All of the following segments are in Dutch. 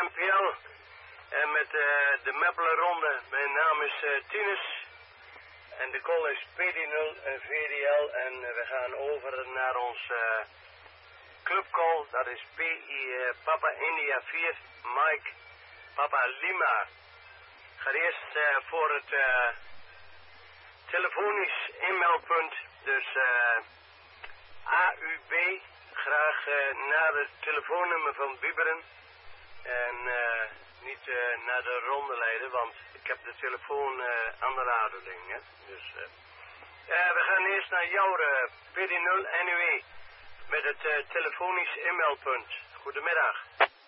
MPL. En met de Meppelenronde. Mijn naam is Tinus. En de call is PD0 VDL. En we gaan over naar ons clubcall. Dat is PI Papa India 4 Mike Papa Lima. Ik ga eerst voor het telefonisch inmeldpunt. Dus AUB. Graag naar het telefoonnummer van Bieberen. En niet naar de ronde leiden, want ik heb de telefoon aan de radeling. Hè? Dus we gaan eerst naar jouw PD0 NUE met het telefonisch inmeldpunt. Goedemiddag.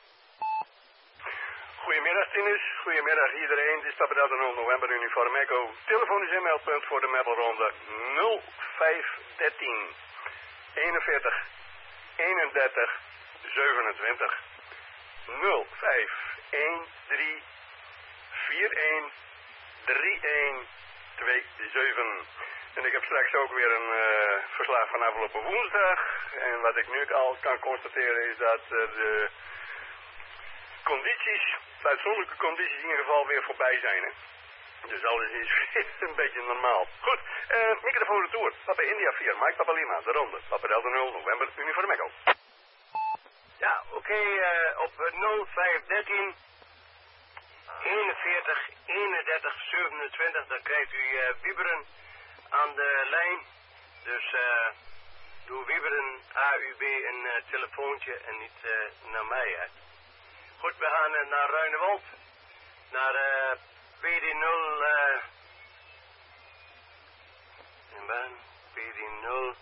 Goedemiddag Tinus, goedemiddag iedereen. Dit is Papa Delta 0 November Uniform Echo. Telefonisch inmeldpunt voor de Meppelronde 0513 41 31 27 0513 41 31 27. En ik heb straks ook weer een verslag van afgelopen woensdag. En wat ik nu al kan constateren is dat de condities, de uitzonderlijke condities in ieder geval weer voorbij zijn. Hè? Dus alles is weer een beetje normaal. Goed, microfoon retour. Papa India 4, Mike Papa Lima, de ronde. Papa Delta 0, November, Uniform Echo. Ja, oké, op 0513 41 31 27, dan krijgt u Wieberen aan de lijn. Dus doe Wieberen AUB een telefoontje en niet naar mij, hè. Goed, we gaan naar Ruinewold. Naar PD0 PD0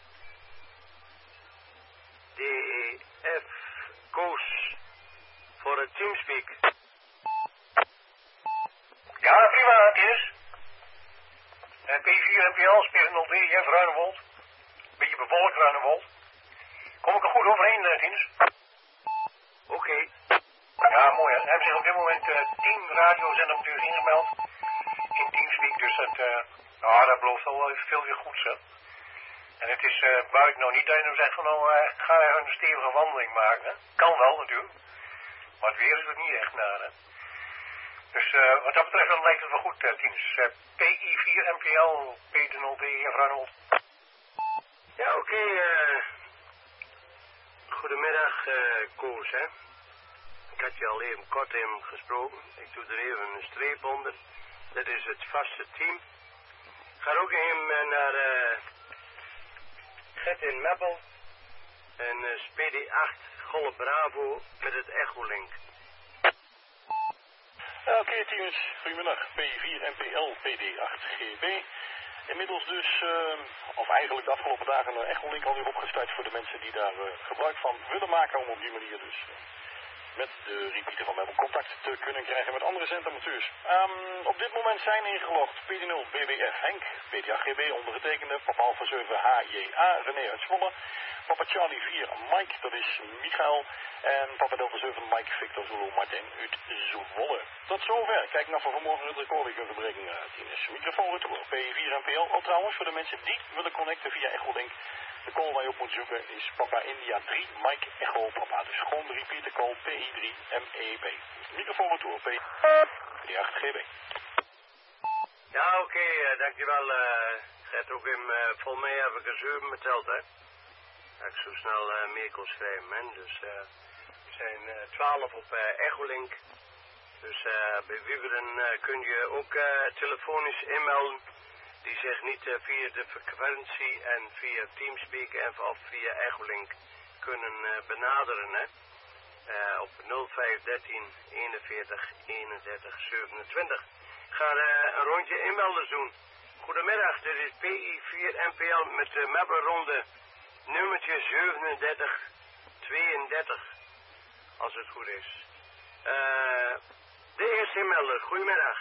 DEF Koos voor het Teamspeak. Ja, prima, Tinus. P4 NPL, spelen 03, Jeff Ruinewold. Beetje bevolkt Ruinewold. Kom ik er goed overheen, Tinus? Oké. Ja, mooi hè. Er hebben zich op dit moment 10 radiozenders ingemeld in Teamspeak, dus dat belooft al wel veel weer goeds, hè. En het is buiten nou niet dat je nou zegt van ga even een stevige wandeling maken, hè. Kan wel natuurlijk, maar het weer is er niet echt naar, hè. Dus wat dat betreft dan lijkt het wel goed, Tinus. PI4 MPL, P0D en Ruinewold. Ja, oké. Goedemiddag, Koos, hè. Ik had je al even kort in gesproken. Ik doe er even een streep onder. Dat is het vaste team. Ik ga ook even naar Gert in Meppel. En PD8 Golf Bravo met het Echolink. Oké, Tinus. Goedemiddag. P4 NPL PD8GB. Inmiddels dus, of eigenlijk de afgelopen dagen, een Echolink alweer opgestart voor de mensen die daar gebruik van willen maken. Om op die manier dus met de repeater van Meppel contact te kunnen krijgen met andere zendamateurs. Op dit moment zijn ingelogd PD0 BBF Henk, PD8GB ondergetekende, Papa Alpha 7 HJA, René uit Zwolle, Papa Charlie 4 Mike, dat is Michael, en Papa Delta 7 Mike Victor Zulu Martin uit Zwolle. Tot zover. Kijk naar voor vanmorgen het record die kunnen brengen, Tinus. Microfoon retour. P4 NPL. Al trouwens, voor de mensen die willen connecten via Echolink. De call waar je op moet zoeken is Papa India 3 Mike Echo Papa. Dus gewoon de repeater call PI3 MEB. Microfoon retour. P8GB. Ja, oké, dankjewel. Gert, ook in vol mij heb ik er 7 geteld, hè. Dat ik zo snel meer kon schrijven, hè. Dus er zijn 12 op Echolink. Dus bij Wieberen kun je ook telefonisch inmelden. Die zich niet via de frequentie en via Teamspeak of via Echolink kunnen benaderen, hè. Op 0513 41 31 27. Ik ga een rondje inmelders doen. Goedemiddag, dit is PI4 NPL met de Mapperronde nummertje 37 32. Als het goed is. De eerste inmelder, goedemiddag.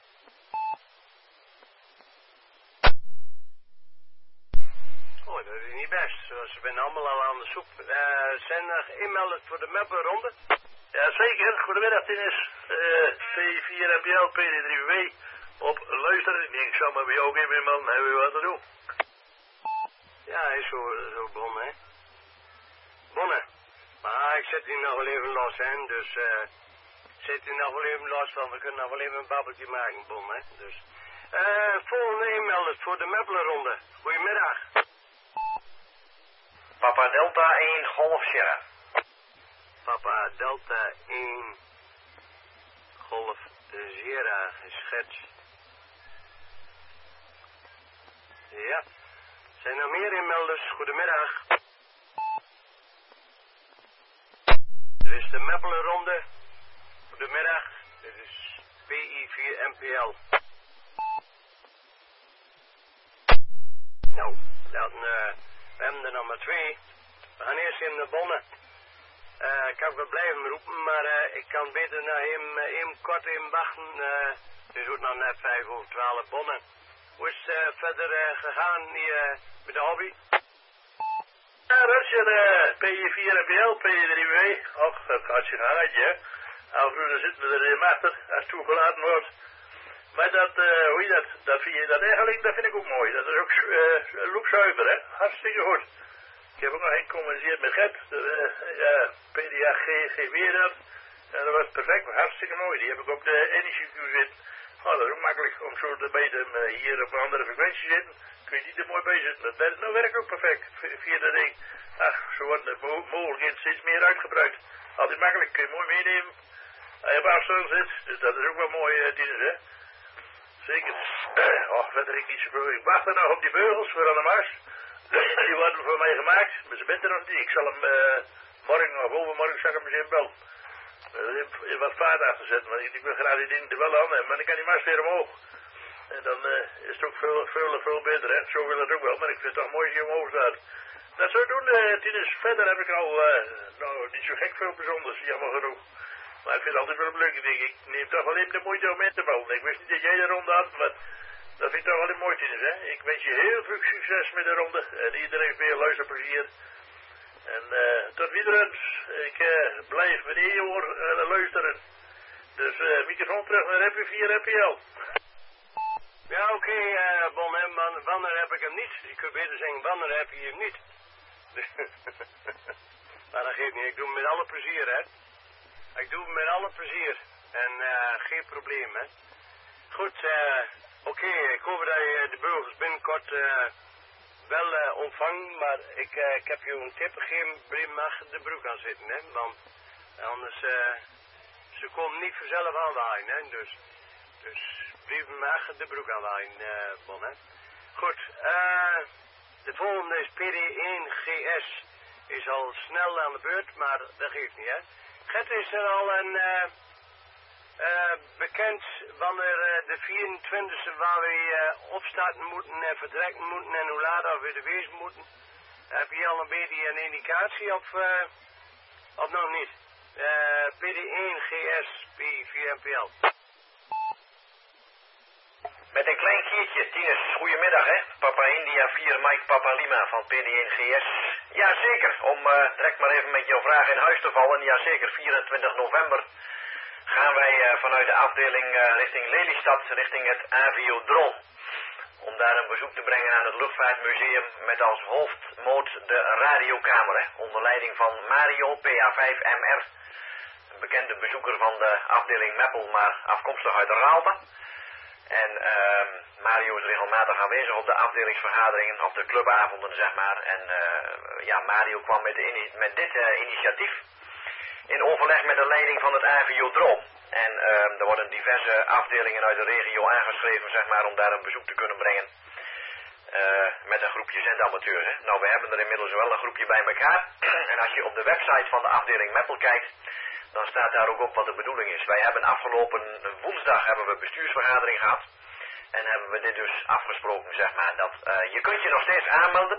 Oh, dat is niet best. Ze zijn allemaal al aan de soep. Zijn er inmelders voor de Mapperronde? Jazeker, goedemiddag Tinus. P4 NPL, PD3W. Op luister, ik zal maar bij jou ook even man, hebben we wat te doen. Ja, hij is zo begonnen, hè. Bonnen. Maar ik zet die nog wel even los, hè. Dus zit er nog wel even los van. We kunnen nog wel even een babbeltje maken, Bon, hè. Dus. Volgende e-mail voor de Meppelenronde. Goedemiddag. Papa Delta 1 Golf Sierra. Papa Delta 1 Golf Sierra geschetst. Ja. Zijn er meer inmelders? Goedemiddag. Er is de Meppelenronde. Goedemiddag. Dit is PI4MPL. Nou, dan we hebben er nog maar 2. We gaan eerst in de bonnen. Ik kan wel blijven roepen, maar ik kan beter naar hem kort even wachten. Het is ook nog net 11:55 bonnen. Hoe is het verder gegaan met de hobby? Ja, dat is je PJ4MPL, PJ3W. Och, dat gaat zich aan, hè. Af en toe zitten we er even achter, als het toegelaten wordt. Maar dat, dat eigenlijk, dat vind ik ook mooi. Dat is ook loopzuiver, hè. Hartstikke goed. Ik heb ook nog één gecommuniceerd met Gert, PDA-GV dat. En dat was perfect, hartstikke mooi. Die heb ik op de Energy-Q zitten. Oh, dat is ook makkelijk om zo bij hem hier op een andere frequentie zitten. Kun je niet er mooi bij zitten. Dat werkt ook perfect via dat ding. Ach, zo wordt de mogelijkheid steeds meer uitgebreid. Altijd makkelijk, kun je mooi meenemen. Als je op afstand zit, dus dat is ook wel mooi, Tinus, hè. Zeker. Verder ik niet zoveel. Ik wacht er nog op die beugels voor aan de mars. Die worden voor mij gemaakt, maar ze bent er nog niet. Ik zal hem morgen of overmorgen zal ik hem eens inbellen. Wat vaart af te zetten, want ik wil graag die dingen er wel aan hebben, maar dan kan die mast weer omhoog. En dan is het ook veel beter, hè. Zo wil het ook wel, maar ik vind het toch mooi als je omhoog staat. Dat zou ik doen, Tinus. Verder heb ik al niet zo gek veel bijzonders, jammer genoeg. Maar ik vind het altijd wel een leuke ding. Ik neem toch wel even de moeite om in te bellen. Ik wist niet dat jij de ronde had, maar dat vind ik toch wel een mooi, Tinus, hè. Ik wens je heel veel succes met de ronde en iedereen veel luisterplezier. En tot wiederens, ik blijf meneer hoor luisteren. Dus microfoon terug naar MP4MPL. Ja, oké, Bon, en wanneer heb ik hem niet? Je kunt beter zeggen, wanneer heb je hem niet? Maar dat geeft niet, ik doe hem met alle plezier, hè. Ik doe hem met alle plezier. En geen probleem, hè. Goed, oké, ik hoop dat je de beugels binnenkort wel ontvangt, maar ik heb je een tip gegeven, blijf maar achter de broek aan zitten, hè. Want anders, ze komen niet vanzelf aanwaaien, hè. Dus blijf maar achter de broek aanwaaien, Bon, hè. Goed, de volgende is PD1GS. Is al snel aan de beurt, maar dat geeft niet, hè. Gert, is er al een bekend wanneer de 24e waar we opstarten moeten en vertrekken moeten en hoe laat we weer wezen moeten? Heb je al een beetje een indicatie of nog niet? PD1GS P4MPL. Met een klein keertje, Tinus. Goedemiddag, hè. Papa India 4 Mike Papa Lima van PD1GS. Jazeker, om direct maar even met jouw vraag in huis te vallen. Jazeker, 24 november gaan wij vanuit de afdeling richting Lelystad, richting het Aviodroom. Om daar een bezoek te brengen aan het Luchtvaartmuseum met als hoofdmoot de radiokamer, hè, onder leiding van Mario PA5MR. Een bekende bezoeker van de afdeling Meppel, maar afkomstig uit Raalte. En Mario is regelmatig aanwezig op de afdelingsvergaderingen of de clubavonden, zeg maar. En Mario kwam met dit initiatief in overleg met de leiding van het Aviodroom. En er worden diverse afdelingen uit de regio aangeschreven, zeg maar, om daar een bezoek te kunnen brengen. Met een groepje zendamateurs, hè. Nou, we hebben er inmiddels wel een groepje bij elkaar. En als je op de website van de afdeling Meppel kijkt, dan staat daar ook op wat de bedoeling is. Wij hebben afgelopen woensdag een bestuursvergadering gehad. En hebben we dit dus afgesproken, zeg maar. Dat, je kunt je nog steeds aanmelden.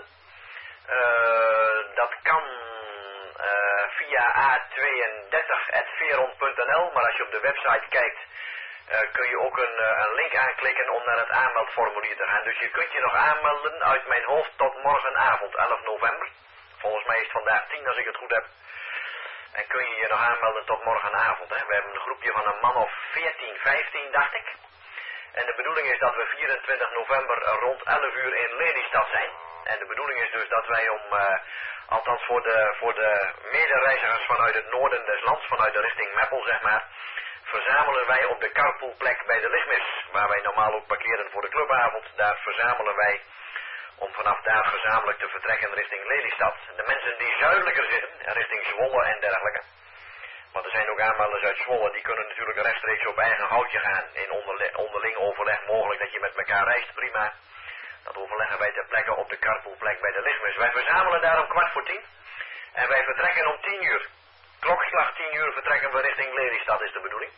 Dat kan via a32@veron.nl. Maar als je op de website kijkt, kun je ook een link aanklikken om naar het aanmeldformulier te gaan. Dus je kunt je nog aanmelden uit mijn hoofd tot morgenavond, 11 november. Volgens mij is het vandaag 10 als ik het goed heb. En kun je je nog aanmelden tot morgenavond. Hè. We hebben een groepje van een man of 14, 15 dacht ik. En de bedoeling is dat we 24 november rond 11 uur in Lelystad zijn. En de bedoeling is dus dat wij althans voor de medereizigers vanuit het noorden des lands, vanuit de richting Meppel zeg maar, verzamelen wij op de carpoolplek bij de Lichtmis, waar wij normaal ook parkeren voor de clubavond. Daar verzamelen wij om vanaf daar gezamenlijk te vertrekken richting Lelystad. De mensen die zuidelijker zitten, richting Zwolle en dergelijke. Want er zijn ook aanmelders uit Zwolle, die kunnen natuurlijk rechtstreeks op eigen houtje gaan. In onderling overleg mogelijk dat je met elkaar reist, prima. Dat overleggen wij ter plekke op de carpoolplek bij de Lichtmis. Wij verzamelen daar om 9:15 en wij vertrekken om 10:00. Klokslag 10:00 vertrekken we richting Lelystad is de bedoeling.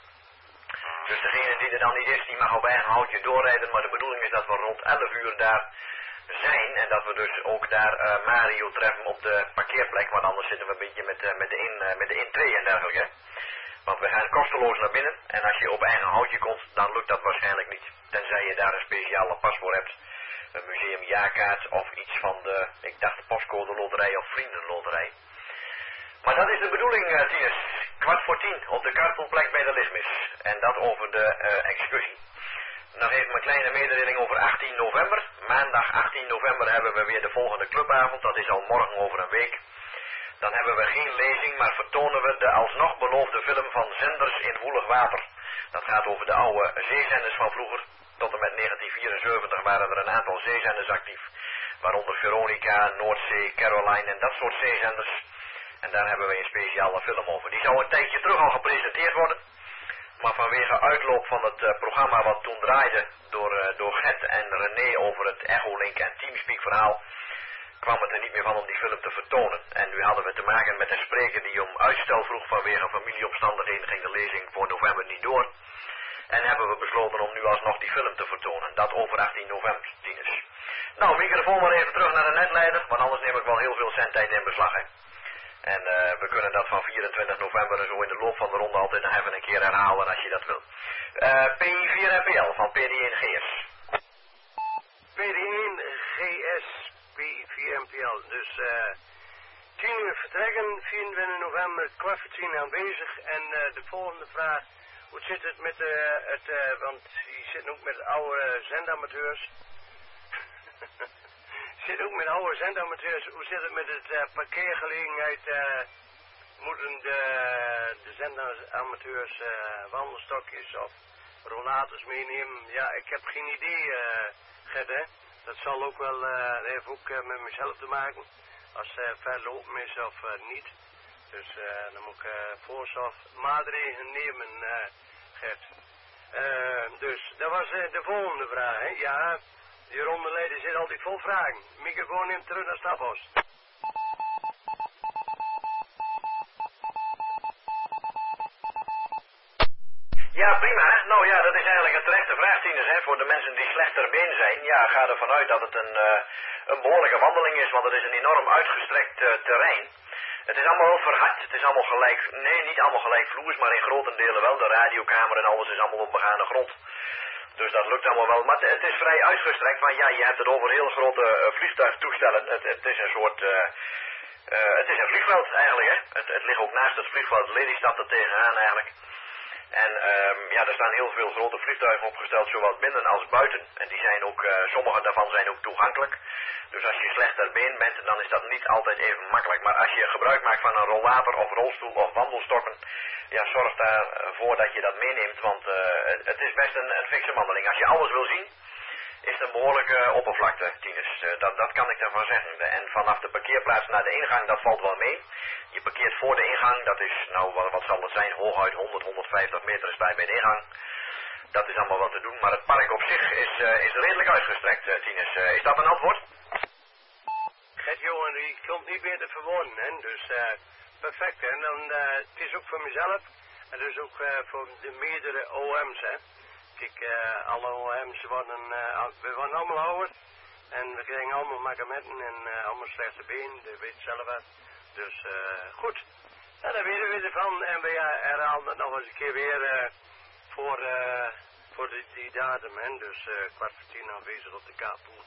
Dus degene die er dan niet is, die mag op eigen houtje doorrijden. Maar de bedoeling is dat we rond 11:00 daar zijn. En dat we dus ook daar Mario treffen op de parkeerplek. Want anders zitten we een beetje met de intree en dergelijke. Want we gaan kosteloos naar binnen. En als je op eigen houtje komt, dan lukt dat waarschijnlijk niet. Tenzij je daar een speciale pas voor hebt. Een museumjaarkaart of iets van de, ik dacht postcode loterij of vriendenloterij. Maar dat is de bedoeling, Tinus. 9:15 op de carpoolplek bij de Lichtmis. En dat over de excursie. Nog even een kleine mededeling over 18 november. Maandag 18 november hebben we weer de volgende clubavond. Dat is al morgen over een week. Dan hebben we geen lezing, maar vertonen we de alsnog beloofde film van Zenders in Woelig Water. Dat gaat over de oude zeezenders van vroeger. Tot en met 1974 waren er een aantal zeezenders actief. Waaronder Veronica, Noordzee, Caroline en dat soort zeezenders. En daar hebben we een speciale film over. Die zou een tijdje terug al gepresenteerd worden. Maar vanwege uitloop van het programma wat toen draaide door Gert en René over het Echolink en Teamspeak verhaal, kwam het er niet meer van om die film te vertonen. En nu hadden we te maken met een spreker die om uitstel vroeg vanwege familieomstandigheden, ging de lezing voor november niet door. En hebben we besloten om nu alsnog die film te vertonen. Dat over 18 november, Tinus. Nou, microfoon maar even terug naar de netleider, want anders neem ik wel heel veel zendtijd in beslag, hè. En we kunnen dat van 24 november en zo in de loop van de ronde altijd nog even een keer herhalen als je dat wil. PI4NPL van PD1GS. PD1GS, PI4NPL. Dus 10:00 vertrekken, 24 november, 9:15 aanwezig. En de volgende vraag, hoe zit het met want die zitten ook met oude zendamateurs. Zit ook met oude zendamateurs. Hoe zit het met het parkeergelegenheid? Moeten de zendamateurs wandelstokjes of rollators meenemen? Ja, ik heb geen idee, Gert, hè. Dat zal ook wel, heeft ook met mezelf te maken. Als het verlopen is of niet. Dus dan moet ik voorzorgmaatregelen nemen, Gert. Dus dat was de volgende vraag, hè. Ja. Die rondeleden zit altijd vol vragen. Microfoon neemt terug naar Stafos. Ja, prima. Nou ja, dat is eigenlijk een terechte vraag, Tinus, hè, voor de mensen die slechter been zijn. Ja, ga ervan uit dat het een behoorlijke wandeling is, want het is een enorm uitgestrekt terrein. Het is allemaal wel verhard, het is allemaal gelijk, nee, niet allemaal gelijkvloers, maar in grote delen wel. De radiokamer en alles is allemaal op begane grond. Dus dat lukt allemaal wel, maar het is vrij uitgestrekt, want ja, je hebt het over heel grote vliegtuigtoestellen. Het is een soort, het is een vliegveld eigenlijk, hè. Het ligt ook naast het vliegveld Lelystad er tegenaan eigenlijk. En ja, er staan heel veel grote vliegtuigen opgesteld, zowel binnen als buiten. En die zijn ook, sommige daarvan zijn ook toegankelijk. Dus als je slechter been bent, dan is dat niet altijd even makkelijk. Maar als je gebruik maakt van een rollator of rolstoel of wandelstokken, ja, zorg daarvoor dat je dat meeneemt. Want het is best een fikse wandeling. Als je alles wil zien, is het een behoorlijke oppervlakte, Tinus. Dat kan ik daarvan zeggen. En vanaf de parkeerplaats naar de ingang, dat valt wel mee. Je parkeert voor de ingang, dat is, nou, wat zal het zijn, hooguit 100, 150 meter is bij de ingang. Dat is allemaal wat te doen, maar het park op zich is redelijk uitgestrekt, Tinus. Is dat een antwoord? Gert, jongen, die komt niet meer te verwonen, hè. Dus perfect, hè. En dan, het is ook voor mezelf. En dus ook voor de meerdere OM's, hè. Kijk, alle OM's worden, we worden allemaal ouder. En we krijgen allemaal magametten en allemaal slechte benen, dat weet je zelf wel. Dus goed, nou, daar weten we ervan. En we herhalen het nog eens een keer weer voor die datum, hè. Dus 9:15 aanwezig op de Kapoel.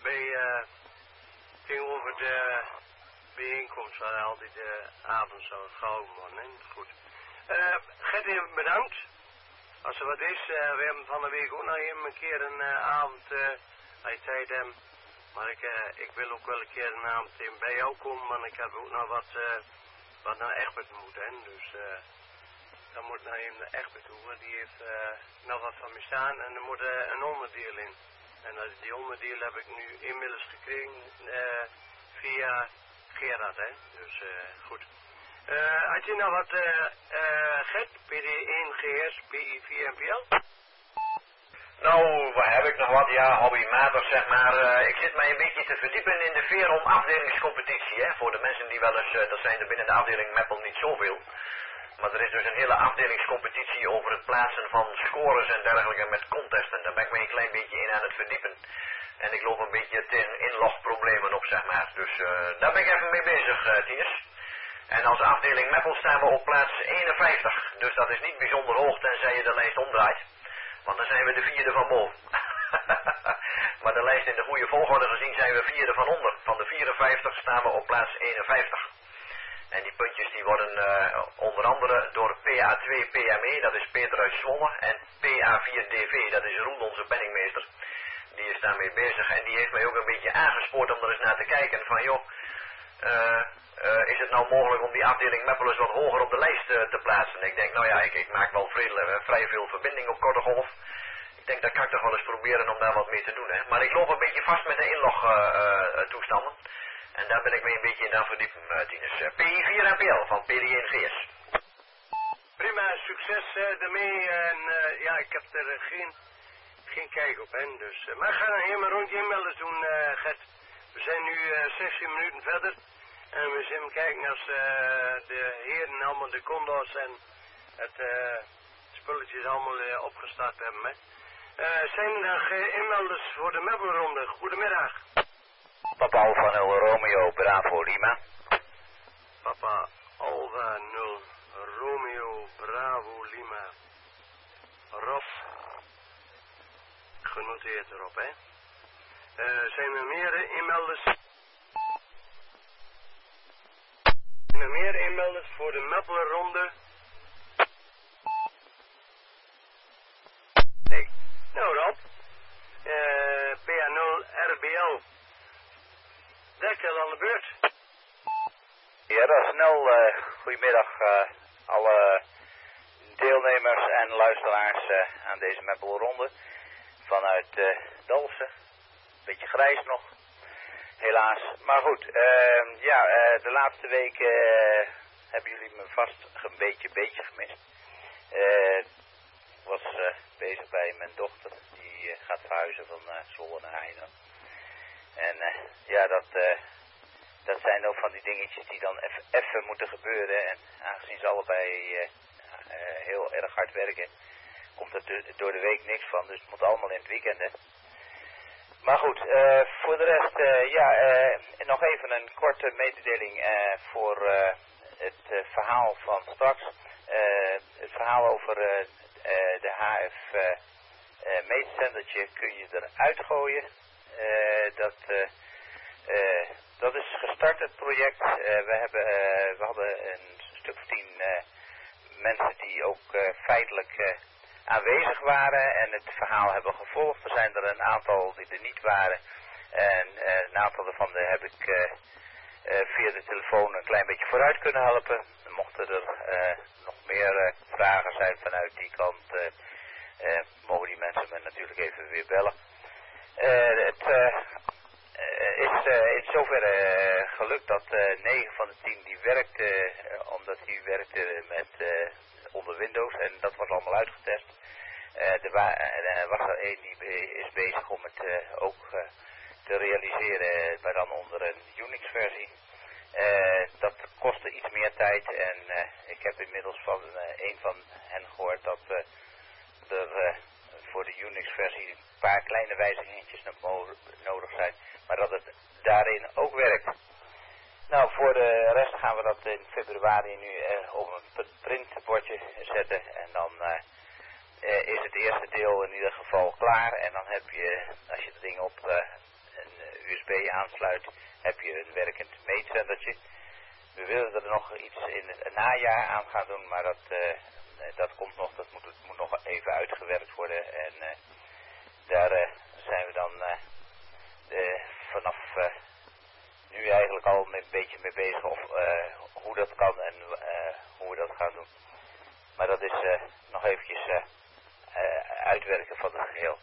Tegenover de bijeenkomst waar altijd de avond zou gehouden worden, hè. Goed. Gert, even bedankt. Als er wat is, we hebben van de week ook nog even een keer een avond, als je tijd hebt. Maar ik wil ook wel een keer een avond bij jou komen, want ik heb ook nog wat naar Egbert moet, hè. Dus dan moet naar hem echt toe. Die heeft nog wat van me staan en er moet een onderdeel in. En die onderdeel heb ik nu inmiddels gekregen via Gerard, hè. Dus goed. Had je nog wat Gert, PD1 GS, PI4 MPL? Nou, waar heb ik nog wat? Ja, hobbymatig zeg maar. Ik zit mij een beetje te verdiepen in de Verum afdelingscompetitie, hè. Voor de mensen die wel eens, dat zijn er binnen de afdeling Meppel niet zoveel. Maar er is dus een hele afdelingscompetitie over het plaatsen van scores en dergelijke met contesten. Daar ben ik me een klein beetje in aan het verdiepen. En ik loop een beetje tegen inlogproblemen op, zeg maar. Dus daar ben ik even mee bezig, Tinus. En als afdeling Meppel staan we op plaats 51. Dus dat is niet bijzonder hoog tenzij je de lijst omdraait. Want dan zijn we de vierde van boven. Maar de lijst in de goede volgorde gezien zijn we vierde van onder. Van de 54 staan we op plaats 51. En die puntjes die worden onder andere door PA2 PME, dat is Peter uit Zwolle, en PA4 DV, dat is Roel, onze penningmeester. Die is daarmee bezig en die heeft mij ook een beetje aangespoord om er eens naar te kijken van joh, is het nou mogelijk om die afdeling Meppel eens wat hoger op de lijst te plaatsen? Ik denk nou ja, ik maak wel vrij veel verbinding op korte golf. Ik denk dat kan ik toch wel eens proberen om daar wat mee te doen, hè. Maar ik loop een beetje vast met de inlog toestanden. En daar ben ik mee een beetje in aan verdiepen, Tinus. PI4 NPL van PD1 GS. Prima, succes ermee. En ja, ik heb er geen kijk op, hè. Dus, maar ga dan helemaal rond je inmelders doen, Gert. We zijn nu 16 minuten verder. En we zullen kijken als de heren allemaal de condo's en het spulletjes allemaal opgestart hebben, hè. Zijn er nog inmelders voor de mebbelronde? Goedemiddag. Papa Alfa 0 Romeo Bravo Lima. Papa Alfa 0 Romeo Bravo Lima. Rob. Genoteerd erop, hè. Zijn er meer inmelders? Zijn er meer inmelders voor de mebbelronde? Nee. Nou Rob. PA0 RBL. Dekkel aan de beurt. Ja, dat is snel. Goedemiddag alle deelnemers en luisteraars aan deze meppelronde vanuit Dalfsen. Beetje grijs nog, helaas. Maar goed, de laatste weken hebben jullie me vast een beetje gemist. Ik was bezig bij mijn dochter, die gaat verhuizen van Zwolle naar Eindhoven. En dat zijn ook van die dingetjes die dan even moeten gebeuren. En aangezien ze allebei heel erg hard werken, komt er door de week niks van. Dus het moet allemaal in het weekend, hè. Maar goed, voor de rest, nog even een korte mededeling voor het verhaal van straks. Het verhaal over de HF meetzendertje kun je eruit gooien. Dat is gestart, het project. We hadden een stuk of 10 mensen die ook feitelijk aanwezig waren en het verhaal hebben gevolgd. Er zijn er een aantal die er niet waren. En een aantal daarvan heb ik via de telefoon een klein beetje vooruit kunnen helpen. Mochten er nog meer vragen zijn vanuit die kant, mogen die mensen me natuurlijk even weer bellen. Het is in zoverre gelukt dat 9 van de 10 die werkte, omdat die werkte onder Windows en dat was allemaal uitgetest. Er was er één die is bezig om het ook te realiseren, maar dan onder een Unix-versie. Dat kostte iets meer tijd en ik heb inmiddels van een van hen gehoord dat er voor de Unix-versie een paar kleine wijzigingetjes nodig zijn, maar dat het daarin ook werkt. Nou, voor de rest gaan we dat in februari nu op een printbordje zetten en dan is het eerste deel in ieder geval klaar en dan heb je, als je het ding op een USB aansluit, heb je een werkend meetzendertje. We willen er nog iets in het najaar aan gaan doen, maar dat komt nog, dat moet nog even uitgewerkt worden en daar zijn we dan vanaf nu eigenlijk al een beetje mee bezig of hoe dat kan en hoe we dat gaan doen. Maar Maar dat is nog eventjes uitwerken van het geheel.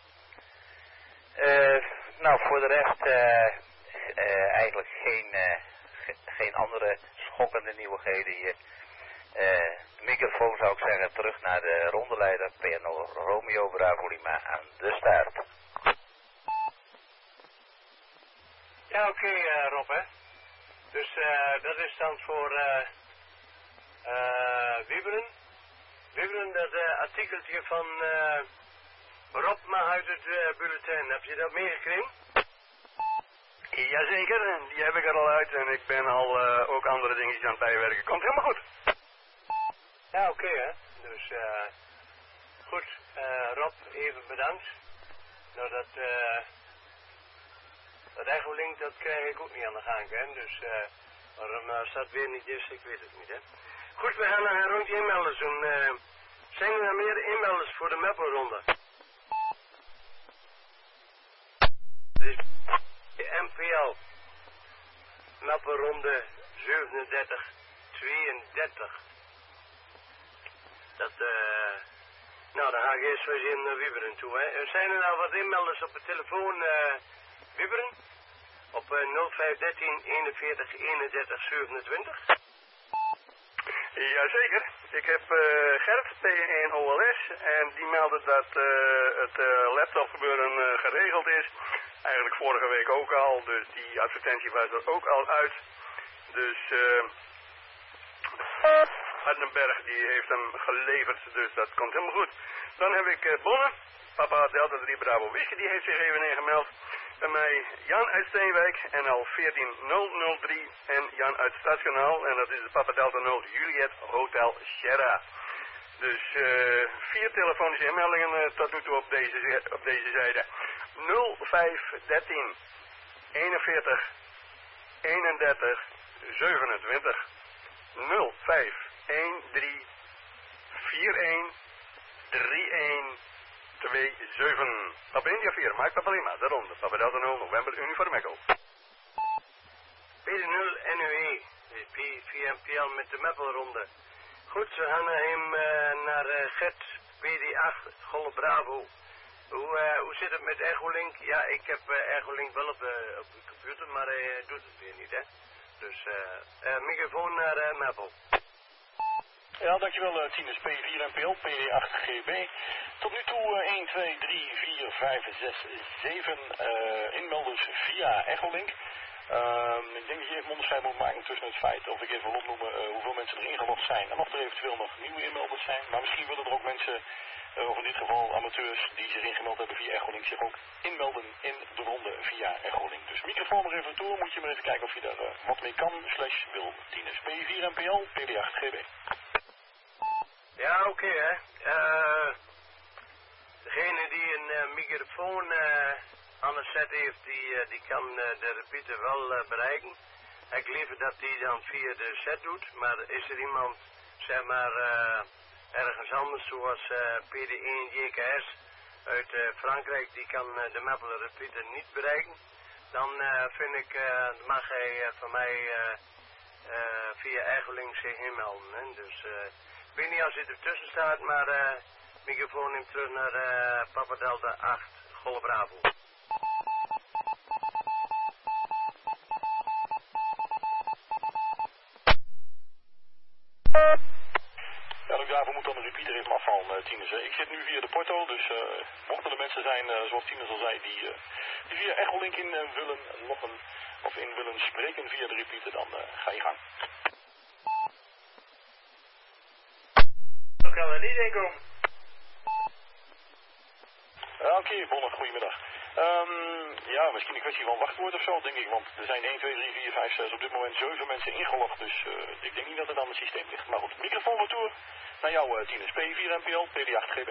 Nou, voor de rest eigenlijk geen andere schokkende nieuwigheden hier. De microfoon zou ik zeggen terug naar de rondeleider PNO Romeo Bravo Lima aan de staart. Ja, oké, Rob, hè. Dus dat is dan voor Wieberen. Wieberen, dat artikeltje van Rob mag uit het bulletin. Heb je dat meegekregen? Jazeker, die heb ik er al uit en ik ben al ook andere dingetjes aan het bijwerken. Komt helemaal goed. Ja, oké, hè. Dus goed, Rob, even bedankt. Nou, dat Echolink, dat krijg ik ook niet aan de gang, hè. Dus waarom staat weer niet is, ik weet het niet, hè. Goed, we gaan een rondje inmelders doen. Zijn er nog meer inmelders voor de Meppelronde? Dus de MPL Meppelronde 37-32. Dat, nou, dan ga ik eerst weer in naar Wieberen toe, hè. Zijn er nou wat inmelders op de telefoon, Wieberen? Op 0513 41 31 27. Jazeker, ik heb Gert, P1OLS, en die meldde dat het laptopgebeuren geregeld is. Eigenlijk vorige week ook al, dus die advertentie was er ook al uit. Dus Hardenberg die heeft hem geleverd, dus dat komt helemaal goed. Dan heb ik Bonne, Papa Delta 3 Bravo Whisky, die heeft zich even ingemeld. Bij mij Jan uit Steenwijk, NL 14003 en Jan uit Stadskanaal. En dat is de Papa Delta 0 Juliet Hotel Sierra. Dus 4 telefonische inmeldingen tot nu toe op deze zijde. 0513 41 31 27 0513 41 31 27. Papa India 4, Mike Papa Lima, de ronde. Papa Delta 0, November, Uniform Echo. PD0 NUE, de PMPL met de Meppelronde. Goed, we gaan naar Gert, PD8, Golle Bravo. Hoe zit het met Echolink? Ja, ik heb Echolink wel op de computer, maar hij doet het weer niet, hè. Dus microfoon naar Meppel. Ja, dankjewel Tinus P4 NPL, PD8GB. Tot nu toe 1, 2, 3, 4, 5, 6, 7 inmelders via Echolink. Ik denk dat je even onderscheid moet maken tussen het feit, of ik even wil opnoemen hoeveel mensen er ingelogd zijn en of er eventueel nog nieuwe inmelders zijn. Maar misschien willen er ook mensen, of in dit geval amateurs, die zich ingemeld hebben via Echolink, zich ook inmelden in de ronde via Echolink. Dus microfoon er even toe, moet je maar even kijken of je daar wat mee kan, /wil Tinus P4 NPL, PD8GB. Ja, oké, hè. Degene die een microfoon aan de set heeft, die kan de repeater wel bereiken. Ik liever dat die dan via de set doet, maar is er iemand, zeg maar, ergens anders, zoals PD1 JKS uit Frankrijk, die kan de Meppel repeater niet bereiken, dan vind ik, mag hij van mij via Echolink zich inmelden. Hè? Dus ik weet niet als hij ertussen staat, maar microfoon neemt terug naar Papa Delta 8, Golle Bravo. Ja, ook daarvoor moet dan de repeater even afvallen, Tinus. Ik zit nu via de porto, dus mochten er mensen zijn, zoals Tinus al zei, die via Echolink in willen loggen of in willen spreken via de repeater, dan ga je gang. Dat kan er niet in komen. Oké, Bonne, goedemiddag. Ja, misschien een kwestie van wachtwoord of zo, denk ik, want er zijn 1, 2, 3, 4, 5, 6 op dit moment 7 mensen ingelogd, dus ik denk niet dat het aan het systeem ligt. Maar goed, microfoon retour naar jou, Tinus P4 NPL, PD8GB.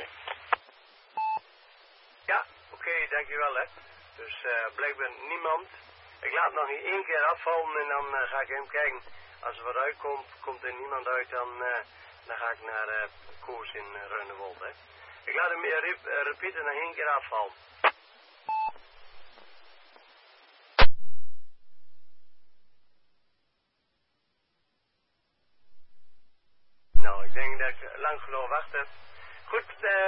Ja, oké, dankjewel, hè. Dus blijkbaar niemand. Ik laat nog niet 1 keer afvallen en dan ga ik hem kijken. Als er wat uitkomt, komt er niemand uit, dan ga ik naar Koos in Runnewold, hè. Ik laat hem repeaten nog 1 keer afvallen. Nou, Ik denk dat ik lang genoeg wacht heb. Goed,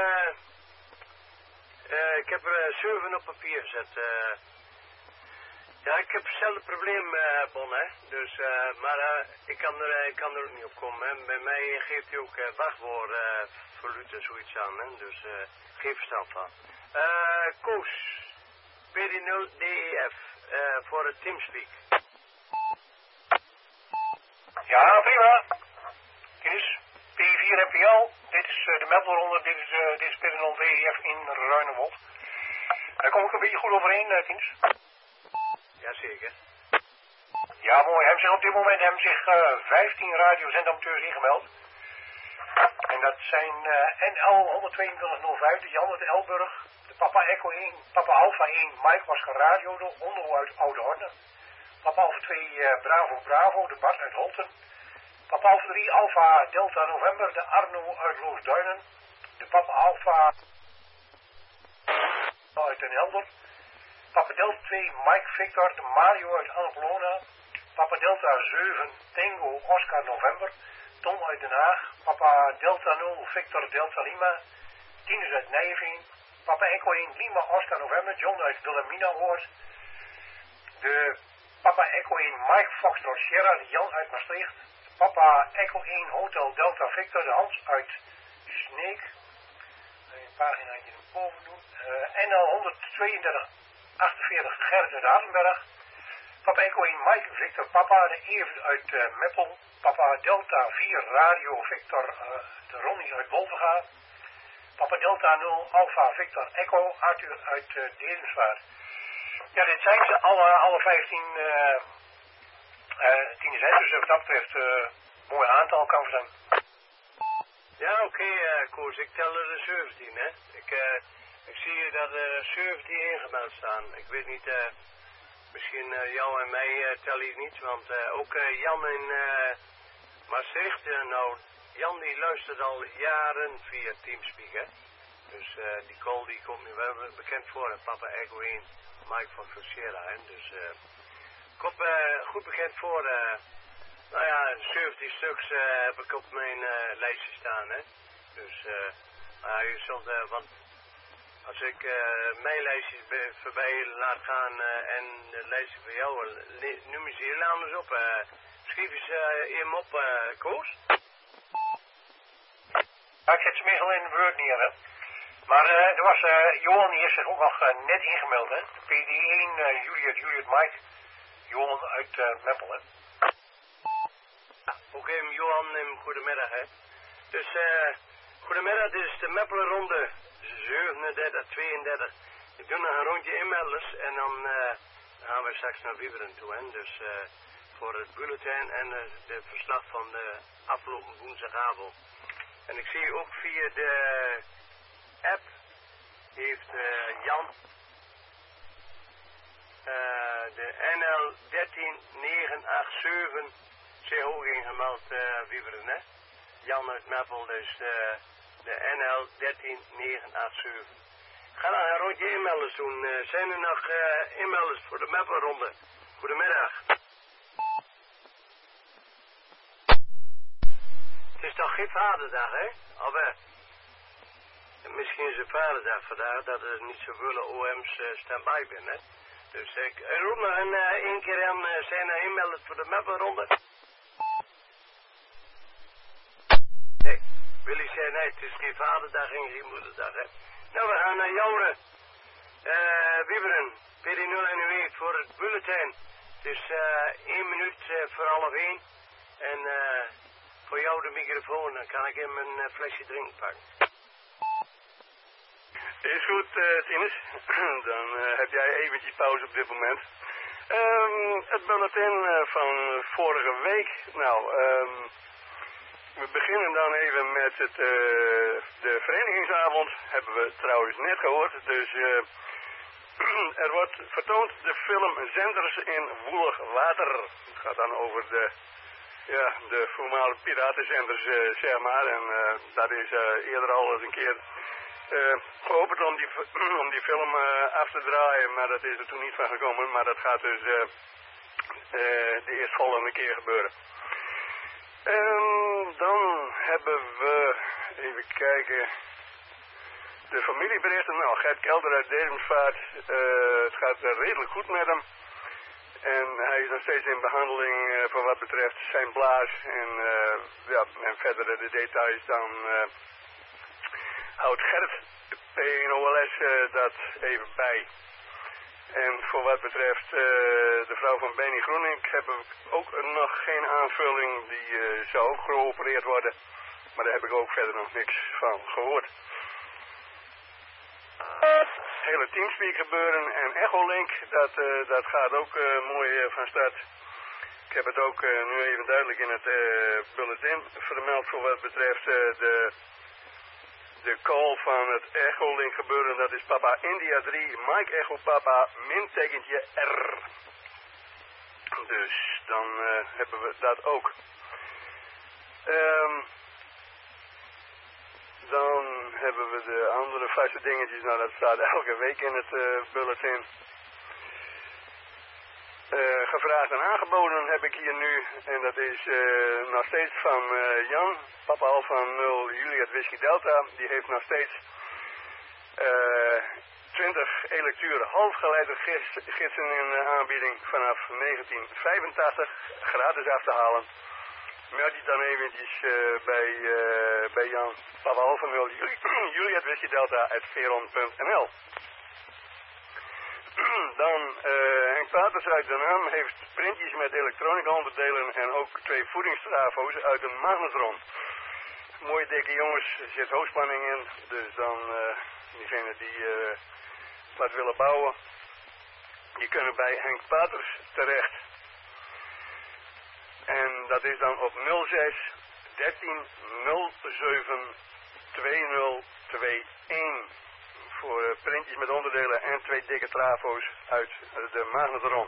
ik heb er 7 op papier gezet. Ja, ik heb hetzelfde probleem, Bon, hè. Dus, maar ik kan er ook niet op komen, hè. Bij mij geeft hij ook wachtwoord voluut en zoiets aan, hè. Dus, geen verstand van. Koos, PD0DEF, voor het Teamspeak. Ja, prima. Dit is P4NPL. Dit is de meldronde. Dit is PD0DEF in Ruinewold. Daar kom ik een beetje goed overheen, Tiens. Jazeker. Ja, mooi. Op dit moment hebben zich 15 radiozendamateurs ingemeld. En dat zijn NL 12205, de Jan uit Elburg, de Papa Echo 1, Papa Alpha 1, Mike was geradio, de Onno uit Oude Horne, Papa Alpha 2, Bravo Bravo, de Bart uit Holten, Papa Alpha 3, Alpha Delta November, de Arno uit Loosduinen, de Papa Alpha uit Den Helder, Papa Delta 2, Mike Victor, de Mario uit Annapolona, Papa Delta 7, Tango Oscar November, Tom uit Den Haag, Papa Delta 0, Victor Delta Lima, Tinus uit Nijveen, Papa Echo 1, Lima Oscar November, John uit Wilhelmina Hoort, de Papa Echo 1, Mike Foxtrot Sierra, de Jan uit Maastricht, Papa Echo 1, Hotel Delta Victor, de Hans uit Sneek, een paginaatje naar boven doen, NL 132 48 Gerrit uit Adenberg, Papa Echo 1 Mike Victor Papa, de Evert uit Meppel, Papa Delta 4 Radio Victor de Ronnie uit Wolvenga, Papa Delta 0 Alpha Victor Echo Arthur uit Dedenswaard. Ja, dit zijn ze alle 15 tieners, hè, dus wat dat betreft mooi aantal kan zijn. Ja, oké, Koos, ik tel er 17, hè. Ik zie dat er 17 ingemeld staan. Ik weet niet, misschien jou en mij tel je niet, want ook Jan in Maastricht, nou, Jan die luistert al jaren via Teamspeak, hè. Dus die call die komt nu wel bekend voor, en Papa Echo 1, Mike van Sierra, hè. Dus komt goed bekend voor, nou ja, 17 stuks heb ik op mijn lijstje staan, hè. Dus, je zult, want als ik mijn lijstjes voorbij laat gaan en de lijstje van jou, noem je ze heel anders op. Schrijf eens hem op, Koos. Ja, ik zet ze meestal in Word neer, hè. Maar er was, Johan die heeft zich ook nog net ingemeld, hè. PD1, Juliet Mike, Johan uit Meppel, hè. Ja, oké, Johan, goedemiddag, hè. Dus, goedemiddag, dit is de Meppelenronde 37, 32. Ik doe nog een rondje inmelders en dan gaan we straks naar Wieberen toe, hè. Dus, voor het bulletin en de verslag van de afgelopen woensdagavond. En ik zie ook via de app heeft Jan de NL 13987 zich ook ingemeld, Wieberen, hè. Jan uit Meppel, dus de NL 13987. Ga dan een rondje inmelders doen. Zijn er nog inmelders voor de Meppelronde? Goedemiddag. Het is toch geen vaderdag, hè? Of misschien is het vaderdag vandaag dat er niet zoveel OM's stand-by zijn, hè? Dus ik roep nog één keer aan, zijn er inmelders voor de Meppelronde? Nee, Willy zei nee, het is geen vaderdag en geen moederdag, hè? Nou, we gaan naar Jouren. Wieberen, PD0 voor het bulletin. Dus 1 minuut voor 12:30. En voor jou de microfoon, dan kan ik hem een flesje drinken pakken. Is goed, Tinus. Dan heb jij eventjes pauze op dit moment. Het bulletin van vorige week. Nou, we beginnen dan even met de verenigingsavond. Hebben we trouwens net gehoord. Dus er wordt vertoond de film Zenders in Woelig Water. Het gaat dan over de voormalige piratenzenders, zeg maar. En dat is eerder al eens een keer geopend om die film af te draaien. Maar dat is er toen niet van gekomen. Maar dat gaat dus de eerstvolgende keer gebeuren. En dan hebben we, even kijken, de familieberichten. Nou, Gert Kelder uit Dedemsvaart, het gaat redelijk goed met hem. En hij is nog steeds in behandeling voor wat betreft zijn blaas. En, en verder de details dan houdt Gert PNOLS dat even bij. En voor wat betreft de vrouw van Benny Groening hebben we ook nog geen aanvulling. Die zou ook geopereerd worden. Maar daar heb ik ook verder nog niks van gehoord. Hele Teamspeak gebeuren en Echolink, dat gaat ook mooi van start. Ik heb het ook nu even duidelijk in het bulletin vermeld voor wat betreft de call van het Echolink gebeuren. Dat is Papa India 3, Mike Echo Papa, mintekentje R. Dus dan hebben we dat ook. Dan hebben we de andere vaste dingetjes. Nou, dat staat elke week in het bulletin. Gevraagd en aangeboden heb ik hier nu. En dat is nog steeds van Jan, Papa Alpha 0 Juliet Whisky Delta. Die heeft nog steeds 20 e-lectuur halfgeleidergidsen in aanbieding vanaf 1985 gratis af te halen. Meld je dan eventjes bij Jan, Papa Alpha 0 Juliet Whisky Delta @veron.nl. Dan Henk Paters uit Den Ham heeft printjes met elektronica onderdelen en ook 2 voedingsstrafo's uit een magnetron. Mooie dikke jongens, er zit hoogspanning in, dus dan diegenen die wat willen bouwen, die kunnen bij Henk Paters terecht. En dat is dan op 06 13 07 2021 voor printjes met onderdelen en 2 dikke trafo's uit de magnetron.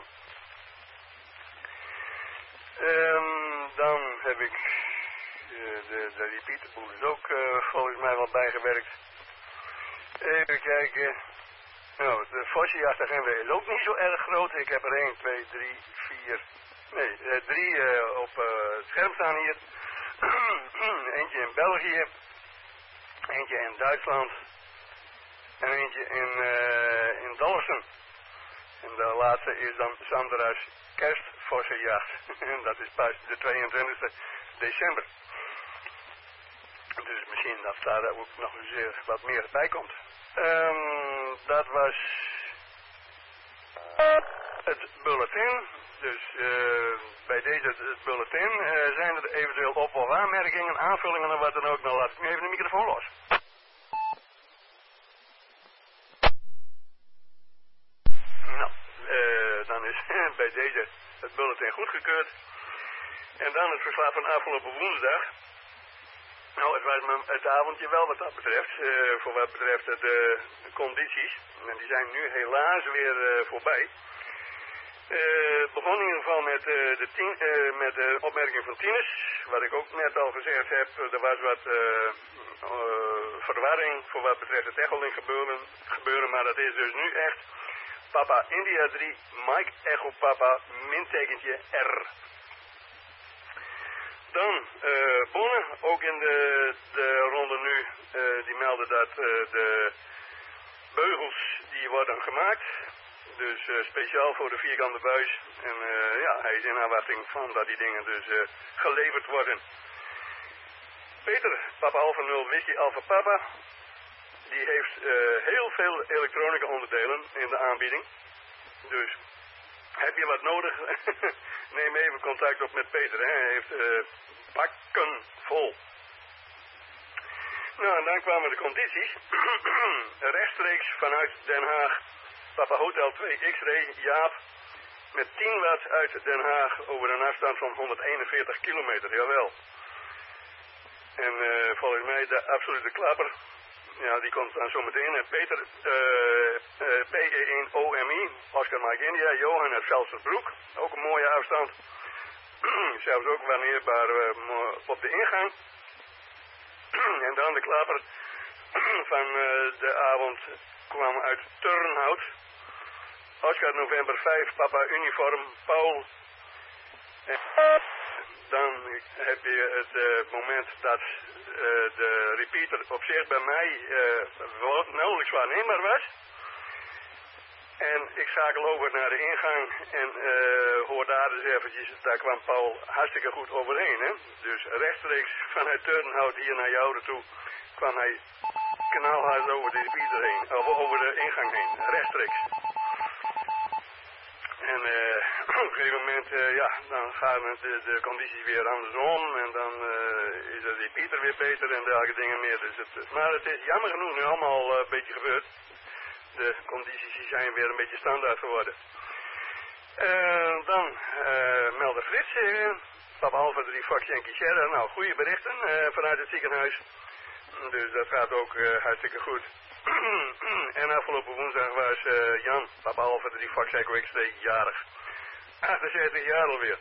Dan heb ik de repeaterboel is ook volgens mij wel bijgewerkt. Even kijken. Nou, de Vosjejachtagenda is ook niet zo erg groot. Ik heb er 1, 2, 3, 4... Nee, 3 op het scherm staan hier. Eentje in België. Eentje in Duitsland. En eentje in Dalfsen. En de laatste is dan Sandra's kerstvossenjacht. En dat is pas de 22e december. Dus misschien dat daar ook nog eens wat meer bij komt. Dat was het bulletin. Dus bij deze het bulletin zijn er eventueel op- of aanmerkingen, aanvullingen en wat dan ook. Dan laat ik nu even de microfoon los. Nou, dan is bij deze het bulletin goedgekeurd. En dan het verslag van afgelopen woensdag. Nou, het was maar het avondje wel wat dat betreft, voor wat betreft de condities. En die zijn nu helaas weer voorbij. Het begon in ieder geval met de opmerking van Tinus. Wat ik ook net al gezegd heb, er was wat verwarring voor wat betreft het Echolink gebeuren. Maar dat is dus nu echt Papa India 3, Mike Echo Papa, mintekentje R. Dan Bonne, ook in de ronde nu, die melden dat de beugels die worden gemaakt. Dus speciaal voor de vierkante buis. En ja, hij is in aanwachting van dat die dingen dus geleverd worden. Peter, Papa Alpha 0 Whisky Alpha Papa. Die heeft heel veel elektronica onderdelen in de aanbieding. Dus heb je wat nodig? Neem even contact op met Peter. Hè. Hij heeft pakken vol. Nou, en dan kwamen de condities. Rechtstreeks vanuit Den Haag. Papa Hotel 2 X-Ray, Jaap, met 10 watt uit Den Haag over een afstand van 141 kilometer, jawel. En volgens mij de absolute klapper, ja, die komt dan zo meteen. Peter, PE1OMI, Oscar Mike India, Johan uit Velsersbroek, ook een mooie afstand. Zelfs ook wanneerbaar op de ingang. En dan de klapper van de avond kwam uit Turnhout. Oscar November 5, Papa Uniform, Paul. En dan heb je het moment dat de repeater op zich bij mij nauwelijks waarneembaar was. En ik schakel over naar de ingang en hoor daar dus eventjes, daar kwam Paul hartstikke goed overheen. Hè? Dus rechtstreeks vanuit Turnhout hier naar Jouden toe kwam hij knalhard over de repeater heen, over de ingang heen, rechtstreeks. En op een gegeven moment, dan gaan de condities weer andersom en dan is de repeater weer beter en dergelijke dingen meer. Dus maar het is jammer genoeg nu allemaal een beetje gebeurd. De condities zijn weer een beetje standaard geworden. Dan meldde Frits zich, Papa Alpha 3 Fox Yankee Sierra. Nou, goede berichten vanuit het ziekenhuis. Dus dat gaat ook hartstikke goed. En afgelopen woensdag was Jan, Papa Alpha 3 Fox Echo XT, jarig. 78 jaar alweer.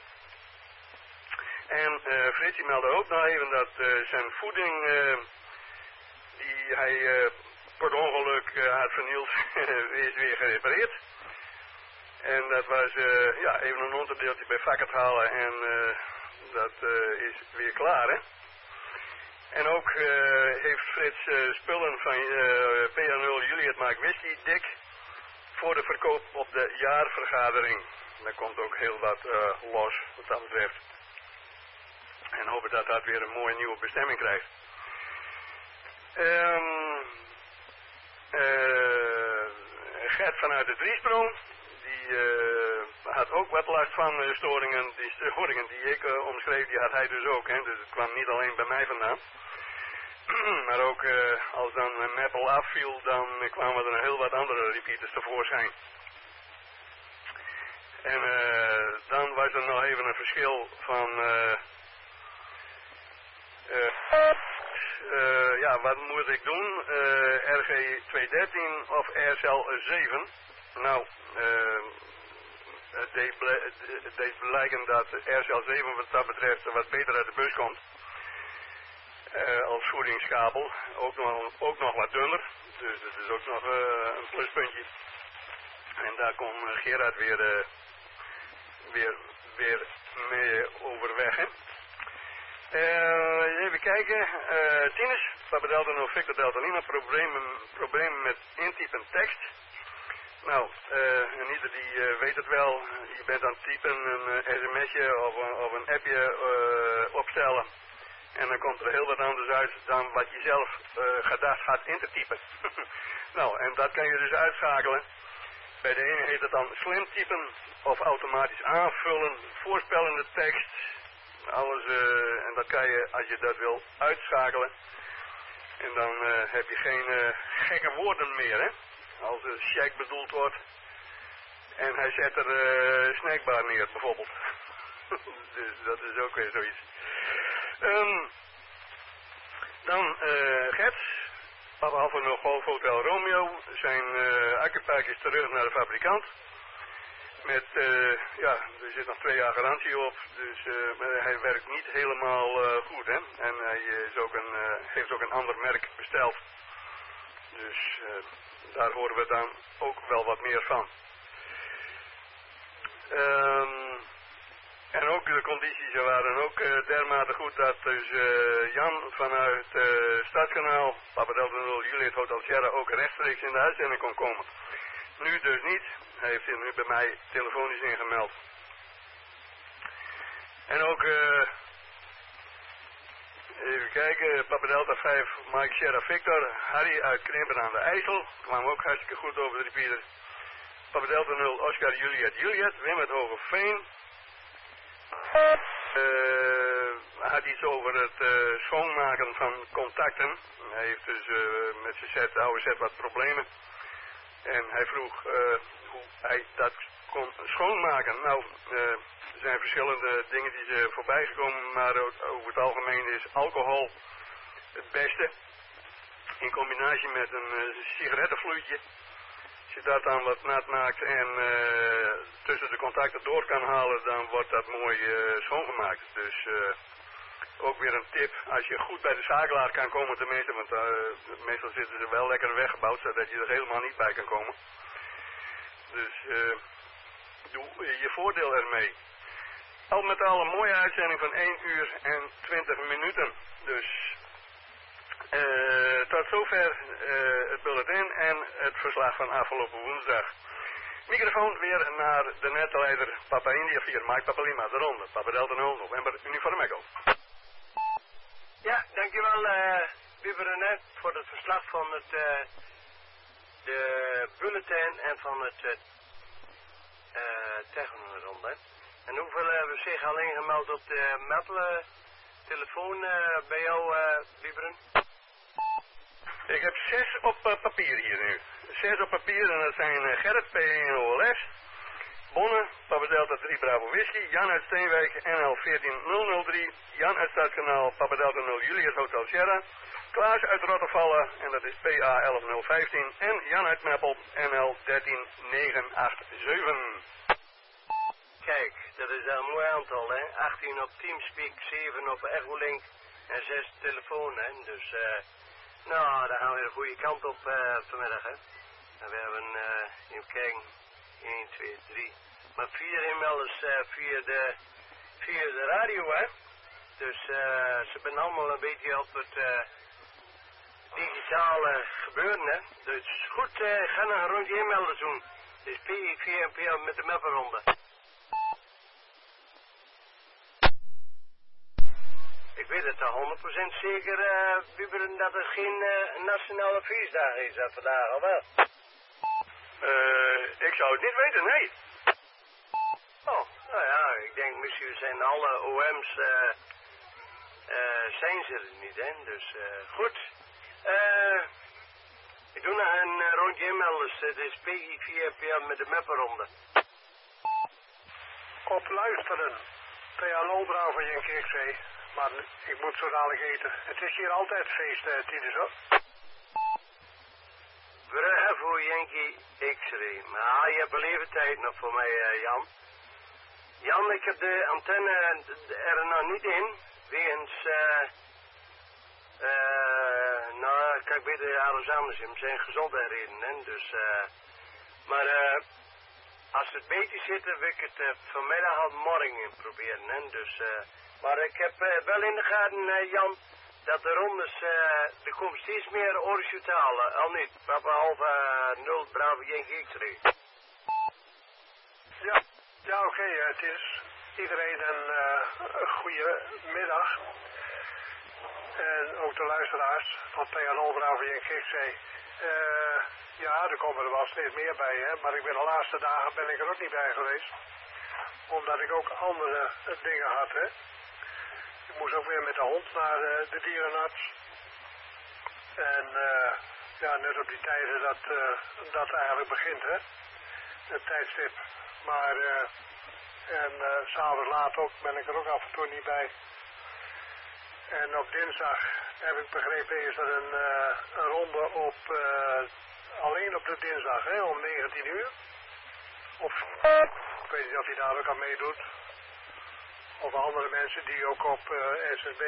En Frits meldde ook nog even dat zijn voeding, die hij per ongeluk had vernield, is weer gerepareerd. En dat was even een onderdeeltje bij Vakkert halen en dat is weer klaar, hè. En ook heeft Frits spullen van PA0 Juliet Mike Whisky dik voor de verkoop op de jaarvergadering. Daar komt ook heel wat los wat dat betreft. En hopen dat dat weer een mooie nieuwe bestemming krijgt. Gert vanuit de Driesprong, die had ook wat last van storingen. Die storingen die ik omschreef, die had hij dus ook. Hè? Dus het kwam niet alleen bij mij vandaan. Maar ook als dan een Maple afviel, dan kwamen er heel wat andere repeaters tevoorschijn. En dan was er nog even een verschil van... wat moet ik doen? RG 213 of RCL 7? Nou, het deed blijken dat RCL 7 wat dat betreft wat beter uit de bus komt. Als voedingskabel. Ook nog wat dunner. Dus dat is ook nog een pluspuntje. En daar kon Gerard weer mee overweg. Hè? Even kijken. Tinus, Papa Delta no Victor Delta Lima, problemen met intypen tekst. Nou, en ieder die weet het wel. Je bent aan het typen een sms'je of een appje opstellen. En dan komt er heel wat anders uit dan wat je zelf gedacht had in te typen. Nou, en dat kan je dus uitschakelen. Bij de ene heet het dan slim typen of automatisch aanvullen, voorspellende tekst. Alles, en dat kan je, als je dat wil, uitschakelen. En dan heb je geen gekke woorden meer, hè. Als een check bedoeld wordt. En hij zet er snackbar neer, bijvoorbeeld. Dus dat is ook weer zoiets. Dan Gert, Papa Alpha No Golf Hotel Romeo. Zijn accupack is terug naar de fabrikant. Met, er zit nog 2 jaar garantie op. Dus hij werkt niet helemaal goed, hè. En hij is ook heeft ook een ander merk besteld. Dus daar horen we dan ook wel wat meer van. En ook de condities waren ook dermate goed dat dus Jan vanuit Stadskanaal, Papa Delta 0 Juliet Hotel Sierra, ook rechtstreeks in de uitzending kon komen. Nu dus niet. Hij heeft zich nu bij mij telefonisch ingemeld. En ook, even kijken, Papa Delta 5 Mike Sierra Victor, Harry uit Krimpen aan de IJssel, kwam ook hartstikke goed over de repeater. Papa Delta 0 Oscar Juliet, Wim uit Hogeveen. Had iets over het schoonmaken van contacten. Hij heeft dus met zijn oude set wat problemen. En hij vroeg hoe hij dat kon schoonmaken. Nou, er zijn verschillende dingen die zijn voorbij gekomen, maar over het algemeen is alcohol het beste. In combinatie met een sigarettenvloeitje. Als je dat dan wat nat maakt en tussen de contacten door kan halen, dan wordt dat mooi schoongemaakt. Dus ook weer een tip, als je goed bij de schakelaar kan komen tenminste, want meestal zitten ze wel lekker weggebouwd, zodat je er helemaal niet bij kan komen. Dus doe je voordeel ermee. al met al een mooie uitzending van 1 uur en 20 minuten. Dus tot zover het bulletin en het verslag van afgelopen woensdag. Microfoon weer naar de netleider Papa India 4, Mike Papa Lima, de ronde. Papa Delta 0, November, Uniform Echo. Ja, dankjewel Bibberenet voor het verslag van de bulletin en van het technoronde. En hoeveel hebben zich al ingemeld op de Meppelen telefoon bij jou, Bibberen? Ik heb 6 op papier hier nu. 6 op papier en dat zijn Gerrit P1OLS, Bonne, Papa Delta 3 Bravo Whisky, Jan uit Steenwijk, NL 14003, Jan uit Stadskanaal, Papa Delta 0 Julius Hotel Sierra, Klaas uit Rottervallen, en dat is PA 11015, en Jan uit Meppel, NL 13987. Kijk, dat is een mooi aantal, hè. 18 op Teamspeak, 7 op Echolink en 6 telefoon, hè. Dus, nou, daar gaan we de goede kant op vanmiddag, hè. En we hebben, even kijken, 1, 2, 3, maar 4 inmelders via de radio, hè. Dus ze zijn allemaal een beetje op het digitale gebeuren, hè. Dus goed, ga nog een rondje inmelders doen. Dus PI4 en PL met de mappenronde. Ik weet het al 100% zeker, Buberen, dat het geen nationale feestdag is vandaag, of wel? Ik zou het niet weten, nee. Oh, nou ja, ik denk misschien zijn alle OM's, zijn ze er niet, hè. Dus, goed. Ik doe nog een rondje inmelders. Het is PI4PL met de mappenronde. Op luisteren. PLO Bravo Yankee X-ray. Maar ik moet zo dadelijk eten. Het is hier altijd feest, Tinus, hoor. Bravo Yankee X-ray. Maar je hebt beleven tijd nog voor mij, Jan. Jan, ik heb de antenne er nog niet in. Wegens, nou, kijk, beter alles anders in. Zijn gezondheidsredenen, hè. Dus, maar, als het beter zit, wil ik het vanmiddag al morgen in proberen, hè. Dus, maar ik heb wel in de gaten, Jan, dat de rondes, er komt steeds meer originale, al niet, behalve 0 Bravo Yankee X-ray. Ja, oké, het is iedereen een goede middag. En ook de luisteraars van PLO Bravo Yankee X-ray. Ja, er komen er wel steeds meer bij, hè, maar de laatste dagen ben ik er ook niet bij geweest. Omdat ik ook andere dingen had, hè. Ik moest ook weer met de hond naar de dierenarts. En ja, net op die tijden dat eigenlijk begint, hè. Het tijdstip. Maar, s'avonds laat ook ben ik er ook af en toe niet bij. En op dinsdag heb ik begrepen is er een ronde op, alleen op de dinsdag, hè, om 19 uur. Of, ik weet niet of hij daar ook aan meedoet. Of andere mensen die ook op SSB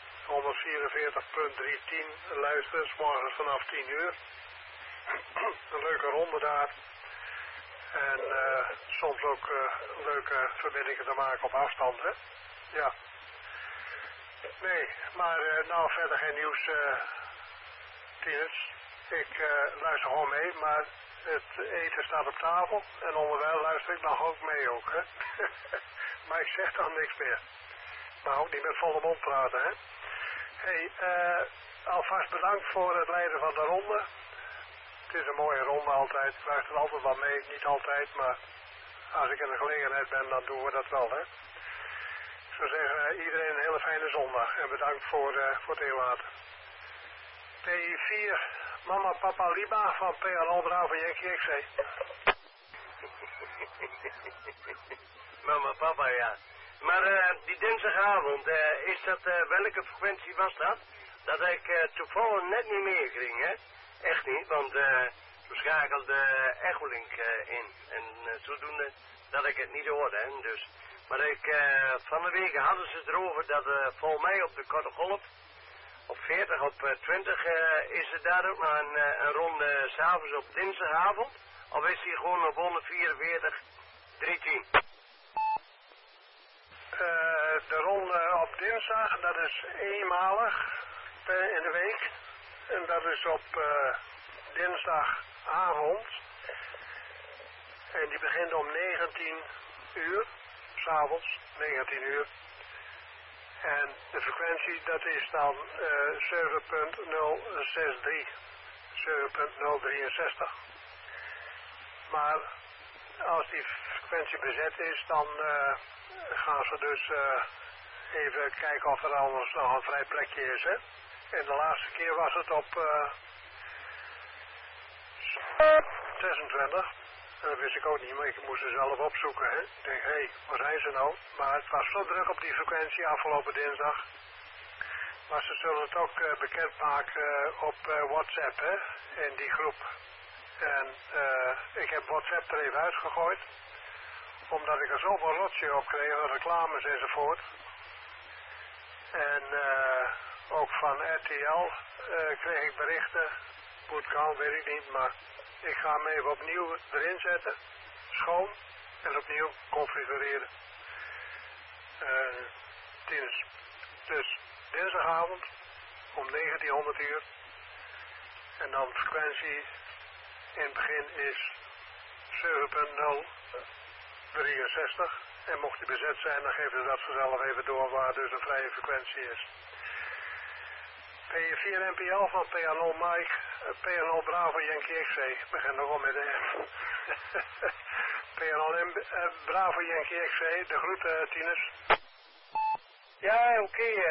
144.310 luisteren, 's morgens vanaf 10 uur. Een leuke ronde daar. En soms ook leuke verbindingen te maken op afstand, hè. Ja. Nee, maar nou verder geen nieuws, Tinus. Ik luister gewoon mee, maar het eten staat op tafel en onderwijl luister ik nog ook mee ook, hè. Maar ik zeg dan niks meer. Maar ook niet met volle mond praten, hè. Hey, alvast bedankt voor het leiden van de ronde. Het is een mooie ronde altijd. Ik luister altijd wel mee, niet altijd, maar als ik in de gelegenheid ben, dan doen we dat wel, hè. Ik zou zeggen, iedereen een hele fijne zondag en bedankt voor het inlaten. PI4, Mama Papa Lima van PLO Bravo Yankee X-ray. Mama Papa, ja. Maar die dinsdagavond, is dat, welke frequentie was dat? Dat ik toevallig net niet meeging, hè? Echt niet, want toen schakelde Echolink in. En zodoende dat ik het niet hoorde, hè. Dus, maar van de week hadden ze het erover dat volgens mij op de korte golf, op 40, op 20 is er daar ook maar een ronde s'avonds op dinsdagavond. Of is hij gewoon op 144, 310? De ronde op dinsdag, dat is eenmalig in de week. En dat is op dinsdagavond. En die begint om 19 uur, 's avonds, 19 uur. En de frequentie, dat is dan 7.063, 7.063. Maar als die frequentie bezet is, dan gaan ze dus even kijken of er anders nog een vrij plekje is. Hè? En de laatste keer was het op 26. En dat wist ik ook niet, maar ik moest ze zelf opzoeken. Hè? Ik denk, hé, waar zijn ze nou? Maar het was zo druk op die frequentie afgelopen dinsdag. Maar ze zullen het ook bekendmaken op WhatsApp, hè? In die groep. En ik heb WhatsApp er even uitgegooid. Omdat ik er zoveel rotje op kreeg, reclames enzovoort. En ook van RTL kreeg ik berichten. Hoe het kan, weet ik niet, maar ik ga hem even opnieuw erin zetten. Schoon. En opnieuw configureren. Dus dinsdagavond om 1900 uur. En dan frequentie in het begin is 7.063. En mocht die bezet zijn, dan geven ze dat vanzelf even door waar dus een vrije frequentie is. P4 NPL van PNO Mike, PNO Bravo Yankee XC. Ik begin nog wel met de F. PNO Bravo Yankee XC, de groeten, Tinus. Ja, oké.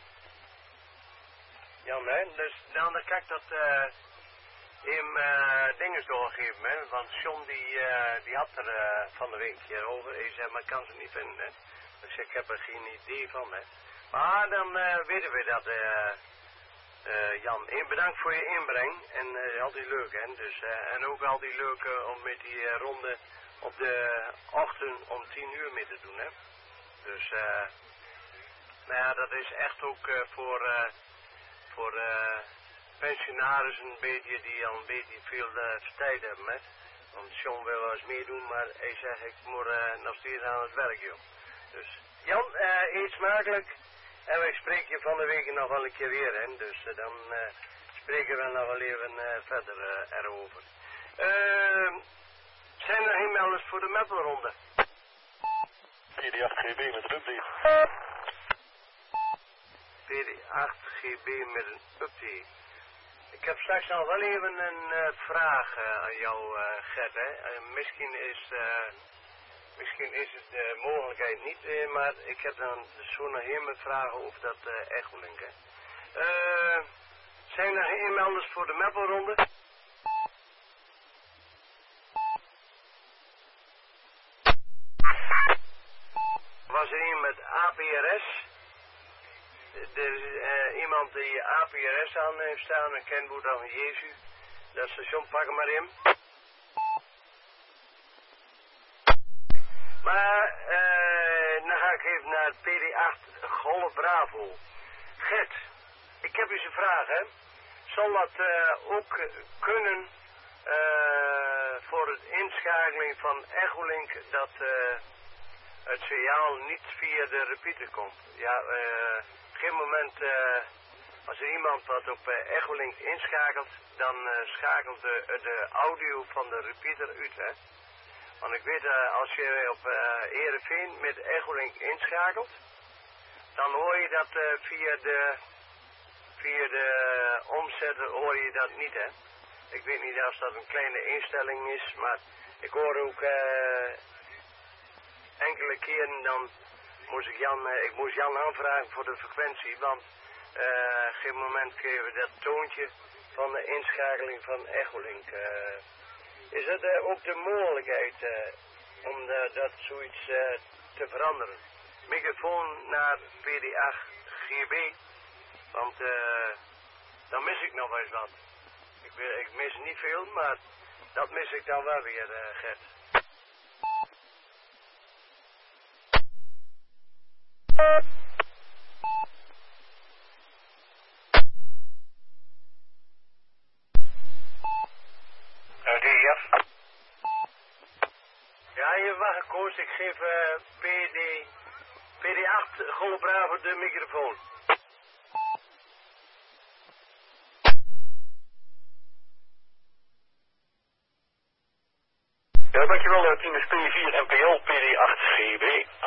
Jan, hè. Dus dan kan ik dat hem dingen doorgeven, hè. Want John die had er van de week een keer over. Hij zei, maar ik kan ze niet vinden, hè. Dus ik heb er geen idee van, hè. Maar dan weten we dat, Jan. Bedankt voor je inbreng. En al die leuke, hè. Dus, en ook al die leuke om met die ronde op de ochtend om 10 uur mee te doen, hè. Dus, nou ja, dat is echt ook voor pensionarissen een beetje die al een beetje veel tijd hebben, hè. Want John wil wel eens meedoen, maar hij zegt, ik moet nog steeds aan het werk, joh. Dus, Jan, eet smakelijk. En wij spreken je van de week nog wel een keer weer, hè. Dus dan spreken we nog wel even verder erover. Zijn er geen melders voor de meppelronde? PD8GB met een update. PD8GB met een update. Ik heb straks nog wel even een vraag aan jou, Gert, hè. Misschien is het de mogelijkheid niet, maar ik heb dan zo nog helemaal vragen over dat Echolink, hè. Zijn er geen inmelders voor de meppelronde? Was er een met APRS? Er is iemand die APRS aan heeft staan, een kenboer van Jezus. Dat station, pak hem maar in. Maar dan ga ik even naar het PD8 Golf Bravo. Gert, ik heb eens een vraag, hè. Zal dat ook kunnen voor het inschakeling van Echolink dat het signaal niet via de repeater komt? Ja, op een gegeven moment als er iemand wat op Echolink inschakelt, dan schakelt de audio van de repeater uit, hè. Want ik weet, als je op Heerenveen met Echolink inschakelt, dan hoor je dat via de omzetter hoor je dat niet, hè. Ik weet niet of dat een kleine instelling is, maar ik hoor ook enkele keren dan moest ik moest Jan aanvragen voor de frequentie, want op een gegeven moment kregen we dat toontje van de inschakeling van Echolink. Is het ook de mogelijkheid om dat zoiets te veranderen? Microfoon naar PD8GB, want dan mis ik nog wel eens wat. Ik mis niet veel, maar dat mis ik dan wel weer, Gert. DF. Ja, je wacht, Koos. Ik geef PD8, Golf Bravo, de microfoon. Ja, dankjewel, Tinus P4 NPL PD8GB.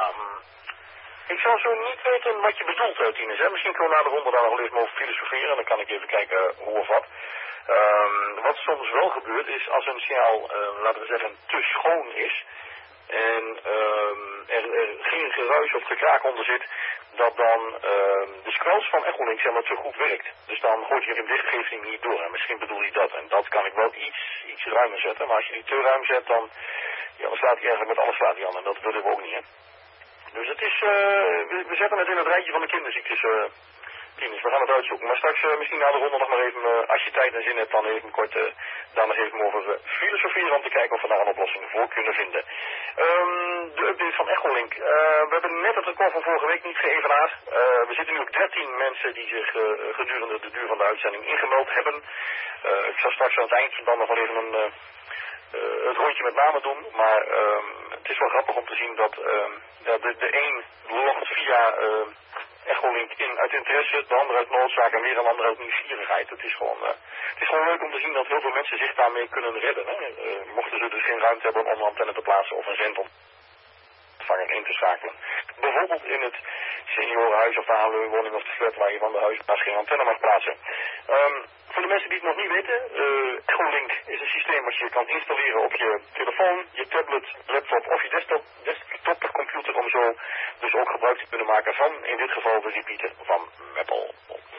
Ik zou zo niet weten wat je bedoelt, Tinus. Hè? Misschien kunnen we na de ronde daar nog eens over filosoferen. Dan kan ik even kijken hoe of wat. Wat soms wel gebeurt is als een signaal, laten we zeggen, te schoon is. En er geen geruis of gekraak onder zit, dat dan de squelch van Echolink zeg maar zo goed werkt. Dus dan gooit je hem dicht, geeft hij hem niet door. En misschien bedoel je dat. En dat kan ik wel iets ruimer zetten. Maar als je die te ruim zet, dan slaat hij eigenlijk met alles slaat hij aan. En dat willen we ook niet, hè. Dus het is, we zetten het in het rijtje van de kinderziektes. We gaan het uitzoeken. Maar straks misschien na de ronde nog maar even, als je tijd en zin hebt, dan even kort daar nog even over filosoferen om te kijken of we daar een oplossing voor kunnen vinden. De update van Echolink. We hebben net het record van vorige week niet geëvenaard. We zitten nu op 13 mensen die zich gedurende de duur van de uitzending ingemeld hebben. Ik zal straks aan het eind dan nog wel even het rondje met namen doen. Maar het is wel grappig om te zien dat de een logt via Echolink in uit interesse, de ander uit noodzaak en weer een ander uit nieuwsgierigheid. Het is gewoon leuk om te zien dat heel veel mensen zich daarmee kunnen redden. Hè? Mochten ze dus geen ruimte hebben om een antenne te plaatsen of een zendontvanger in te schakelen. Bijvoorbeeld in het seniorenhuis of de aanleunwoning of de flat waar je van de huisbaas geen antenne mag plaatsen. Voor de mensen die het nog niet weten, Echolink is een systeem wat je kan installeren op je telefoon, je tablet, laptop of je desktopcomputer om zo dus ook gebruik te kunnen maken van, in dit geval, de repeater van Maple.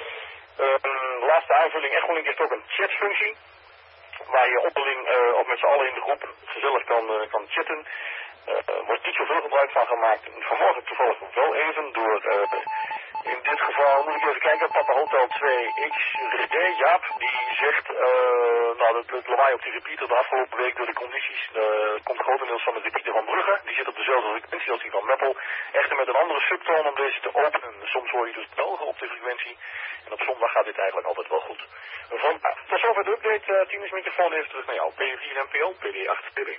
Laatste aanvulling, Echolink heeft ook een chatfunctie, waar je onderling of met z'n allen in de groep gezellig kan chatten. Wordt niet zoveel gebruik van gemaakt. Vanmorgen toevallig wel even door, in dit geval moet ik even kijken, Papa Hotel 2XRD, Jaap, die zegt, het lawaai op die repeater de afgelopen week door de condities, komt grotendeels van de repeater van Brugge, die zit op dezelfde frequentie als die van Meppel, echter met een andere subtoon om deze te openen. Soms hoor je dus Belgen op de frequentie, en op zondag gaat dit eigenlijk altijd wel goed. Tot zover de update, Tinus, met je phone even terug naar jou, P4 NPL, PD8 PD.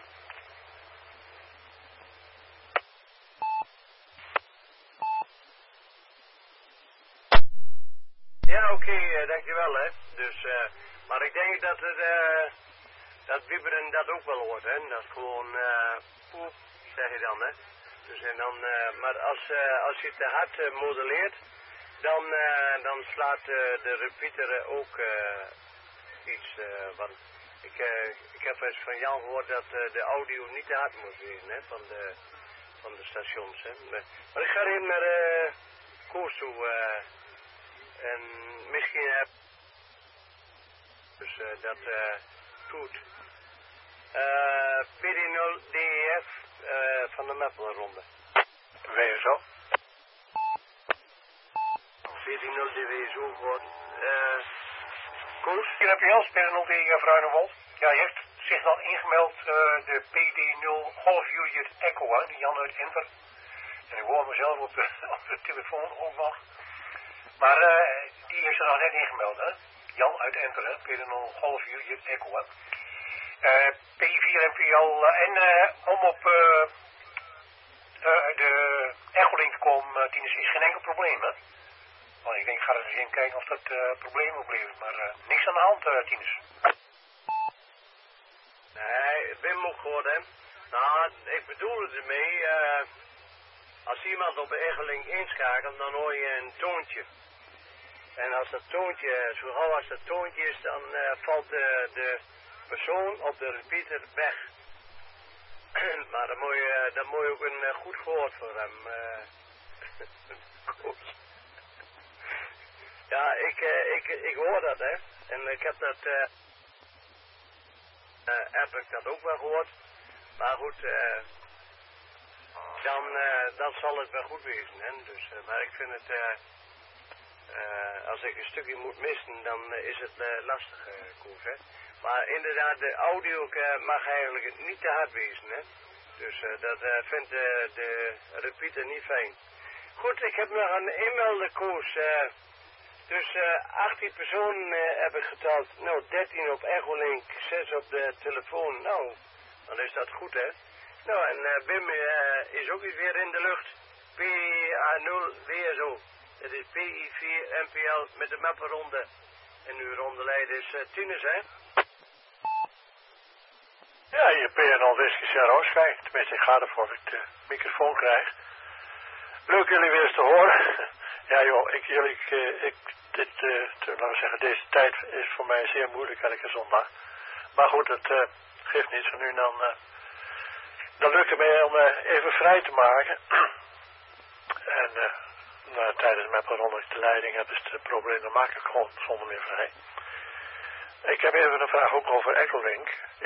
Ja, oké, dankjewel, hè. Dus, maar ik denk dat dat wieberen dat ook wel hoort, hè. Dat is gewoon, poep, zeg je dan, hè. Dus en dan, maar als je te hard modelleert, dan slaat de repeater ook iets, want ik heb eens van Jan gehoord dat de audio niet te hard moet wezen, hè, van de stations, hè. Maar ik ga even naar Koos toe, en misschien heb dus dat doet. PD0DEF van de Mappelenronde. Weer zo. PD0DW zo wordt. Koos? Hier heb je Jans, PD0DEF Ruinewold. Ja, hij heeft zich al ingemeld, de PD0 half Juliet Echo aan, die Jan uit Enter. En ik hoor mezelf op de telefoon ook nog. Maar die heeft zich al net ingemeld, hè? Jan uit Enter, PD0 half Juliet Echo aan. P4 NPL en om op de Echolink te komen, Tinus, is geen enkel probleem, hè? Want ik denk, ik ga er eens in kijken of dat probleem oplevert, maar niks aan de hand, Tinus. Nee, Wim ook gehoord, hè? Nou, ik bedoel het ermee, als iemand op de Echolink inschakelt, dan hoor je een toontje. En als dat toontje, zo gauw als dat toontje is, dan valt de persoon op de repeater weg. Maar dan moet je ook een goed gehoord voor hem. Ja, ik hoor dat, hè. En ik heb dat, heb ik dat ook wel gehoord. Maar goed, dan zal het wel goed wezen, hè. Dus, maar ik vind het, als ik een stukje moet missen, dan is het lastig, Koos, hè. Maar inderdaad, de audio mag eigenlijk niet te hard wezen, hè. Dus dat vindt de repeater niet fijn. Goed, ik heb nog een inmelden, Koos. Dus 18 personen heb ik geteld. Nou, 13 op Echolink, 6 op de telefoon. Nou, dan is dat goed, hè. Nou, en Wim is ook weer in de lucht. PA0 WSO. Dat is PI4 MPL met de mappenronde. En uw rondeleider is Tinus, hè? Ja, je PNL Whisky Sierra Oscar. Tenminste, ik ga ervoor dat ik de microfoon krijg. Leuk jullie weer eens te horen. Ja joh, laten we zeggen, deze tijd is voor mij zeer moeilijk elke zondag. Maar goed, het geeft niet zo nu en dan lukt het mij om even vrij te maken. En tijdens mijn ronde de leiding heb, is het probleem, dan maak ik gewoon zonder meer vrij. Ik heb even een vraag ook over Echolink.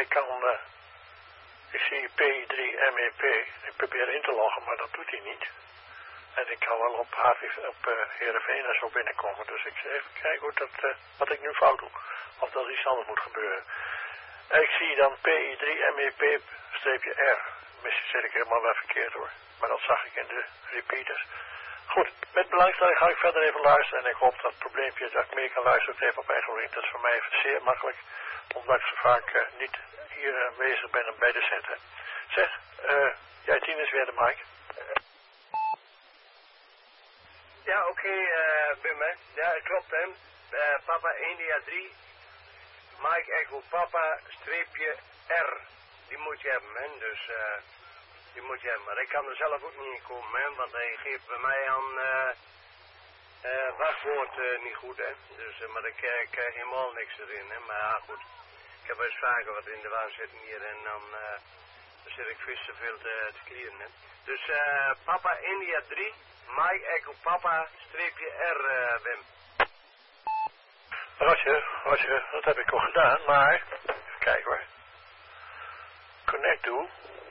Ik zie P3 MEP. Ik probeer in te loggen, maar dat doet hij niet. En ik kan wel op Heerenveen en zo binnenkomen. Dus ik even kijken wat ik nu fout doe. Of dat iets anders moet gebeuren. En ik zie dan PI3 MEP-R. Misschien zit ik helemaal wel verkeerd hoor. Maar dat zag ik in de repeaters. Goed, met belangstelling ga ik verder even luisteren. En ik hoop dat het probleempje dat ik mee kan luisteren even op eigen link. Dat is voor mij zeer makkelijk. Omdat ik zo vaak niet hier aanwezig ben bij de zetten. Zeg, jij Tien is weer de mic. Ja, oké, Wim, hè. Ja, het klopt, hè. Papa India 3, Mike Echo Papa, streepje R. Die moet je hebben, hè. Dus, die moet je hebben. Maar ik kan er zelf ook niet in komen, hè. Want hij geeft bij mij aan wachtwoord niet goed, hè. Dus, maar ik krijg helemaal niks erin, hè. Maar ja, goed. Ik heb wel eens vaker wat in de waan zitten hier en dan zit ik vis te veel te krieren, hè. Dus, Papa India 3, Mike Echo Papa, streepje R, Wim. Roger, dat heb ik al gedaan, maar even kijken hoor. Connect do.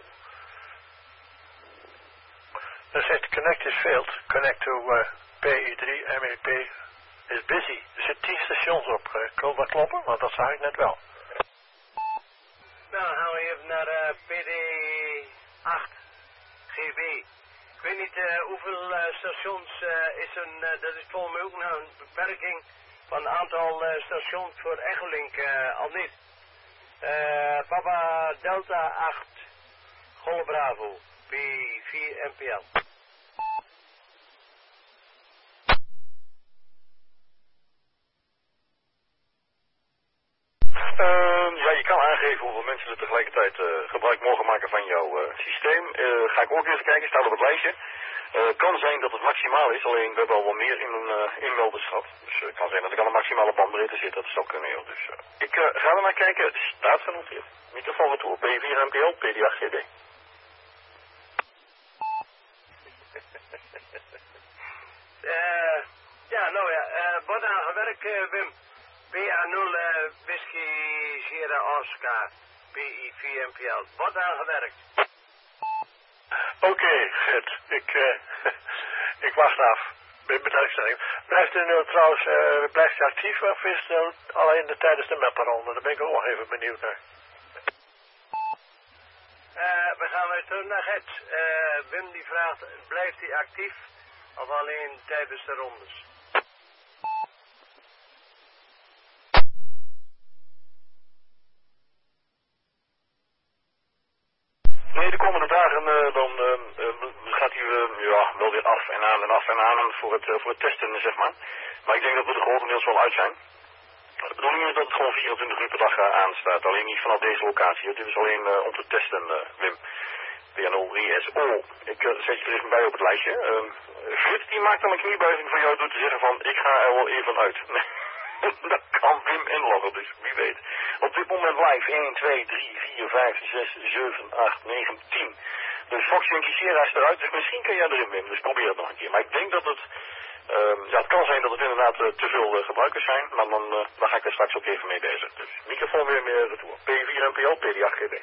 Dan zegt connect is failed. Connect to PI3 MEP is busy. Er zitten 10 stations op. Kan dat kloppen? Want dat zag ik net wel. Nou, dan gaan we even naar PD8 GB. Ik weet niet hoeveel stations is dat is volgens mij ook nou een beperking van een aantal stations voor Echolink al niet. Papa Delta 8, Golf Bravo, P4 MPL. Ja, je kan aangeven hoeveel mensen er tegelijkertijd gebruik mogen maken van jouw systeem. Ga ik ook even kijken, staat op het lijstje. Kan zijn dat het maximaal is, alleen we hebben al wel meer in een inmelders gehad. Dus het kan zijn dat ik aan een maximale bandbreedte zit, dat zou kunnen joh. Dus ik ga er naar kijken, het staat genoteerd. Microfoon retour, P4 MPL, PD8 GB. Ja, nou ja, wat aan gewerkt, Wim. PA0 Whisky Sierra Oscar, PI4 MPL. Wat aan gewerkt? Oké, goed. Ik wacht af. Met bedankstelling. Blijft u nu trouwens, blijft u actief of is het alleen tijdens de mappenronde? Daar ben ik ook nog even benieuwd naar. We gaan weer terug naar Gert. Wim die vraagt, blijft hij actief of alleen tijdens de rondes? Nee, de komende dagen dan gaat hij wel weer af en aan voor het testen, zeg maar. Maar ik denk dat we er grotendeels wel uit zijn. De bedoeling is dat het gewoon 24 uur per dag aanstaat. Alleen niet vanaf deze locatie. Dit is alleen om te testen, Wim. PNO3SO. Ik zet je er even bij op het lijstje. Frit die maakt dan een kniebuiging van jou door te zeggen van ik ga er wel even uit. Dat kan Wim inloggen, dus wie weet. Op dit moment live 1, 2, 3, 4, 5, 6, 7, 8, 9, 10. Dus Fox en Sierra is eruit, dus misschien kan jij erin, Wim. Dus probeer het nog een keer. Maar ik denk dat het, het kan zijn dat het inderdaad te veel gebruikers zijn. Maar dan ga ik er straks ook even mee bezig. Dus microfoon weer meer retour. P4 MPL, PD8 GB.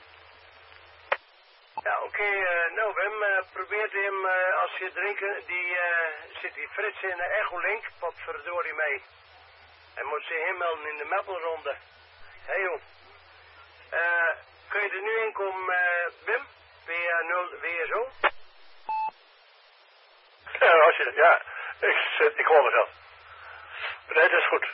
Ja, oké. Nou Wim, probeer hem als je drinken. Zit die Frits in de Echolink. Wat verdorie mee. Hij moet zich inmelden in de mappelronde. Hé joh. Kun je er nu in komen, Wim? PA0 WSO? Ja, ik hoor mezelf. Nee, dat is goed.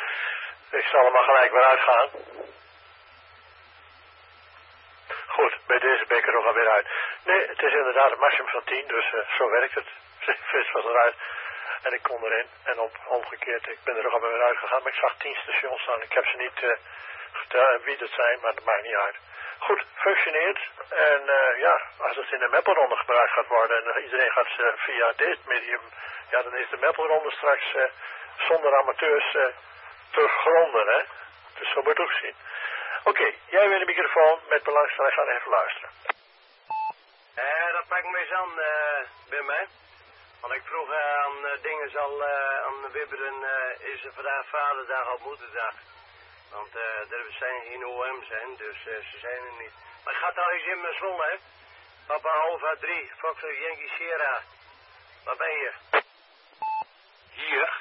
Ik zal er maar gelijk weer uitgaan. Goed, bij deze beker nog alweer uit. Nee, het is inderdaad een maximum van 10, dus zo werkt het. Vis was eruit en ik kon erin. En omgekeerd, ik ben er nog alweer uitgegaan, maar ik zag 10 stations staan. Ik heb ze niet geteld wie dat zijn, maar dat maakt niet uit. Goed, functioneert. En als het in de Meppelronde gebruikt gaat worden en iedereen gaat via dit medium, ja, dan is de Meppelronde straks zonder amateurs te gronden, hè. Dus zo moet het ook zien. Oké, jij weer de microfoon met belangstelling, gaan even luisteren. Dat pakt me eens aan bij mij. Want ik vroeg aan dingen aan Wibberen, is er vandaag vaderdag of moederdag? Want er zijn geen OM zijn, dus ze zijn er niet. Maar het gaat al eens in mijn zon, hè? Papa Alpha 3, Foxtrot Yankee Sierra. Waar ben je? Hier?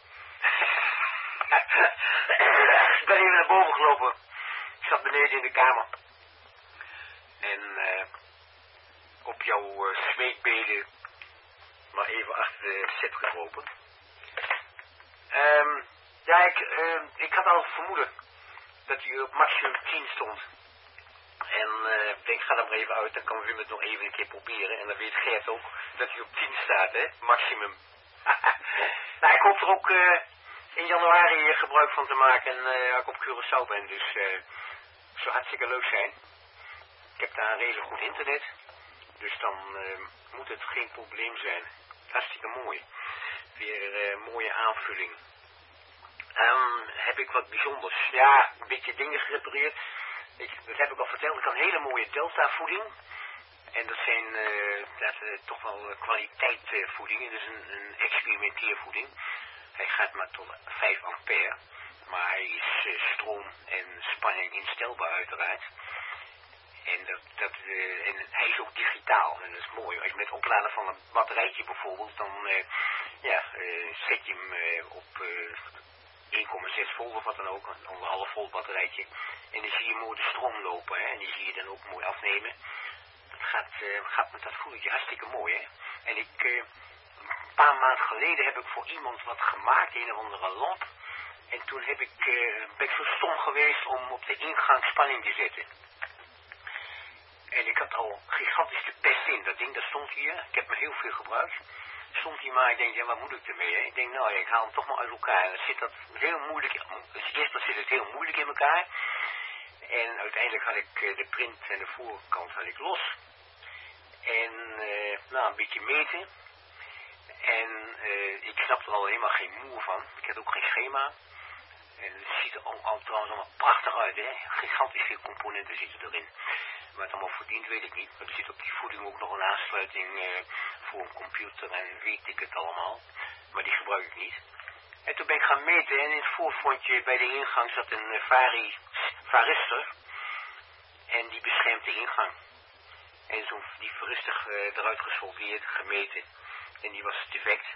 Ik ben even naar boven gelopen. Ik zat beneden in de kamer. En op jouw smeekbeden maar even achter de set gekropen. Ik had al vermoeden dat hij op maximum 10 stond. En ik denk, ga er maar even uit, dan kan Wim het nog even een keer proberen. En dan weet Gert ook dat hij op 10 staat, hè, maximum. Nou, ik hoop er ook in januari gebruik van te maken en als ik op Curaçao ben, dus het zou hartstikke leuk zijn. Ik heb daar een redelijk goed internet, dus dan moet het geen probleem zijn. Hartstikke mooi. Weer een mooie aanvulling. Heb ik wat bijzonders. Ja, een beetje dingen gerepareerd. Dat heb ik al verteld. Ik had een hele mooie Delta voeding. En dat zijn toch wel kwaliteitvoedingen. Dus een experimenteervoeding. Hij gaat maar tot 5 ampère. Maar hij is stroom en spanning instelbaar uiteraard. En, en hij is ook digitaal. En dat is mooi. Als je met het opladen van een batterijtje bijvoorbeeld, dan zet je hem op 1,6 volt of wat dan ook. Een 1,5 volt batterijtje. En dan zie je mooi de stroom lopen. Hè? En die zie je dan ook mooi afnemen. Dat gaat met dat voedertje hartstikke mooi. Hè? En een paar maanden geleden heb ik voor iemand wat gemaakt, een of andere lamp. En toen ben ik zo stom geweest om op de ingang spanning te zetten. En ik had al gigantisch de pest in. Dat ding, dat stond hier. Ik heb me heel veel gebruikt. Stond hier maar, ik denk, ja, wat moet ik ermee? Hè? Ik denk, nou ja, ik haal hem toch maar uit elkaar. En dan zit dat heel moeilijk, dus eerst zit het heel moeilijk in elkaar. En uiteindelijk had ik de print en de voorkant had ik los. En een beetje meten. En ik snapte er al helemaal geen moer van. Ik had ook geen schema. En het ziet er trouwens allemaal prachtig uit, hè. Gigantisch veel componenten zitten erin. Waar het allemaal verdient, weet ik niet. Maar er zit op die voeding ook nog een aansluiting voor een computer en weet ik het allemaal. Maar die gebruik ik niet. En toen ben ik gaan meten en in het voorfrontje bij de ingang zat een varistor. En die beschermt de ingang. En die varistor eruit gesoldeerd, gemeten. En die was defect.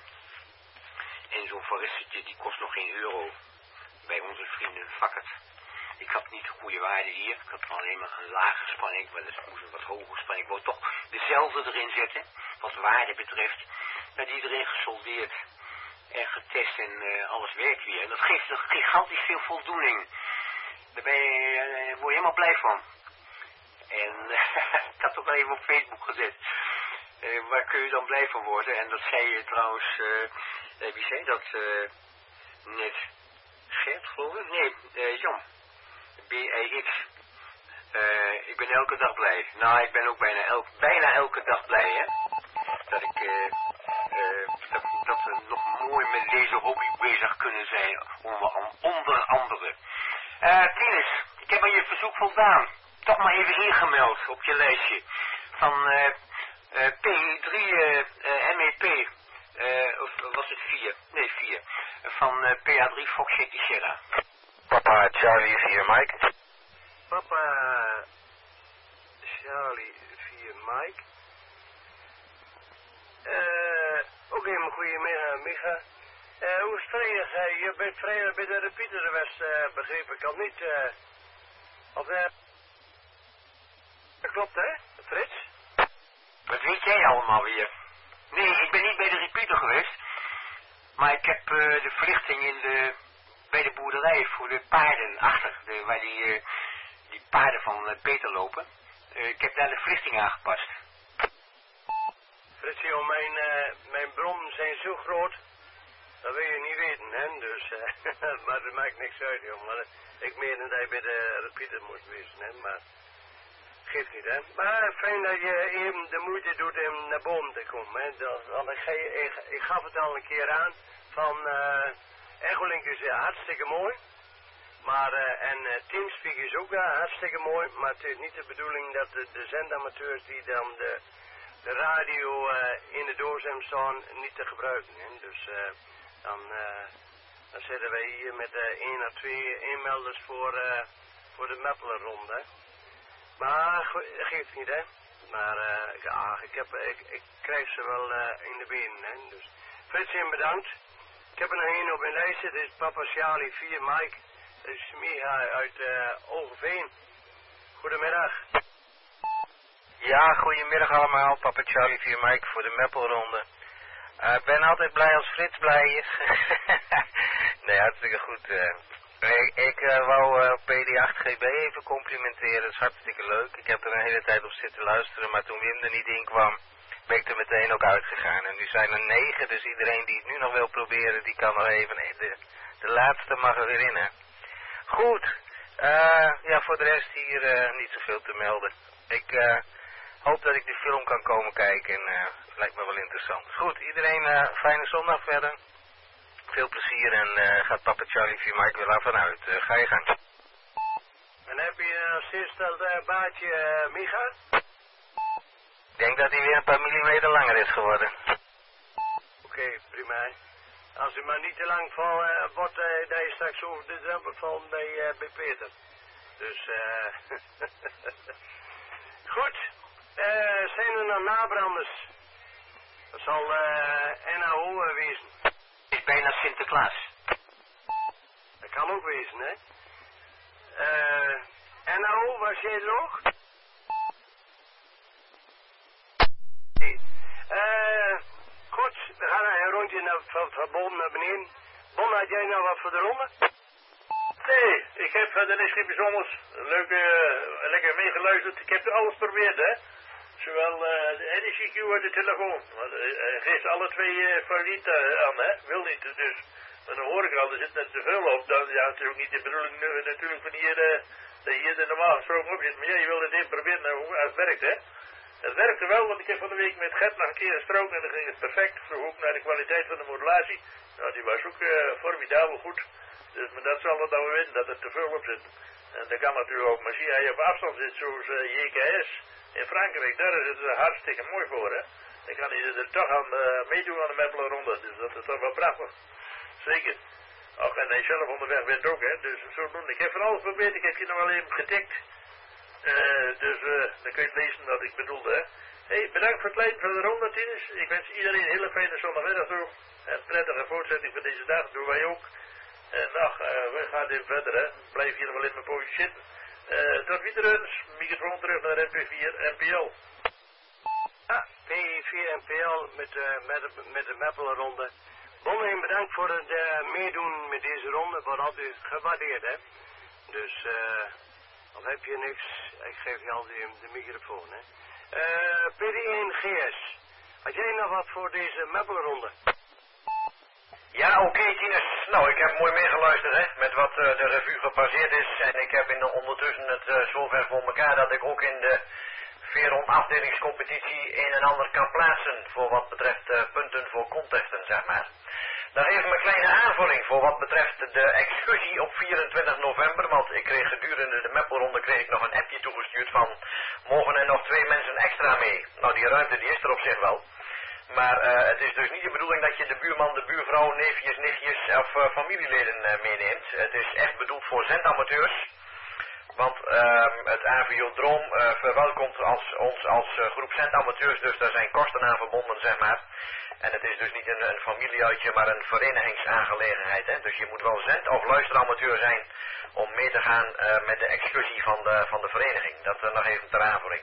En zo'n varistortje die kost nog geen euro. Bij onze vrienden Vakkert. Ik had niet de goede waarde hier. Ik had alleen maar een lage spanning. Maar dat moest een wat hogere spanning. Ik wou toch dezelfde erin zetten. Wat waarde betreft. Maar die erin gesoldeerd. En getest en alles werkt weer. En dat geeft gigantisch veel voldoening. Daar word je helemaal blij van. En ik had het ook al even op Facebook gezet. Waar kun je dan blij van worden? En dat zei je trouwens, wie zei dat net? Gert, geloof ik? Nee, Jan. BIX. Ik ben elke dag blij. Nou, ik ben ook bijna elke dag blij, hè. Dat dat we nog mooi met deze hobby bezig kunnen zijn. Onder andere. Tinus, ik heb aan je verzoek voldaan. Toch maar even ingemeld op je lijstje. Van P3 MEP. Of was het 4? Nee, 4. Van PA3 Fox Yankee Sierra. Papa Charlie 4 Mike. Papa Charlie 4 Mike. Oké, mijn goeiemiddag, Micha. Hoe is het vrijdag? Je bent vrijdag bij de repeaterwest, begreep ik al niet. Dat klopt, hè, Frits? Wat weet jij allemaal weer? Nee, ik ben niet bij de repeater geweest. Maar ik heb de verlichting bij de boerderij voor de paarden achter. Waar die paarden van Peter lopen. Ik heb daar de verlichting aangepast. Fritsio, mijn bronnen zijn zo groot. Dat wil je niet weten, hè. Dus, maar dat maakt niks uit, joh. Maar ik meen dat je bij de repeater moet wezen, hè. Maar geeft niet, hè. Maar fijn dat je even de moeite doet om naar boven te komen, hè. Want ik gaf het al een keer aan. Van Echolink is hartstikke mooi. Maar, Teamspeak is ook hartstikke mooi. Maar het is niet de bedoeling dat de zendamateurs die dan de radio in de doos hebben staan niet te gebruiken. Hè. Dus dan zetten wij hier met 1 à 2 inmelders voor de Meppelenronde. Maar geeft niet, hè. Maar ik krijg ze wel in de benen, hè. Dus Fritsje, bedankt. Ik heb er nog één op mijn lijstje. Dit is Papa Charlie 4 Mike. Dat is Micha uit Oogeveen. Goedemiddag. Ja, goedemiddag allemaal. Papa Charlie 4 Mike voor de Meppelronde. Ik ben altijd blij als Frits blij is. Nee, hartstikke goed. Ik wou PD8GB even complimenteren. Dat is hartstikke leuk. Ik heb er een hele tijd op zitten luisteren, maar toen Wim er niet in kwam, ben ik er meteen ook uitgegaan. En nu zijn er 9, dus iedereen die het nu nog wil proberen, die kan nog even. Nee, de laatste mag er weer in, hè. Goed. Ja, voor de rest hier niet zoveel te melden. Ik hoop dat ik de film kan komen kijken en lijkt me wel interessant. Goed, iedereen fijne zondag verder. Veel plezier en gaat Papa Charlie 4 Mike weer af en uit. Ga je gang. En heb je als eerste dat baardje Micha? Ik denk dat hij weer een paar millimeter langer is geworden. Oké, prima. Als u maar niet te lang wordt, dat je straks over de drempel valt bij Peter. Dus, goed. Zijn er nog nabranders? Dat zal NAO wezen. Het is bijna Sinterklaas. Dat kan ook wezen, hè. NAO, was jij er ook? Nee. Goed, we gaan een rondje van Bon naar beneden. Bon, had jij nou wat voor de ronde? Nee, ik heb verder niks bijzonders. Lekker meegeluisterd. Ik heb alles geprobeerd, hè. Zowel de NECQ uit de telefoon. Geeft alle twee favorieten aan, hè. Wil niet, dus. Maar dan hoor ik al, er zit net te veel op. Dan ja, het is ook niet de bedoeling natuurlijk van hier, dat je hier er normaal gesproken op zit. Maar ja, je wil het even proberen nou, hoe het werkt, hè. Het werkte wel, want ik heb van de week met Gert nog een keer gesproken en dan ging het perfect. Vroeg ook naar de kwaliteit van de modulatie. Nou, die was ook formidabel goed. Dus maar dat zal het dan weten, dat er te veel op zit. En dat kan natuurlijk ook. Maar zie je op afstand zit, zoals JKS in Frankrijk, daar is het hartstikke mooi voor, hè. Dan kan hij er toch aan meedoen aan de Meppelenronde. Dus dat is toch wel prachtig. Zeker. Och, en hij zelf onderweg werd ook, hè. Dus zo doen. Ik heb van alles geprobeerd, ik heb je nog wel even getikt. Dus dan kun je het lezen wat ik bedoelde, hè. Hey, bedankt voor het leiden van de ronde, Tinus. Ik wens iedereen een hele fijne zondagmiddag toe. En prettige voortzetting van deze dag, doen wij ook. En ach, we gaan even verder, hè. Blijf hier wel in mijn pootje zitten. Tot wiederens, microfoon terug naar MP4 NPL. Ja, P4 NPL met de Meppelenronde. Bon, bedankt voor het meedoen met deze ronde, wordt altijd gewaardeerd, hè. Dus, of heb je niks, ik geef je altijd de microfoon, hè. PD1 GS, had jij nog wat voor deze Meppelenronde? Ja, oké, Tinus. Nou, ik heb mooi meegeluisterd, hè, met wat de revue gepasseerd is. En ik heb ondertussen het zover voor elkaar dat ik ook in de Veron afdelingscompetitie een en ander kan plaatsen voor wat betreft punten voor contesten, zeg maar. Dan even een kleine aanvulling voor wat betreft de excursie op 24 november, want ik kreeg gedurende de Meppelronde kreeg ik nog een appje toegestuurd van mogen er nog 2 mensen extra mee. Nou, die ruimte die is er op zich wel. Maar het is dus niet de bedoeling dat je de buurman, de buurvrouw, neefjes, nichtjes of familieleden meeneemt. Het is echt bedoeld voor zendamateurs. Want het aviodroom verwelkomt ons als groep zendamateurs, dus daar zijn kosten aan verbonden, zeg maar. En het is dus niet een familieuitje, maar een verenigingsaangelegenheid. Hè? Dus je moet wel zend- of luisteramateur zijn om mee te gaan met de excursie van de vereniging. Dat nog even ter aanvulling.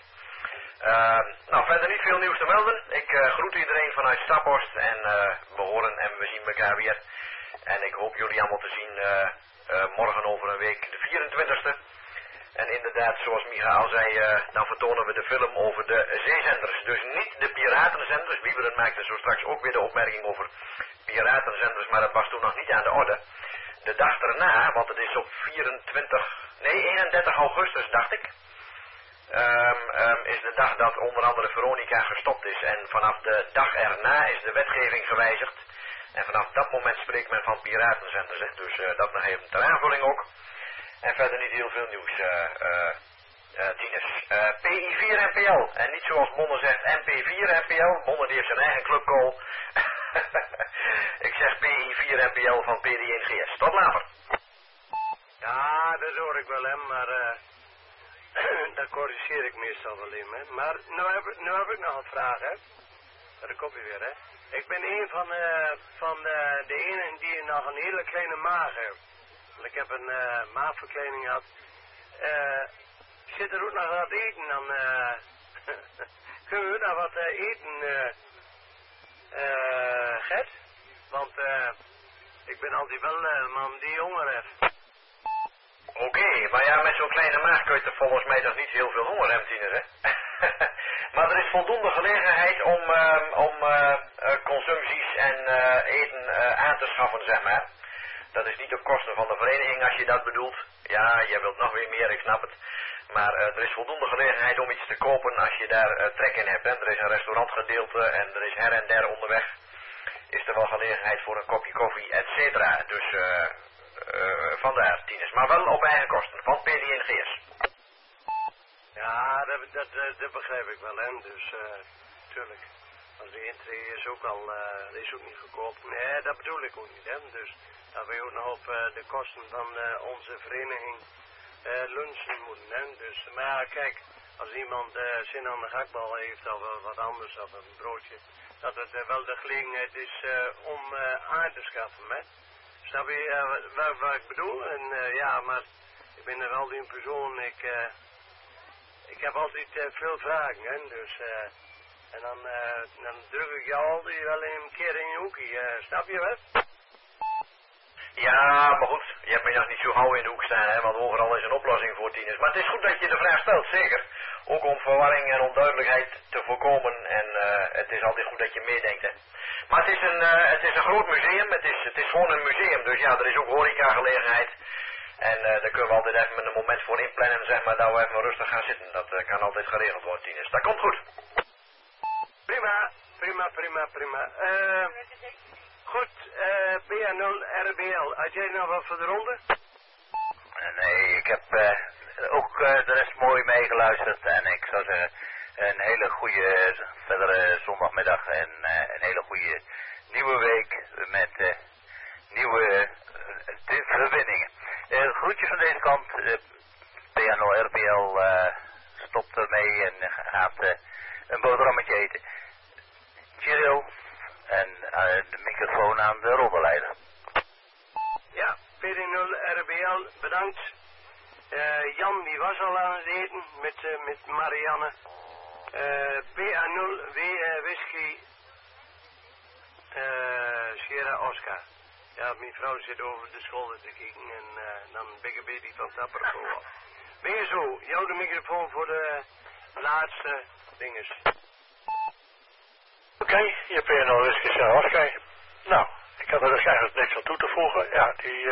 Nou, verder niet veel nieuws te melden. Ik groet iedereen vanuit Staphorst en we horen en we zien elkaar weer. En ik hoop jullie allemaal te zien morgen over een week, de 24e. En inderdaad, zoals Micha al zei, dan vertonen we de film over de zeezenders. Dus niet de piratenzenders. Wieberen maakte zo straks ook weer de opmerking over piratenzenders, maar dat was toen nog niet aan de orde. De dag daarna, want het is op 31 augustus, dacht ik, is de dag dat onder andere Veronica gestopt is. En vanaf de dag erna is de wetgeving gewijzigd. En vanaf dat moment spreekt men van piratenzenders. Hè. Dus dat nog even ter aanvulling ook. En verder niet heel veel nieuws, tieners. PI4 NPL. En niet zoals Bonne zegt MP4 NPL. Bonne die heeft zijn eigen clubcall. Ik zeg PI4 NPL van PD1GS. Tot later. Ja, dat hoor ik wel, hè, maar dat corrigeer ik meestal wel in, hè. Maar nou heb ik nog een vraag, hè. Daar komt hij weer, hè. Ik ben een van de enen die nog een hele kleine maag heeft. Ik heb een maagverkleining gehad. Zit er ook nog wat eten dan? Kunnen we ook nog wat eten, Gert? Want ik ben altijd wel een man die honger heeft. Oké, maar ja, met zo'n kleine maag kun je toch volgens mij toch niet heel veel honger hebben, tieners, hè? Maar er is voldoende gelegenheid om consumpties en eten aan te schaffen, zeg maar. Dat is niet op kosten van de vereniging als je dat bedoelt. Ja, je wilt nog weer meer, ik snap het. Maar er is voldoende gelegenheid om iets te kopen als je daar trek in hebt. Hè. Er is een restaurantgedeelte en er is her en der onderweg. Is er wel gelegenheid voor een kopje koffie, et cetera. Dus vandaar, tieners. Maar wel op eigen kosten, van PD1GS. Ja, dat begrijp ik wel, hè. Dus, tuurlijk. Als de intree is ook al, is ook niet goedkoop. Nee, dat bedoel ik ook niet, hè. Dus dat we ook nog op de kosten van onze vereniging lunchen moeten, hè. Dus, maar kijk, als iemand zin aan de gehaktbal heeft of wat anders, of een broodje, dat het wel de gelegenheid is om aan te schaffen, hè. Snap je wat ik bedoel? En ja, maar ik ben er wel een persoon, ik heb altijd veel vragen, hè, dus en dan druk ik jou altijd wel een keer in je hoekje, snap je wat? Ja, maar goed, je hebt me nog niet zo gauw in de hoek staan, hè, want overal is een oplossing voor tieners. Maar het is goed dat je de vraag stelt, zeker. Ook om verwarring en onduidelijkheid te voorkomen en het is altijd goed dat je meedenkt, hè. Maar het is een groot museum, het is gewoon een museum, dus ja, er is ook horecagelegenheid. En daar kunnen we altijd even een moment voor inplannen, zeg maar, dat we even rustig gaan zitten. Dat kan altijd geregeld worden, tieners. Dat komt goed. Prima. Goed, BA0 RBL. Had jij nog wat voor de ronde? Nee, ik heb ook de rest mooi meegeluisterd en ik zou zeggen een hele goede verdere zondagmiddag en een hele goede nieuwe week met nieuwe verbindingen. Groetjes van deze kant, BA0 RBL stopt ermee en gaat een boterhammetje eten. Cheerio. En de microfoon aan de roddelleider. Ja, PD0 RBL, bedankt. Jan, die was al aan het eten met Marianne. BA0 Whisky Sierra Oscar. Ja, mijn vrouw zit over de schouder te kijken en dan ben ik een beetje van het apropos. Ben je zo, jou de microfoon voor de laatste dinges. Oké, je PNL is gezellig. Oké. Nou, ik had er dus eigenlijk niks aan toe te voegen. Ja,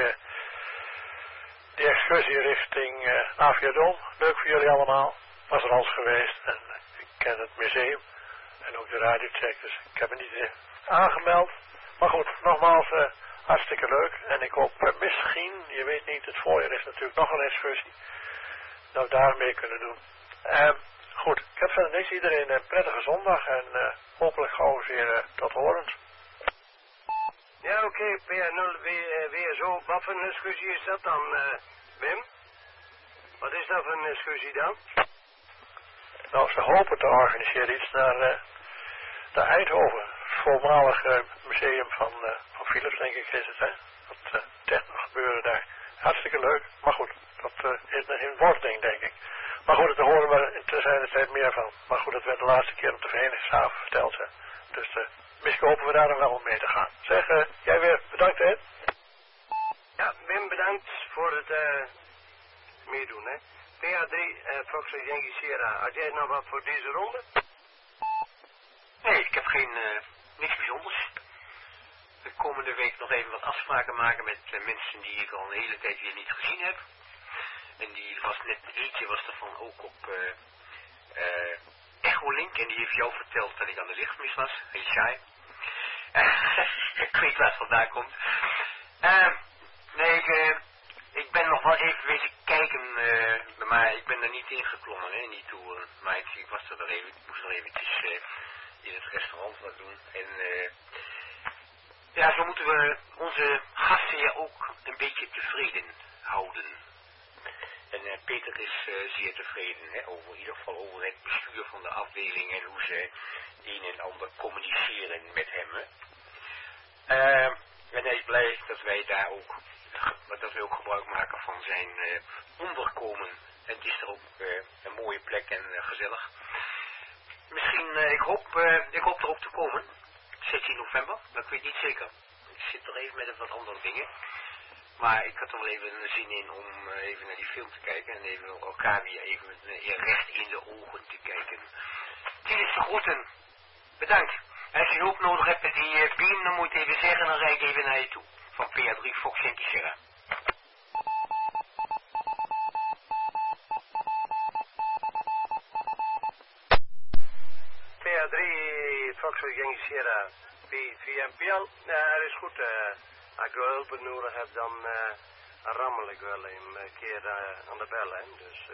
die excursie richting Aviadon, leuk voor jullie allemaal. Was er alles geweest en ik ken het museum en ook de radiocheck, dus ik heb me niet aangemeld. Maar goed, nogmaals, hartstikke leuk. En ik hoop misschien, je weet niet, het voorjaar is natuurlijk nog een excursie, dat we daar mee kunnen doen. Goed, ik heb verder niks. Iedereen een prettige zondag en hopelijk gauw weer tot horens. Ja, oké, PA0 WSO. Wat voor een excursie is dat dan, Wim? Wat is dat voor een excursie dan? Nou, ze hopen te organiseren iets naar Eindhoven. Voormalig museum van Philips, denk ik, is het, hè? Dat techno gebeuren daar. Hartstikke leuk, maar goed, dat is een wording, denk ik. Maar goed, daar horen we in de tijd meer van. Maar goed, dat werd de laatste keer op de verenigingshaven verteld, hè. Dus misschien hopen we daar dan wel mee te gaan. Zeg, jij weer bedankt, hè? Ja, Wim, bedankt voor het meedoen, hè. PA3, Fox en Yankee Sierra. Had jij nog wat voor deze ronde? Nee, ik heb niks bijzonders. De komende week nog even wat afspraken maken met mensen die ik al een hele tijd weer niet gezien heb. En die was net, eentje was ervan ook op Echolink. En die heeft jou verteld dat ik aan de lichtmis was. Heel saai. Ik weet waar het vandaan komt. Nee, ik ben nog wel even wezen kijken, maar ik ben er niet in geklommen, hè, in die tour. Maar ik was er even, ik moest nog eventjes in het restaurant wat doen. En ja, zo moeten we onze gasten ja ook een beetje tevreden houden. En Peter is zeer tevreden, hè, in ieder geval over het bestuur van de afdeling en hoe ze een en ander communiceren met hem. Hè. En hij is blij dat wij daar ook, dat we ook gebruik maken van zijn onderkomen. En het is er ook een mooie plek en gezellig. Misschien, ik hoop erop te komen, 16 november, maar ik weet niet zeker. Ik zit er even met wat andere dingen. Maar ik had er wel even zin in om even naar die film te kijken en even elkaar weer even recht in de ogen te kijken. Dit is de groeten. Bedankt. Als je hulp nodig hebt met die beam, dan moet je even zeggen, dan rijd ik even naar je toe. Van PA3 Fox Yankee Sierra. PA3 Fox Yankee Sierra. VMPL. Ja, dat is goed. Als ik wel hulp nodig heb, dan rammel ik wel een keer aan de bel. Hè. Dus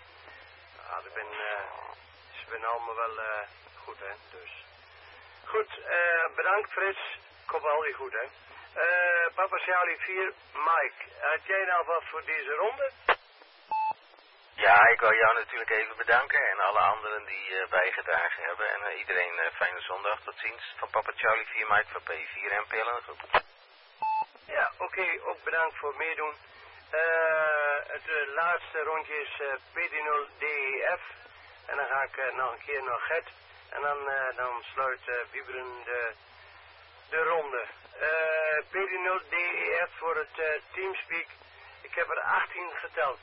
ze zijn allemaal wel goed. Hè. Dus. Goed, bedankt Frits. Komt al weer goed, hè. Papa Charlie 4, Mike. Had jij nou wat voor deze ronde? Ja, ik wil jou natuurlijk even bedanken en alle anderen die bijgedragen hebben. En iedereen fijne zondag. Tot ziens. Van Papa Charlie 4, Mike van P4 en PL. Ja, oké. Ook bedankt voor het meedoen. Het laatste rondje is PD0DEF. En dan ga ik nog een keer naar Gert. En dan sluit Wieberen de ronde. PD0DEF voor het Teamspeak. Ik heb er 18 geteld.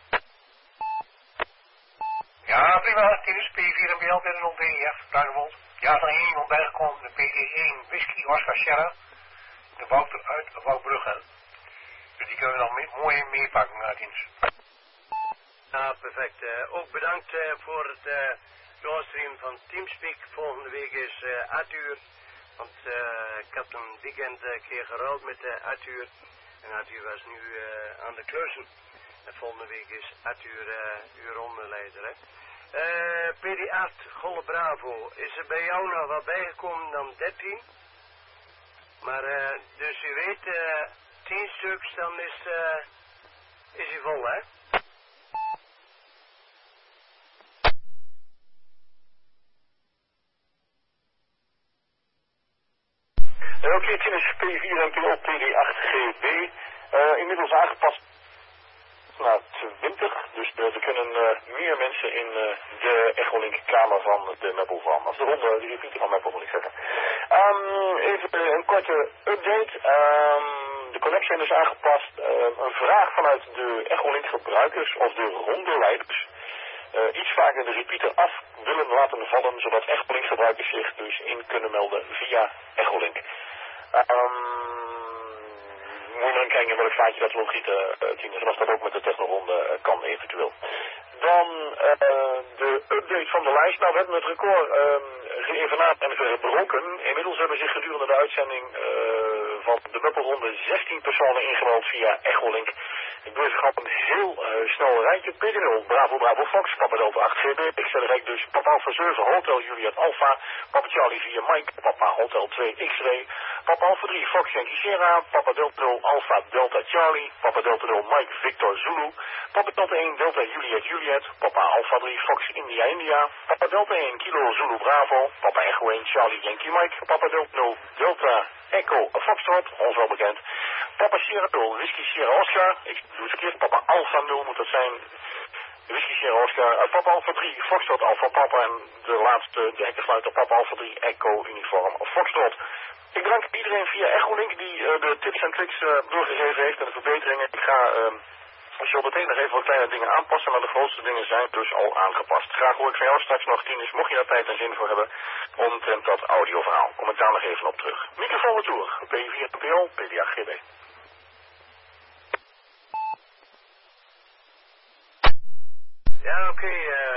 Ja, prima. Dit is P4 en BL bij de 0DEF. Bruinewald. Ja, er is iemand bijgekomen. De PD1 Whisky Oscar Sierra. De Wouter uit Wouwbrugge. Dus die kunnen we nog mooi meepakken uit dienst. Ja, perfect. Ook bedankt voor het doorstream van Teamspeak. Volgende week is Arthur. Want ik had een weekend een keer geruild met Arthur. En Arthur was nu aan de klussen. En volgende week is Arthur uw rondeleider. Hè. PD8 Golle Bravo. Is er bij jou nog wat bijgekomen dan 13? Maar dus u weet, 10 stuks dan is hij vol, hè? Oké, 10 is P4 en PL PD8GB. Inmiddels aangepast naar 20. Dus er kunnen meer mensen in de Echolink kamer van de Meppel van. Of de ronde, de repeater van Meppel moet ik zeggen. Even een korte update. De connection is aangepast. Een vraag vanuit de Echolink gebruikers of de rondeleiders. Iets vaker de repeater af willen laten vallen, zodat Echolink gebruikers zich dus in kunnen melden via Echolink. Moet maar kijken in welk vaatje dat wil gieten, Tien. En of dat ook met de technoronde kan eventueel. Dan de update van de lijst. Nou, we hebben het record geëvenaard en verbroken. Inmiddels hebben zich gedurende de uitzending van de Meppelronde 16 personen ingemeld via Echolink. Ik doe even gewoon een heel snel rijtje. PD0, Bravo Bravo Fox, Papa Delta 8 GB, XZ dus Papa Alpha 7, Hotel Juliet Alpha, Papa Charlie 4 Mike, Papa Hotel 2 X-Ray, Papa Alpha 3 Fox Yankee Sierra, Papa Delta 0 Alpha Delta Charlie, Papa Delta 0 Mike Victor Zulu, Papa Delta 1 Delta Juliet Juliet, Papa Alpha 3 Fox India India, Papa Delta 1 Kilo Zulu Bravo, Papa Echo 1 Charlie Yankee Mike, Papa Delta 0 Delta Echo Foxtrot, ons wel bekend, Papa Sierra 0 Whisky Sierra Oscar, ik doe het verkeerd, Papa Alpha 0 moet dat zijn, Whisky Sierra Oscar, Papa Alpha 3 Foxtrot Alpha Papa en de laatste, de hekkenfluiter, Papa Alpha 3 Echo Uniform Foxtrot. Ik bedank iedereen via Echolink die de tips en tricks doorgegeven heeft en de verbeteringen. Ik ga Zometeen nog even wat kleine dingen aanpassen, maar de grootste dingen zijn dus al aangepast. Graag hoor ik van jou straks nog, Tinus, mocht je daar tijd en zin voor hebben, omtrent dat audioverhaal. Kom ik daar nog even op terug. Microfoon retour, P4PL, PD8GB. Ja, oké,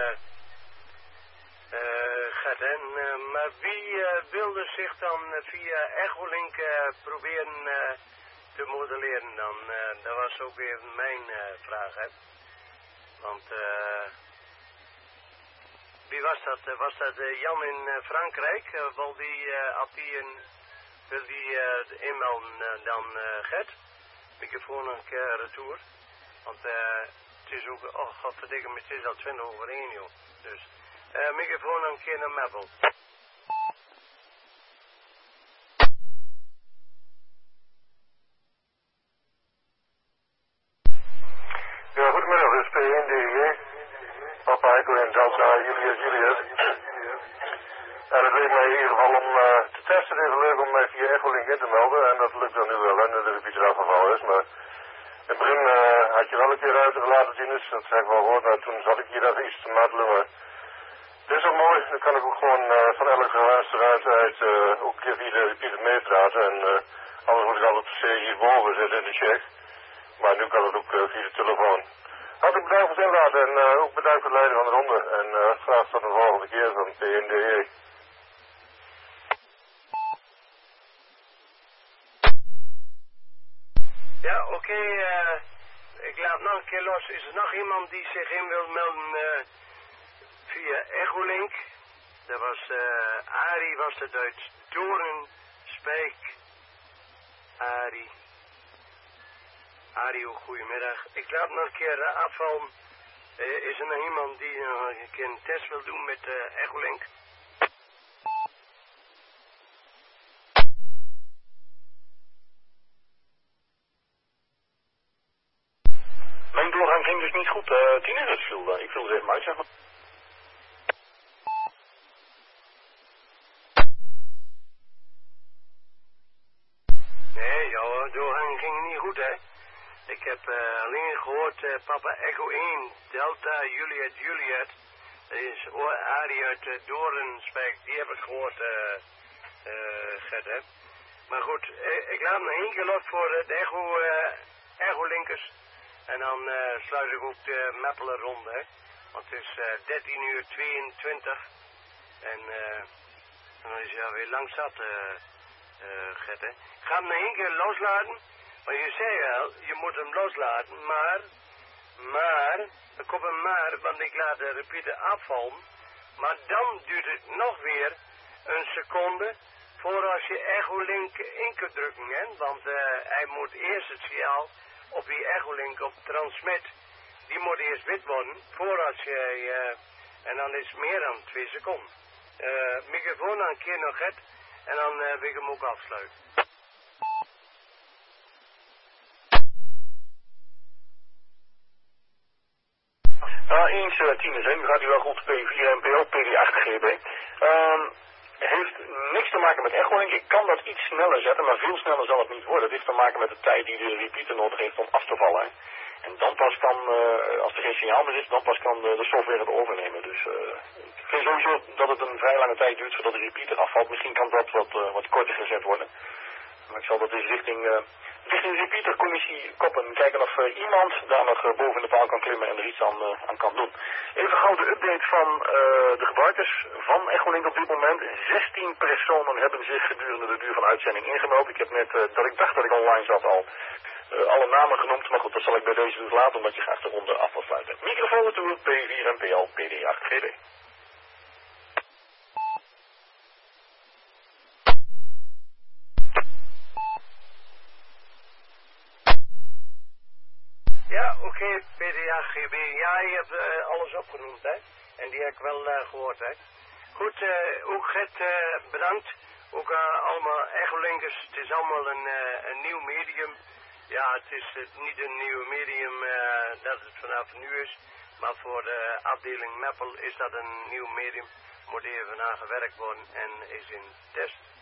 Gert, maar wie wilde zich dan via Echolink proberen te modelleren dan? Dat was ook even mijn vraag, hè. Want, wie was dat? Was dat Jan in Frankrijk? Wil die inmelden dan, Gert? Microfoon een keer retour. Want, het is ook, oh godverdikke, het is al 20 over 1, joh. Dus, microfoon een keer naar Meppel. Ja, goedemiddag, dit is P1DG. Papa Echo en Delta Julius. En het leek mij in ieder geval om te testen, even leuk om mij via Echolink in te melden. En dat lukt dan nu wel, hè, dat er iets afgevallen is. Maar in het begin had je wel een keer ruimte gelaten, Tinus. Dat zeg ik wel gehoord, maar toen zat ik hier even iets te mattelen. Maar dit is ook mooi, dan kan ik ook gewoon van elke luisteraar uit ook een keer via de repeater meepraten. En anders moet ik altijd per se hierboven zitten in de check. Maar nu kan het ook via de telefoon. Hartelijk bedankt voor het inladen en ook bedankt voor het leiden van de ronde. En graag tot de volgende keer van PNDE. Ja, oké, ik laat nog een keer los. Is er nog iemand die zich in wil melden via Echolink? Dat was Arie, was het uit Doornspijk. Arie, goedemiddag. Ik laat nog een keer afvallen. Is er nog iemand die nog een keer een test wil doen met Echolink? Mijn doorgang ging dus niet goed. Tinus, ik viel er even uit, zeg maar. Nee, jouw doorgang ging niet goed, hè. Ik heb alleen gehoord Papa Echo 1, Delta Juliet. Dat is Arie uit Doornspijk, die heb ik gehoord, Gert, hè. Maar goed, ik laat me één keer los voor de Echolinkers. En dan sluit ik ook de Meppelen ronde, hè. Want het is 13:22. En dan is hij alweer lang zat, Gert, hè. Ik ga hem nog één keer loslaten. Maar je zei wel, je moet hem loslaten, maar, er komt een maar, want ik laat de repeater afvallen. Maar dan duurt het nog weer een seconde voordat je Echolink in kunt drukken, hè. Want hij moet eerst het signaal op die Echolink op transmit. Die moet eerst wit worden voordat je, en dan is het meer dan 2 seconden. Microfoon dan een keer nog, Gert, en dan wil ik hem ook afsluiten. Eens, Tinus, nu gaat u wel goed P4NPL, PD8GB. Heeft niks te maken met Echolink. Ik kan dat iets sneller zetten, maar veel sneller zal het niet worden. Het heeft te maken met de tijd die de repeater nodig heeft om af te vallen. Hè. En dan pas kan, als er geen signaal meer is, dan pas kan de software het overnemen. Dus ik vind sowieso dat het een vrij lange tijd duurt voordat de repeater afvalt. Misschien kan dat wat korter gezet worden. Maar ik zal dat eens richting de repeatercommissie koppen. Kijken of iemand daar nog boven de paal kan klimmen en er iets aan kan doen. Even gauw de update van de gebruikers van Echolink op dit moment. 16 personen hebben zich gedurende de duur van uitzending ingemeld. Ik heb net, dat ik dacht dat ik online zat al, alle namen genoemd. Maar goed, dat zal ik bij deze dus laten, omdat je graag de ronde af wil sluiten. Microfoon retour, P4NPL, PD8GB. Ja, oké, PD8GB. Ja, je hebt alles opgenoemd, hè. En die heb ik wel gehoord, hè. Goed, ook Gert, bedankt. Ook allemaal Echolinkers. Het is allemaal een nieuw medium. Ja, het is niet een nieuw medium dat het vanaf nu is. Maar voor de afdeling Meppel is dat een nieuw medium. Moet even aan gewerkt worden en is in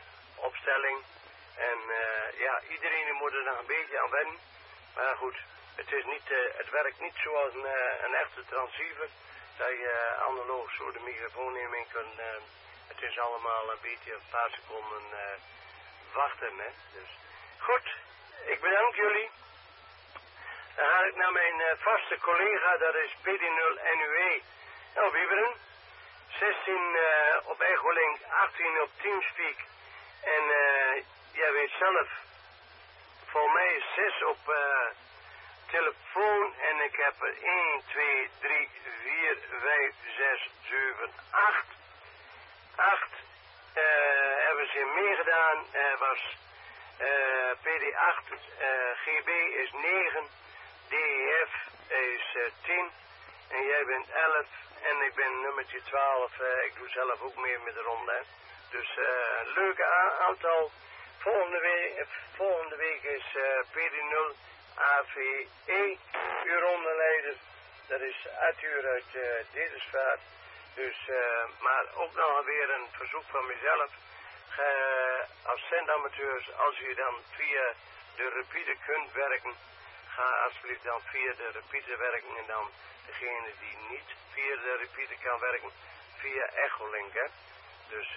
testopstelling. En ja, iedereen moet er nog een beetje aan wennen. Maar goed, Het werkt niet zoals een echte transceiver, dat je analoog zo de microfoon in kunt. Het is allemaal een beetje een paar seconden wachten. Hè? Dus. Goed, ik bedank jullie. Dan ga ik naar mijn vaste collega, dat is PD0NUE. Nou, Wieberen. 16 op Echolink, 18 op Teamspeak. En jij weet zelf, voor mij is 6 op telefoon. En ik heb er 1, 2, 3, 4, 5, 6, 7, 8. 8 hebben ze meegedaan. Was PD8, GB is 9, DEF is 10 en jij bent 11 en ik ben nummertje 12. Ik doe zelf ook meer met de ronde. Hè. Dus een leuke aantal. Volgende week is PD0 AVE, uw rondeleider. Dat is 8 uur uit Dedersvaart. Dus, maar ook nog weer een verzoek van mezelf. Als zendamateurs, als u dan via de repeater kunt werken, ga alsjeblieft dan via de repeater werken. En dan degene die niet via de repeater kan werken, via Echolink. Hè. Dus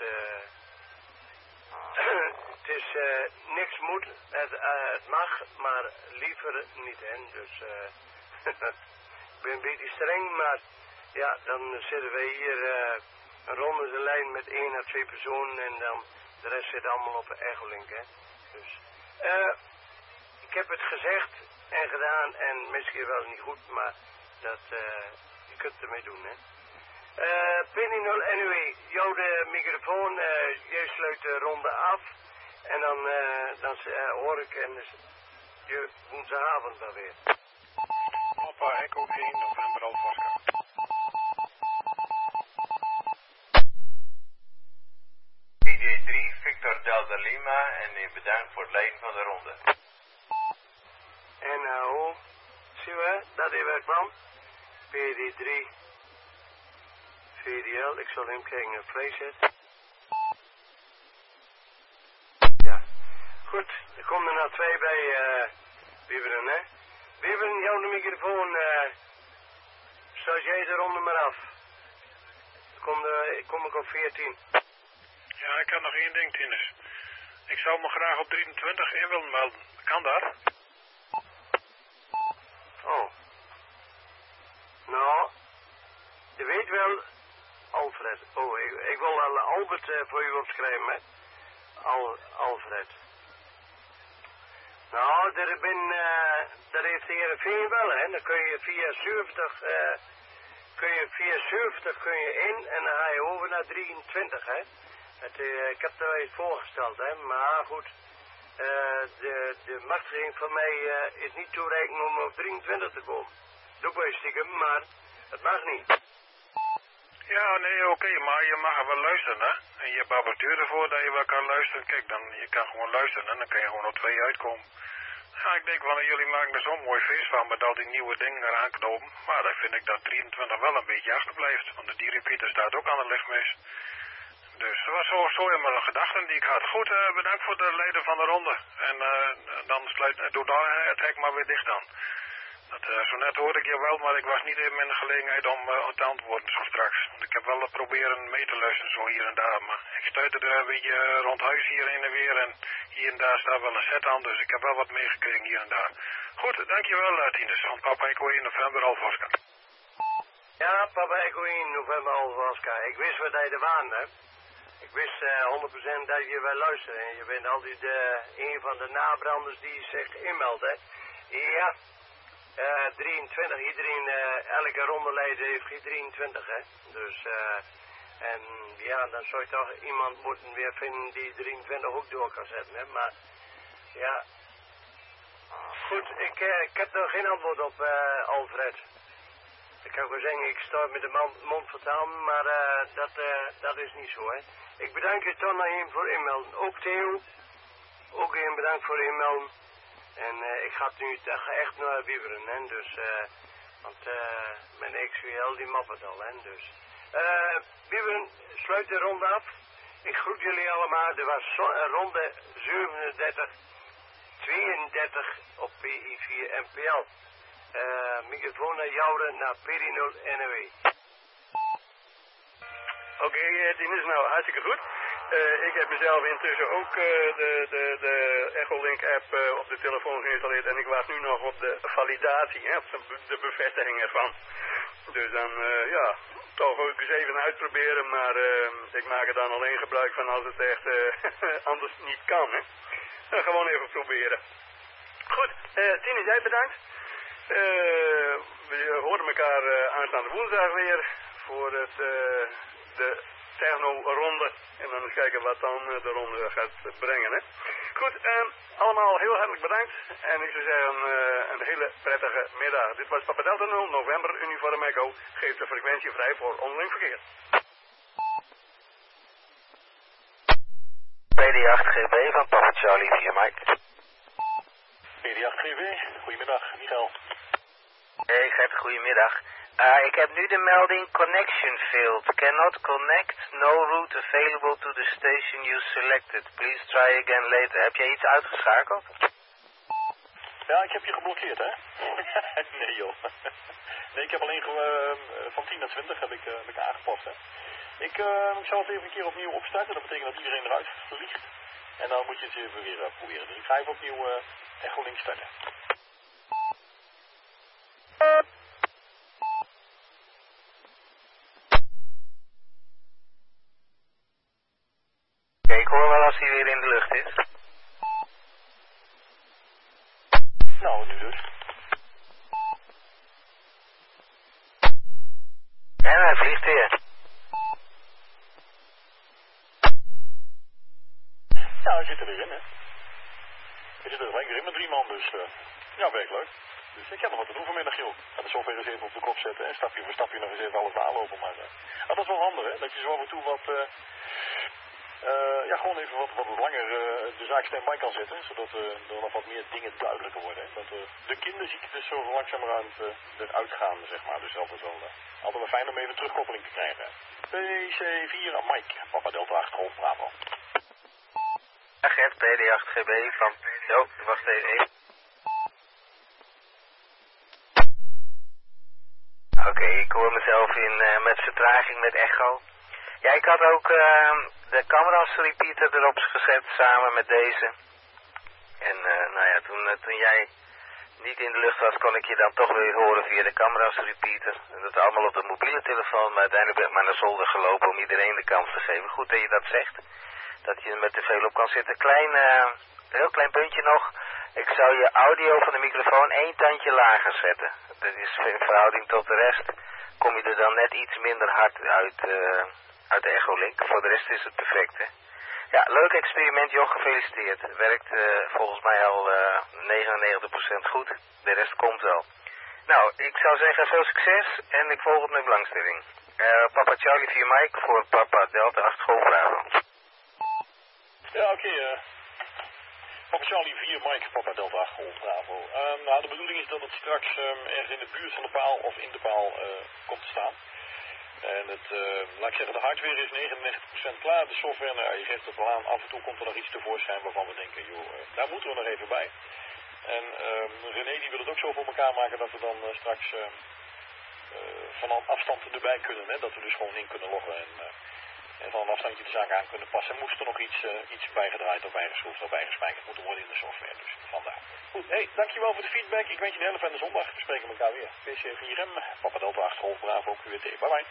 het is niks moet, het mag, maar liever niet. Hè. Dus ik ben een beetje streng, maar ja, dan zitten we hier een ronde de lijn met 1 à 2 personen en dan de rest zit allemaal op een Echolink. Hè. Dus ik heb het gezegd en gedaan en misschien wel niet goed, maar dat, je kunt ermee doen. Hè. PD0 NUE, jou de microfoon, jij sluit de ronde af en dan hoor ik en je woensdagavond dan weer. Papa Echo 1 November Alpha. PD3 Victor Delta Lima en u bedankt voor het leiden van de ronde. En hoe zien we dat hij weer kwam? PD3 VDL, ik zal hem kijken naar playset. Ja, goed, er komen er nou 2 bij Wieberen, hè. Wieberen, jouw de microfoon, sluit jij de ronde maar af. Kom ik op 14. Ja, ik had nog 1 ding, Tinus. Ik zou me graag op 23 in willen melden. Kan dat? Oh. Nou, je weet wel, Alfred. Oh, ik wil al Albert voor u opschrijven, hè. Alfred. Nou, daar heeft de Heerenveen wel, hè. Dan kun je via 70, kun je in en dan ga je over naar 23, hè. Ik heb er wel eens voorgesteld, hè. Maar goed, de machtiging van mij is niet toereikend om op 23 te komen. Doe ik wel stiekem, maar het mag niet. Ja, nee, oké, maar je mag er wel luisteren, hè. En je hebt apparatuur ervoor dat je wel kan luisteren. Kijk, je kan gewoon luisteren en dan kan je gewoon op 2 uitkomen. Ja, ik denk wel, jullie maken er zo'n mooi feest van met al die nieuwe dingen eraan knopen. Maar dan vind ik dat 23 wel een beetje achterblijft, want die repeater staat ook aan de lichtmis. Dus dat was zo in mijn gedachten die ik had. Goed, bedankt voor de leider van de ronde. En dan doe daar het hek maar weer dicht dan. Zo net hoorde ik je wel, maar ik was niet in mijn gelegenheid om te antwoorden zo straks. Want ik heb wel proberen mee te luisteren zo hier en daar. Maar ik stuitte er een beetje rond huis hier heen en weer. En hier en daar staat wel een set aan, dus ik heb wel wat meegekregen hier en daar. Goed, dankjewel Tinus. Van Papa Echo 1 November Alpha Oscar. Ja, Papa Echo 1 November Alpha Oscar. Ik wist wat hij er waan, hè. Ik wist 100% dat je wel luistert. En je bent altijd een van de nabranders die zich inmeldt, hè. Ja. 23, iedereen, elke rondeleider heeft 23, hè. Dus, en ja, dan zou je toch iemand moeten weer vinden die 23 ook door kan zetten, hè. Maar, ja. Goed, ik heb er geen antwoord op, Alfred. Ik kan wel zeggen, ik sta met de mond vertalen, maar dat is niet zo, hè. Ik bedank je toch nog even voor inmelden. Ook Theo, ook even bedankt voor inmelden. En ik ga het nu echt naar Wieberen, hè, dus, want mijn XWL die mapt het al, hè, dus. Wieberen, sluit de ronde af. Ik groet jullie allemaal. Er was ronde 37, 32 op PI4 MPL. Microfoon naar Jouren naar Perino NW. Oké, Tinus, nou hartstikke goed. Ik heb mezelf intussen ook de Echolink app op de telefoon geïnstalleerd en ik wacht nu nog op de validatie, hè, op de bevestiging ervan. Dus dan, ja, toch ook eens even uitproberen, maar ik maak er dan alleen gebruik van als het echt anders niet kan, hè. Dan gewoon even proberen. Goed, Tinus, jij bedankt. We horen elkaar aanstaande woensdag weer voor de techno-ronde. En dan eens kijken wat dan de ronde gaat brengen, hè. Goed, allemaal heel hartelijk bedankt. En ik zou zeggen, een hele prettige middag. Dit was Papa Delta 0, November, Uniform Echo. Geeft de frequentie vrij voor onderling verkeer. PD8GB van Papa Charlie 4 Mike. PD8GB, goedemiddag, Michael. Hey Gert, goedemiddag. Ik heb nu de melding connection failed. Cannot connect. No route available to the station you selected. Please try again later. Heb jij iets uitgeschakeld? Ja, ik heb je geblokkeerd, hè? Nee, joh. Nee, ik heb alleen van 10 naar 20 heb ik aangepast, hè. Ik zal het even een keer opnieuw opstarten. Dat betekent dat iedereen eruit vliegt. En dan moet je het even weer proberen. Dus ik ga even opnieuw Echolink starten. Oké, ik hoor wel als hij weer in de lucht is. Nou, nu dus. En hij vliegt weer. Ja, hij zit er weer in, hè. Hij zit er gelijk weer in met 3 man, dus ja, werkt leuk. Dus ik heb nog wat te doen vanmiddag, joh. Ga de software eens even op de kop zetten en stapje voor stapje nog eens even alles nalopen. Maar dat is wel handig, hè. Dat je zo af en toe wat, ja, gewoon even wat langer de zaak stand-by kan zetten. Zodat er nog wat meer dingen duidelijker worden, hè. Dat de kinderziektes zo langzamerhand eruit gaan, zeg maar. Dus altijd wel fijn om even terugkoppeling te krijgen. PC4 Mike, Papa Delta 8 Golf Bravo. Gert, PD8GB van... Jo, wacht even. Oké, ik hoor mezelf in met vertraging met echo. Ja, ik had ook de camera's repeater erop gezet samen met deze. En nou ja, toen jij niet in de lucht was, kon ik je dan toch weer horen via de camera's repeater. En dat allemaal op de mobiele telefoon, maar uiteindelijk ben ik maar naar zolder gelopen om iedereen de kans te geven. Goed dat je dat zegt. Dat je er met te veel op kan zitten. Heel klein puntje nog. Ik zou je audio van de microfoon 1 tandje lager zetten. Dat is in verhouding tot de rest. Kom je er dan net iets minder hard uit de Echolink. Voor de rest is het perfect, hè. Ja, leuk experiment, joh. Gefeliciteerd. Werkt volgens mij al 99% goed. De rest komt wel. Nou, ik zou zeggen veel succes en ik volg het met belangstelling. Papa Charlie 4 Mike voor Papa Delta 8 Golf Bravo. Ja, oké. Papa Charlie 4 Mike, Papa Delta 8 Golf Bravo. Nou, de bedoeling is dat het straks ergens in de buurt van de paal of in de paal komt te staan. En laat ik zeggen, de hardware is 99% klaar. De software, nou, je geeft het wel aan, af en toe komt er nog iets tevoorschijn waarvan we denken, joh, daar moeten we nog even bij. En René die wil het ook zo voor elkaar maken dat we dan straks van een afstand erbij kunnen. Hè? Dat we dus gewoon in kunnen loggen en van een afstandje de zaak aan kunnen passen. Moest er nog iets bijgedraaid of bijgeschroefd of bijgespijkerd moeten worden in de software. Dus vandaar. Goed, hey, dankjewel voor de feedback. Ik wens je een hele fijne zondag. We spreken elkaar weer. PC4M, Papa Delta 8 Golf Bravo QT. Bye bye.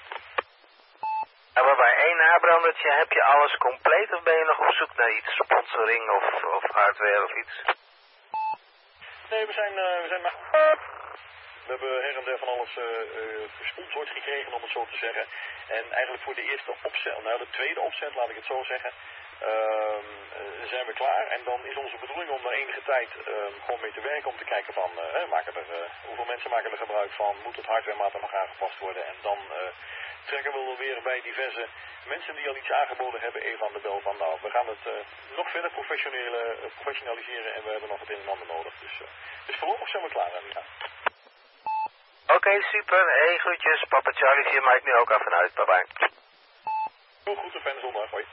Ja, maar bij één nabrandertje heb je alles compleet of ben je nog op zoek naar iets? Sponsoring of hardware of iets? Nee, we zijn maar... We hebben her en der van alles gesponsord gekregen, om het zo te zeggen. En eigenlijk voor de eerste opzet, nou de tweede opzet, laat ik het zo zeggen, zijn we klaar. En dan is onze bedoeling om na enige tijd gewoon mee te werken, om te kijken van, hoeveel mensen maken er gebruik van, moet het hardwarematig nog aangepast worden. En dan trekken we weer bij diverse mensen die al iets aangeboden hebben even aan de bel van, nou, we gaan het nog verder professionaliseren en we hebben nog het een en ander nodig. Dus voorlopig zijn we klaar. Ja. Oké, super. Hey, groetjes. Papa Charlie 4 Mike nu ook af en uit. Bye bye. Heel goed, een fijne zondag. Hoi.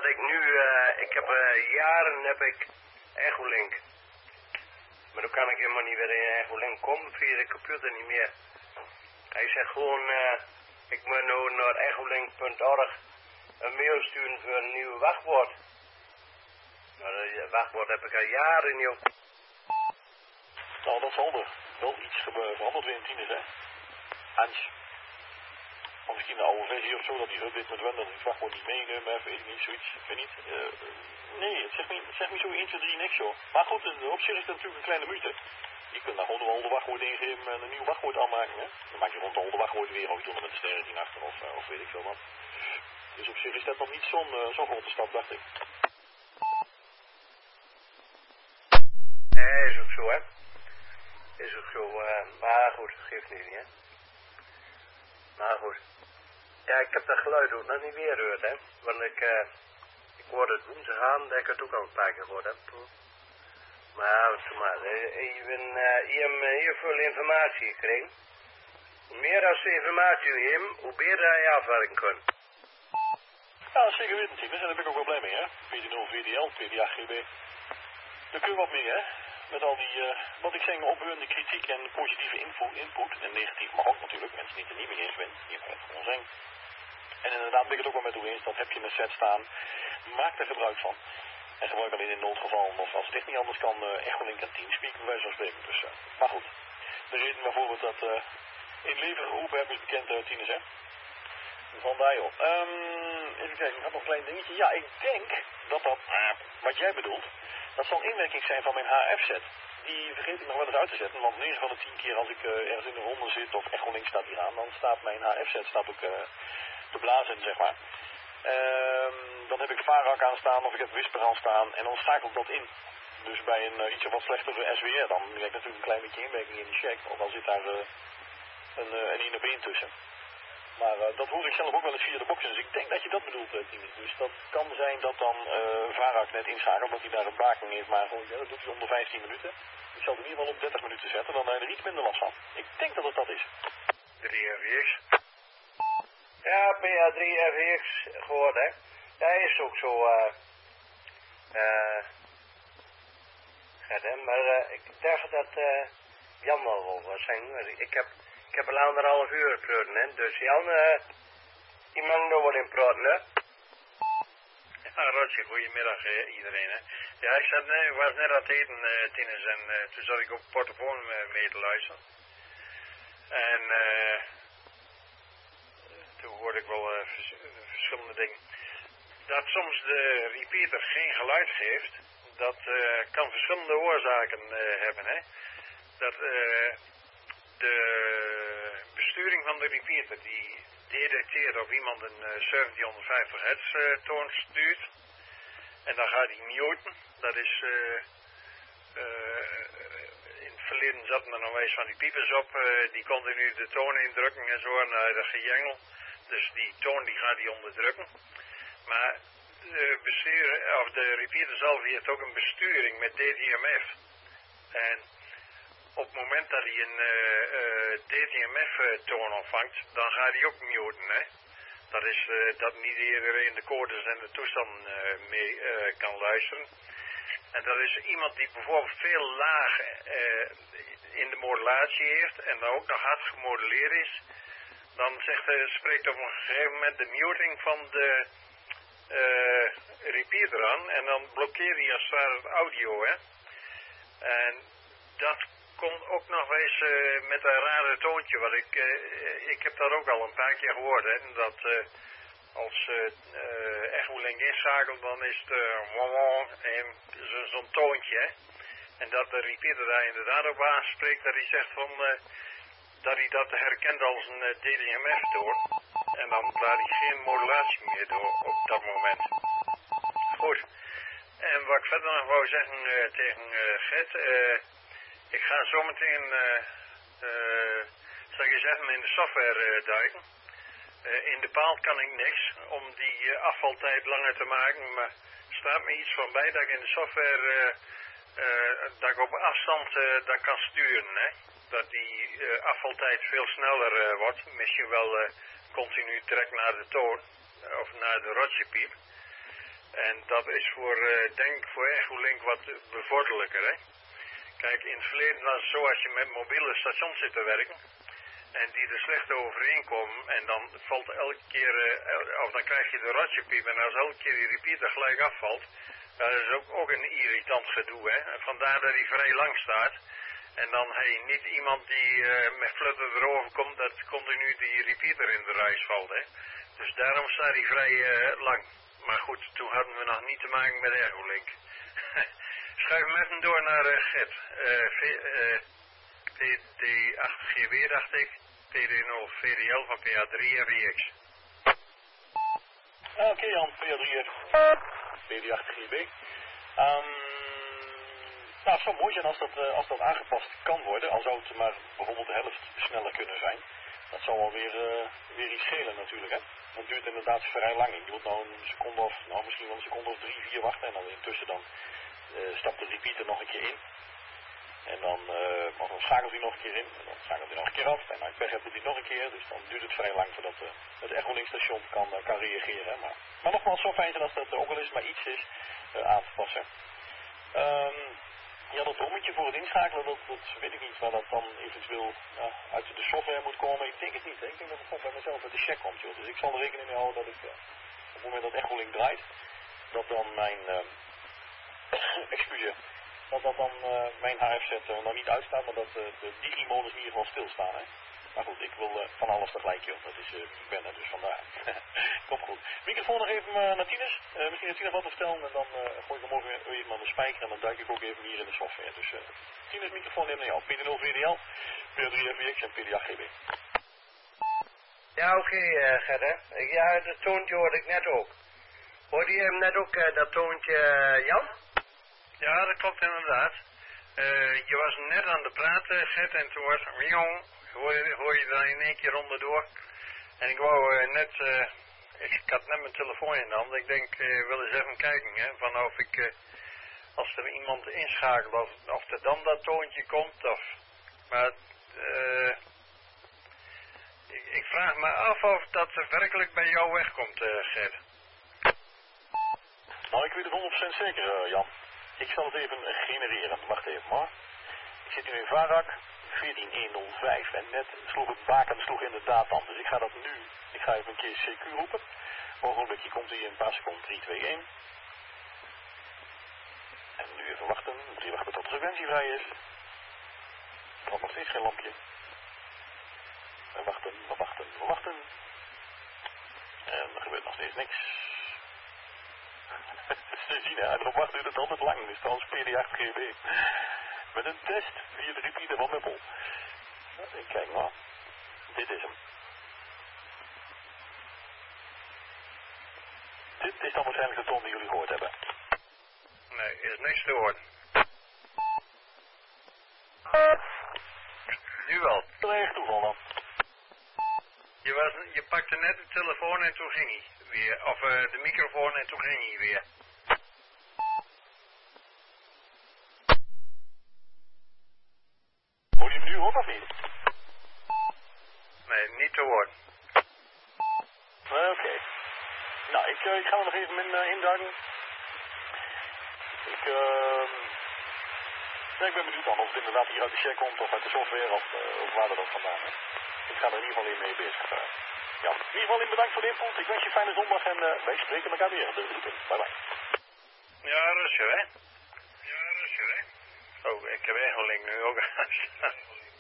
dat ik nu, ik heb jaren heb ik Echolink. Maar dan kan ik helemaal niet weer in Echolink komen via de computer niet meer. Hij zegt gewoon, ik moet nu naar echolink.org een mail sturen voor een nieuw wachtwoord. Maar dat wachtwoord heb ik al jaren niet op. Nou, dat zal er wel iets veranderd weer in Tinus, hè? Hans. Of misschien een oude versie of zo, dat die update met Wendel het wachtwoord niet meegenomen heeft, weet ik niet, zoiets. Ik weet niet. Nee, het zegt niet zo 1, 2, 3 niks, joh. Maar goed, op zich is dat natuurlijk een kleine moeite. Je kunt daar gewoon een oude wachtwoord ingeven en een nieuw wachtwoord aanmaken, hè. Dan maak je rond de oude wachtwoord weer ook doen met de sterren achter of weet ik veel wat. Dus op zich is dat nog niet zo'n grote stap, dacht ik. Is ook zo, hè. Is ook zo, maar goed, geeft niet, hè. Maar goed. Ja, ik heb dat geluid ook nog niet weer gehoord, hè. Want ik hoorde het woensdag aan dat ik het ook al een paar keer gehoord heb. Maar, je hebt heel veel informatie gekregen. Hoe meer als de informatie je hebt, hoe beter je afwerken kunt. Ja, zeker weten, Tinus. En daar ben ik ook wel blij mee, hè. 14.0 VDL, 2.8 GB. Daar kun je wat mee, hè. Met al die, wat ik zeg, opbeurende kritiek en positieve input. En negatief mag ook natuurlijk. Mensen niet er niet mee eens zijn. Je kan het gewoon zijn. En inderdaad ben ik het ook wel met u eens. Dat heb je in een set staan. Maak er gebruik van. En gebruik alleen in noodgeval. Of als het echt niet anders kan, Echolink en Teamspeak bij wijze van spreken. Dus, maar goed. De reden bijvoorbeeld dat in leven geroepen hebben is bekend, Tinus, hè. Vandaar joh. Even kijken, ik had nog een klein dingetje. Ja, ik denk dat wat jij bedoelt, dat zal een inwerking zijn van mijn HF-set. Die vergeet ik nog wel eens uit te zetten, want 9 van de 10 keer als ik ergens in de ronde zit of Echolink staat hier aan, dan staat mijn HF-set ook te blazen, zeg maar. Dan heb ik Varak aanstaan of ik heb Whisper aanstaan en dan schakelt dat in. Dus bij een ietsje wat slechtere SWR, dan heb ik natuurlijk een klein beetje inwerking in de check, ook al zit daar een 1 op 1 tussen. Maar dat hoor ik zelf ook wel eens via de boxen, dus ik denk dat je dat bedoelt, Tinus. Dus dat kan zijn dat dan Varak net inschakelt, omdat hij daar een baking heeft, maar gewoon, ja, dat doet hij om de 15 minuten. Ik zal het in ieder geval op 30 minuten zetten, dan heb je er iets minder last van. Ik denk dat het dat is. 3FX. Ja, PA3FX gehoord, hè. Dat is ook zo, maar ik dacht dat Jan wel was zijn. Ik heb al 1,5 uur praten, hè. Dus Jan, die mag nog wat in praten, hè. Ja, Rotje, goedemiddag iedereen, hè. Ja, ik was net aan het eten, Tinus, en toen zat ik op de portofoon mee te luisteren. En toen hoorde ik wel verschillende dingen. Dat soms de repeater geen geluid geeft, dat kan verschillende oorzaken hebben, hè. Dat de besturing van de repeater die detecteert of iemand een 1750 hertz toon stuurt. En dan gaat hij muten. Dat is in het verleden zaten er nog wel eens van die piepers op, die continu de toon indrukken en zo, en dat gejengel. Dus die toon die gaat hij onderdrukken. Maar de repeater zelf heeft ook een besturing met DTMF. En op het moment dat hij een DTMF-toon ontvangt, dan gaat hij ook muten, hè. Dat is dat niet iedereen de codes en de toestand mee kan luisteren. En dat is iemand die bijvoorbeeld veel laag in de modulatie heeft en dan ook nog hard gemoduleerd is. Dan spreekt op een gegeven moment de muting van de repeater aan en dan blokkeert hij als het ware het audio, hè. En dat komt ook nog eens met een rare toontje, wat ik heb dat ook al een paar keer gehoord, hè, dat als Echolink inschakelt, dan is het zo'n toontje, hè. En dat de repeater daar inderdaad op aanspreekt, dat hij zegt van, dat hij dat herkent als een DTMF-toon. En dan laat hij geen modulatie meer door op dat moment. Goed. En wat ik verder nog wou zeggen tegen Gert, ik ga zometeen, zal ik eens even in de software duiken. In de paal kan ik niks om die afvaltijd langer te maken, maar er staat me iets van bij dat ik in de software, dat ik op afstand dat kan sturen, hè. Dat die afvaltijd veel sneller wordt, misschien wel continu trek naar de toon, of naar de rotjepiep. En dat is denk ik voor Echolink wat bevorderlijker, hè. Kijk, in het verleden was het zo als je met mobiele stations zit te werken en die er slecht overeenkomen en dan valt elke keer, of dan krijg je de ratjepiep en als elke keer die repeater gelijk afvalt, dat is ook een irritant gedoe, hè. En vandaar dat hij vrij lang staat en dan niet iemand die met flutter erover komt dat continu die repeater in de reis valt, hè. Dus daarom staat hij vrij lang. Maar goed, toen hadden we nog niet te maken met Echolink. Schuif hem even door naar Gert. PD8GB dacht ik. PD0 VDL van PA3 FIX. Oké Jan, PA3 PD8GB. Nou, het zou mooi zijn als dat aangepast kan worden. Al zou het maar bijvoorbeeld de helft sneller kunnen zijn. Dat zou wel weer iets schelen natuurlijk, hè. Dat duurt inderdaad vrij lang. Je moet nou een seconde of, misschien wel een seconde of 3, 4 wachten. En dan intussen dan stapt de repeater nog een keer in. En dan schakelt hij nog een keer in. En dan schakelt hij nog een keer af. En als je pech hebt, doet hij nog een keer. Dus dan duurt het vrij lang voordat het Echolink station kan reageren. Hè. Maar nogmaals, zo fijn zijn als dat ook al eens maar iets is aan te passen. Ja, dat rommetje voor het inschakelen, dat weet ik niet waar dat dan eventueel uit de software moet komen. Ik denk het niet, hè. Ik denk dat het gewoon bij mezelf uit de check komt, joh. Dus ik zal er rekening mee houden dat ik op het moment dat Echolink draait, dat dan mijn dat dan mijn HF-set nog niet uitstaat, maar dat de digimodus in ieder geval stilstaan, hè. Maar goed, ik wil van alles tegelijk, joh. Dat is wie ik ben, hè, dus vandaar. Komt goed. Microfoon nog even naar Tinus. Misschien heeft hij nog wat te vertellen en dan gooi ik hem ook weer even aan de spijker en dan duik ik ook even hier in de software. Dus Tinus microfoon neemt naar jou. PD0 VDL, PD3 FWX en PD8GB. Ja, oké, Gerda. Ja, dat toontje hoorde ik net ook. Hoorde je hem net ook, dat toontje, Jan? Ja, dat klopt inderdaad. Je was net aan de praten, Gert, en toen was hoor je dan in één keer onderdoor. En ik wou ik had net mijn telefoon in de hand. Ik denk, wil eens even kijken, hè, van of ik, als er iemand inschakelt, of er dan dat toontje komt, of, maar, ik vraag me af of dat werkelijk bij jou wegkomt, Gert. Nou, ik weet het 100% zeker, Jan. Ik zal het even genereren. Wacht even, maar. Ik zit nu in VARAC 14105 en net sloeg het baken inderdaad aan. Dus ik ga even een keer CQ roepen. Ogenblikje komt hij in een paar seconden. 3, 2, 1. En nu even wachten. Moet je wachten tot de frequentie vrij is. Er komt nog steeds geen lampje. We wachten. En er gebeurt nog steeds niks. Ze zien, erop wachten duurt het altijd lang. Dit is trouwens PD8GB. Met een test via de repeater van Meppel. Kijk maar. Dit is hem. Dit is dan waarschijnlijk de toon die jullie gehoord hebben. Nee, is niks te horen. Nu wel. Dat is echt toeval dan. Je pakte net de telefoon en toen ging hij weer. Of de microfoon en toen ging hij weer. Hoor je hem nu hoor of niet? Nee, niet te horen. Oké. Nou, ik ga er nog even induiken. Ik ben benieuwd dan of het inderdaad hier uit de check komt of uit de software of waar dat ook vandaan is. Ik ga er in ieder geval in mee bezig. Ja, in ieder geval bedankt voor de input. Ik wens je een fijne zondag en wij spreken elkaar weer. Bye bye. Ja, rustig hè. Oh, ik heb Echolink nu ook aanstaan.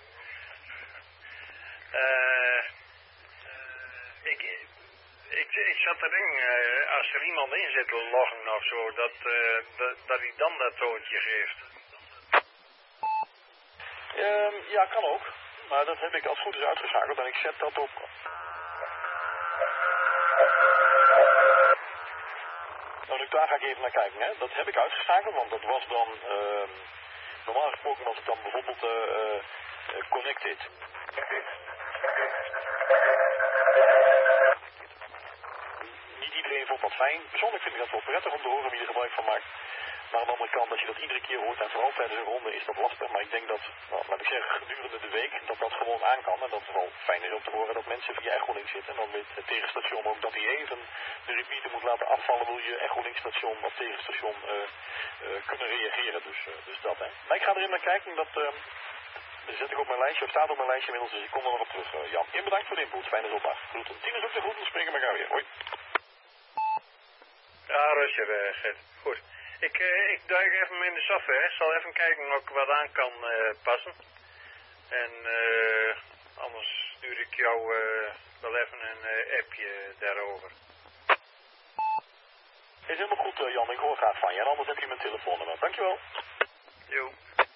Ik zat erin, als er iemand in zit te loggen of zo, dat hij dan dat toontje geeft. Ja, kan ook. Maar dat heb ik als het goed is uitgeschakeld en ik zet dat op. Nou, daar ga ik even naar kijken, hè. Dat heb ik uitgeschakeld, want dat was dan, normaal gesproken was het dan bijvoorbeeld connected. Niet iedereen vond dat fijn. Persoonlijk vind ik dat wel prettig om te horen wie er gebruik van maakt. Maar aan de andere kant, als je dat iedere keer hoort en vooral tijdens een ronde is dat lastig. Maar ik denk dat, nou, laat ik zeggen, gedurende de week dat gewoon aan kan. En dat het wel fijn is om te horen dat mensen via Echolink zitten. En dan met het tegenstation ook dat hij even de repeater moet laten afvallen. Wil je Echolink station of tegenstation kunnen reageren. Dus dat, hè. Maar ik ga erin naar kijken en dat zet ik op mijn lijstje, of staat op mijn lijstje inmiddels. Dus ik kom er nog op terug, Jan. Bedankt voor de input. Fijne zondag. Groeten. 10 is ook de groeten. Dan spreken we elkaar weer. Hoi. Ja, Rusje, Gert. Goed. Ik duik even in de software. Zal even kijken of ik wat aan kan passen. En anders stuur ik jou wel even een appje daarover. Is helemaal goed, Jan. Ik hoor graag van je. En anders heb je mijn telefoonnummer. Dankjewel. Jo.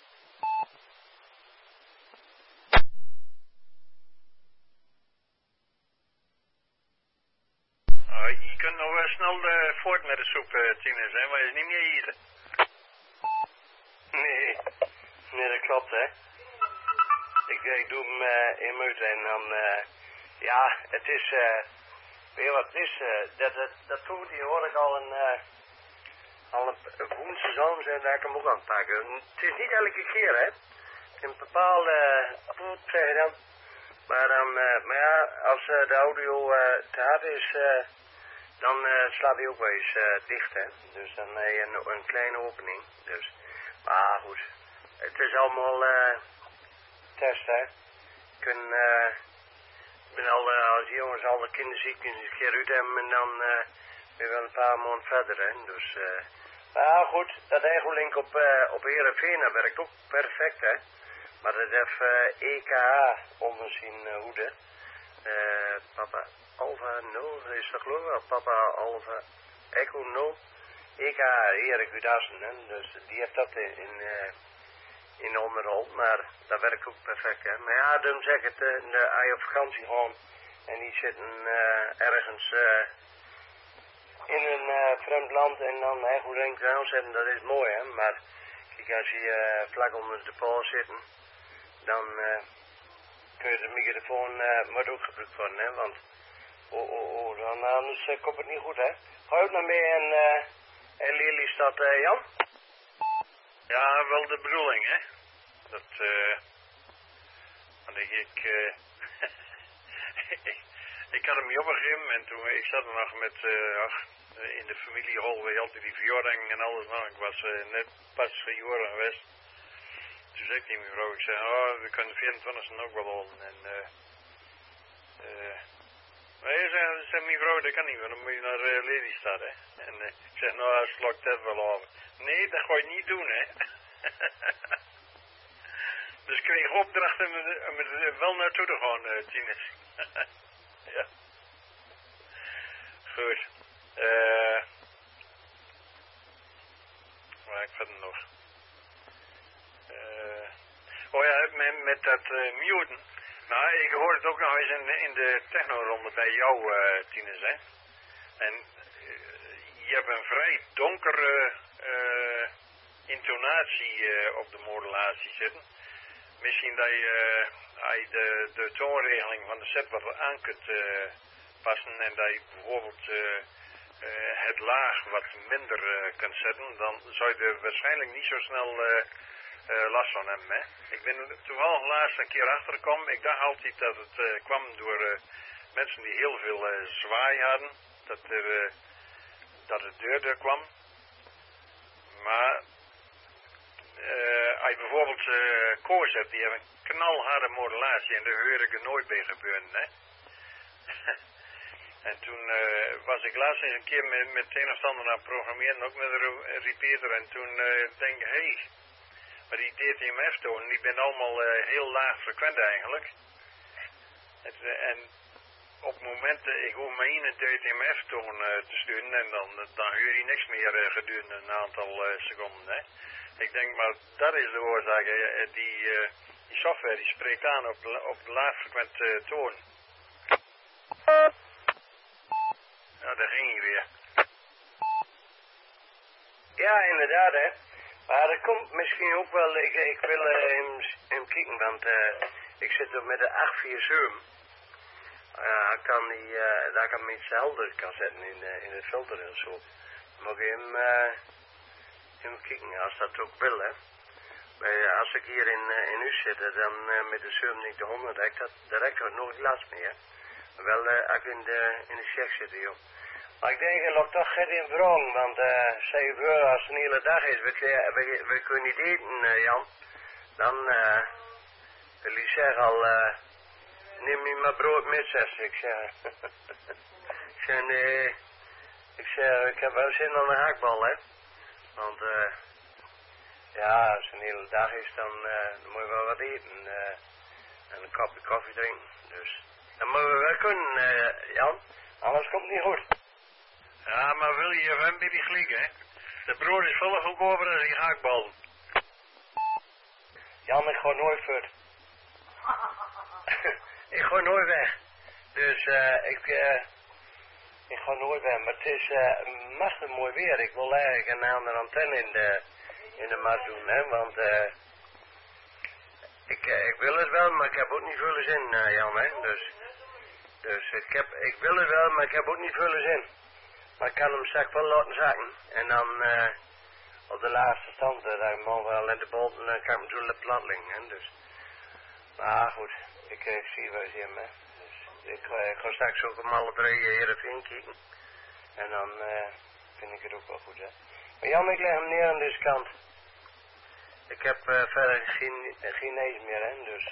Je kunt nog snel voort met de soep, Tinus, hè, maar je is niet meer eten. Nee, dat klopt, hè. Ik doe hem in minuten en dan, ja, het is, weet je wat het is, dat toet, die hoor ik al een woensdag soms en daar kan ik hem ook aan pakken. Het is niet elke keer, hè. In bepaalde, hoe zeg je dan? Maar dan, maar ja, als de audio te hard is, dan slaat hij ook wel eens dicht, hè. Dus dan heb je een kleine opening. Dus, maar goed, het is allemaal test, hè. Ik ben al, als jongens alle kinderziekten een keer uit hebben en dan weer wel een paar maanden verder, hè. Dus, maar goed, dat Echolink op Heerenveen, dat werkt ook perfect, hè. Maar dat heeft EKH onder zijn hoede. Papa Alpha 0 is dat geloof ik, Papa Alpha Echo 0. EKH, Erik Udassen, hè. Dus die heeft dat in de onderhand, maar dat werkt ook perfect, hè. Maar ja, dan zeg ik het, als je op vakantie gaat en die zitten ergens in een vreemd land en dan Echolink aanzetten, dat is mooi, hè. Maar kijk, als je vlak onder de paal zit, dan kun je de microfoon moet ook gebruikt worden, hè, want dan anders komt het niet goed, hè. Ga je ook nog mee in Lelystad, Jan? Ja, wel de bedoeling, hè. Dat, want ik had hem opgegeven en toen, ik zat er nog met, in de familiehol, we hadden die verjaardag en alles, nou, ik was net pas jaren geweest. Toen zei ik tegen mijn vrouw, ik zei, oh, we kunnen de 24e ook wel holen. En, maar zei mijn vrouw, dat kan niet, want dan moet je naar Lelystad, hè. En ik zeg, nou, hij slokt dat wel over. Nee, dat ga je niet doen, hè. Dus ik kreeg opdracht om er wel naartoe te gaan, Tinus. Ja. Goed. Waar ik verder nog? Oh ja, met dat muten. Nou, ik hoorde het ook nog eens in de technoronde bij jou, Tinus, hè. En je hebt een vrij donkere intonatie op de modulatie zitten. Misschien dat je de toonregeling van de set wat aan kunt passen en dat je bijvoorbeeld het laag wat minder kunt zetten, dan zou je er waarschijnlijk niet zo snel last van hebben, hè. Ik ben toevallig laatst een keer achtergekomen. Ik dacht altijd dat het kwam door mensen die heel veel zwaai hadden, dat het deurder kwam. Maar als je bijvoorbeeld koors hebt, die hebben een knalharde modulatie en daar hoor ik er nooit bij gebeuren, hè. En toen was ik laatst eens een keer met het een of ander aan het programmeren, ook met een repeater. En toen denk ik, hé, maar die DTMF-tonen, die zijn allemaal heel laag frequent eigenlijk. En op het moment, ik hoef maar één DTMF-toon te sturen en dan hoor je niks meer gedurende een aantal seconden, hè. Ik denk, maar dat is de oorzaak. Die software die spreekt aan op de laagfrequente toon. Nou, daar ging hij weer. Ja, inderdaad, hè. Maar dat komt misschien ook wel, ik wil hem kijken, want ik zit er met de 847. Daar kan hem iets helder kan zetten in het filter en zo. Mag ik hem Even kijken, als dat ook wil, hè. Als ik hier in huis zit, dan met de 9700, daar heb ik nog last meer. Wel, als ik in de check zit, joh. Maar ik denk, nog toch geen in wrong, want 7 uur als het een hele dag is, we kunnen niet eten, Jan. Dan wil ik zeggen al, neem je maar brood met, zes. Ik zeg, nee. Ik heb wel zin aan een haakbal, hè. Want, ja, als het een hele dag is, dan moet je wel wat eten. En een kopje koffie drinken. Dus, dat moeten we wel kunnen, Jan. Anders komt het niet goed. Ja, maar wil je een beetje glieken, hè? De brood is veel goedkoper dan die haakbal. Jan, ik ga nooit voor. Ik ga nooit weg. Dus ik ga nooit weg. Maar het is machtig mooi weer. Ik wil eigenlijk een andere antenne in de mast doen, hè. Want ik wil het wel, maar ik heb ook niet veel zin, Jan, hè. Dus ik wil het wel, maar ik heb ook niet veel zin. Maar ik kan hem straks wel laten zakken. En dan op de laatste stand, dan mogen we wel in de boot en dan kan ik hem doen de planteling, hè. Dus. Maar goed, ik zie wel eens in, hè. Dus ik ga straks ook om alle 3 Heerenveen kijken. En dan vind ik het ook wel goed, hè. Maar Jan, ik leg hem neer aan deze kant. Ik heb verder geen neus meer, hè. Dus,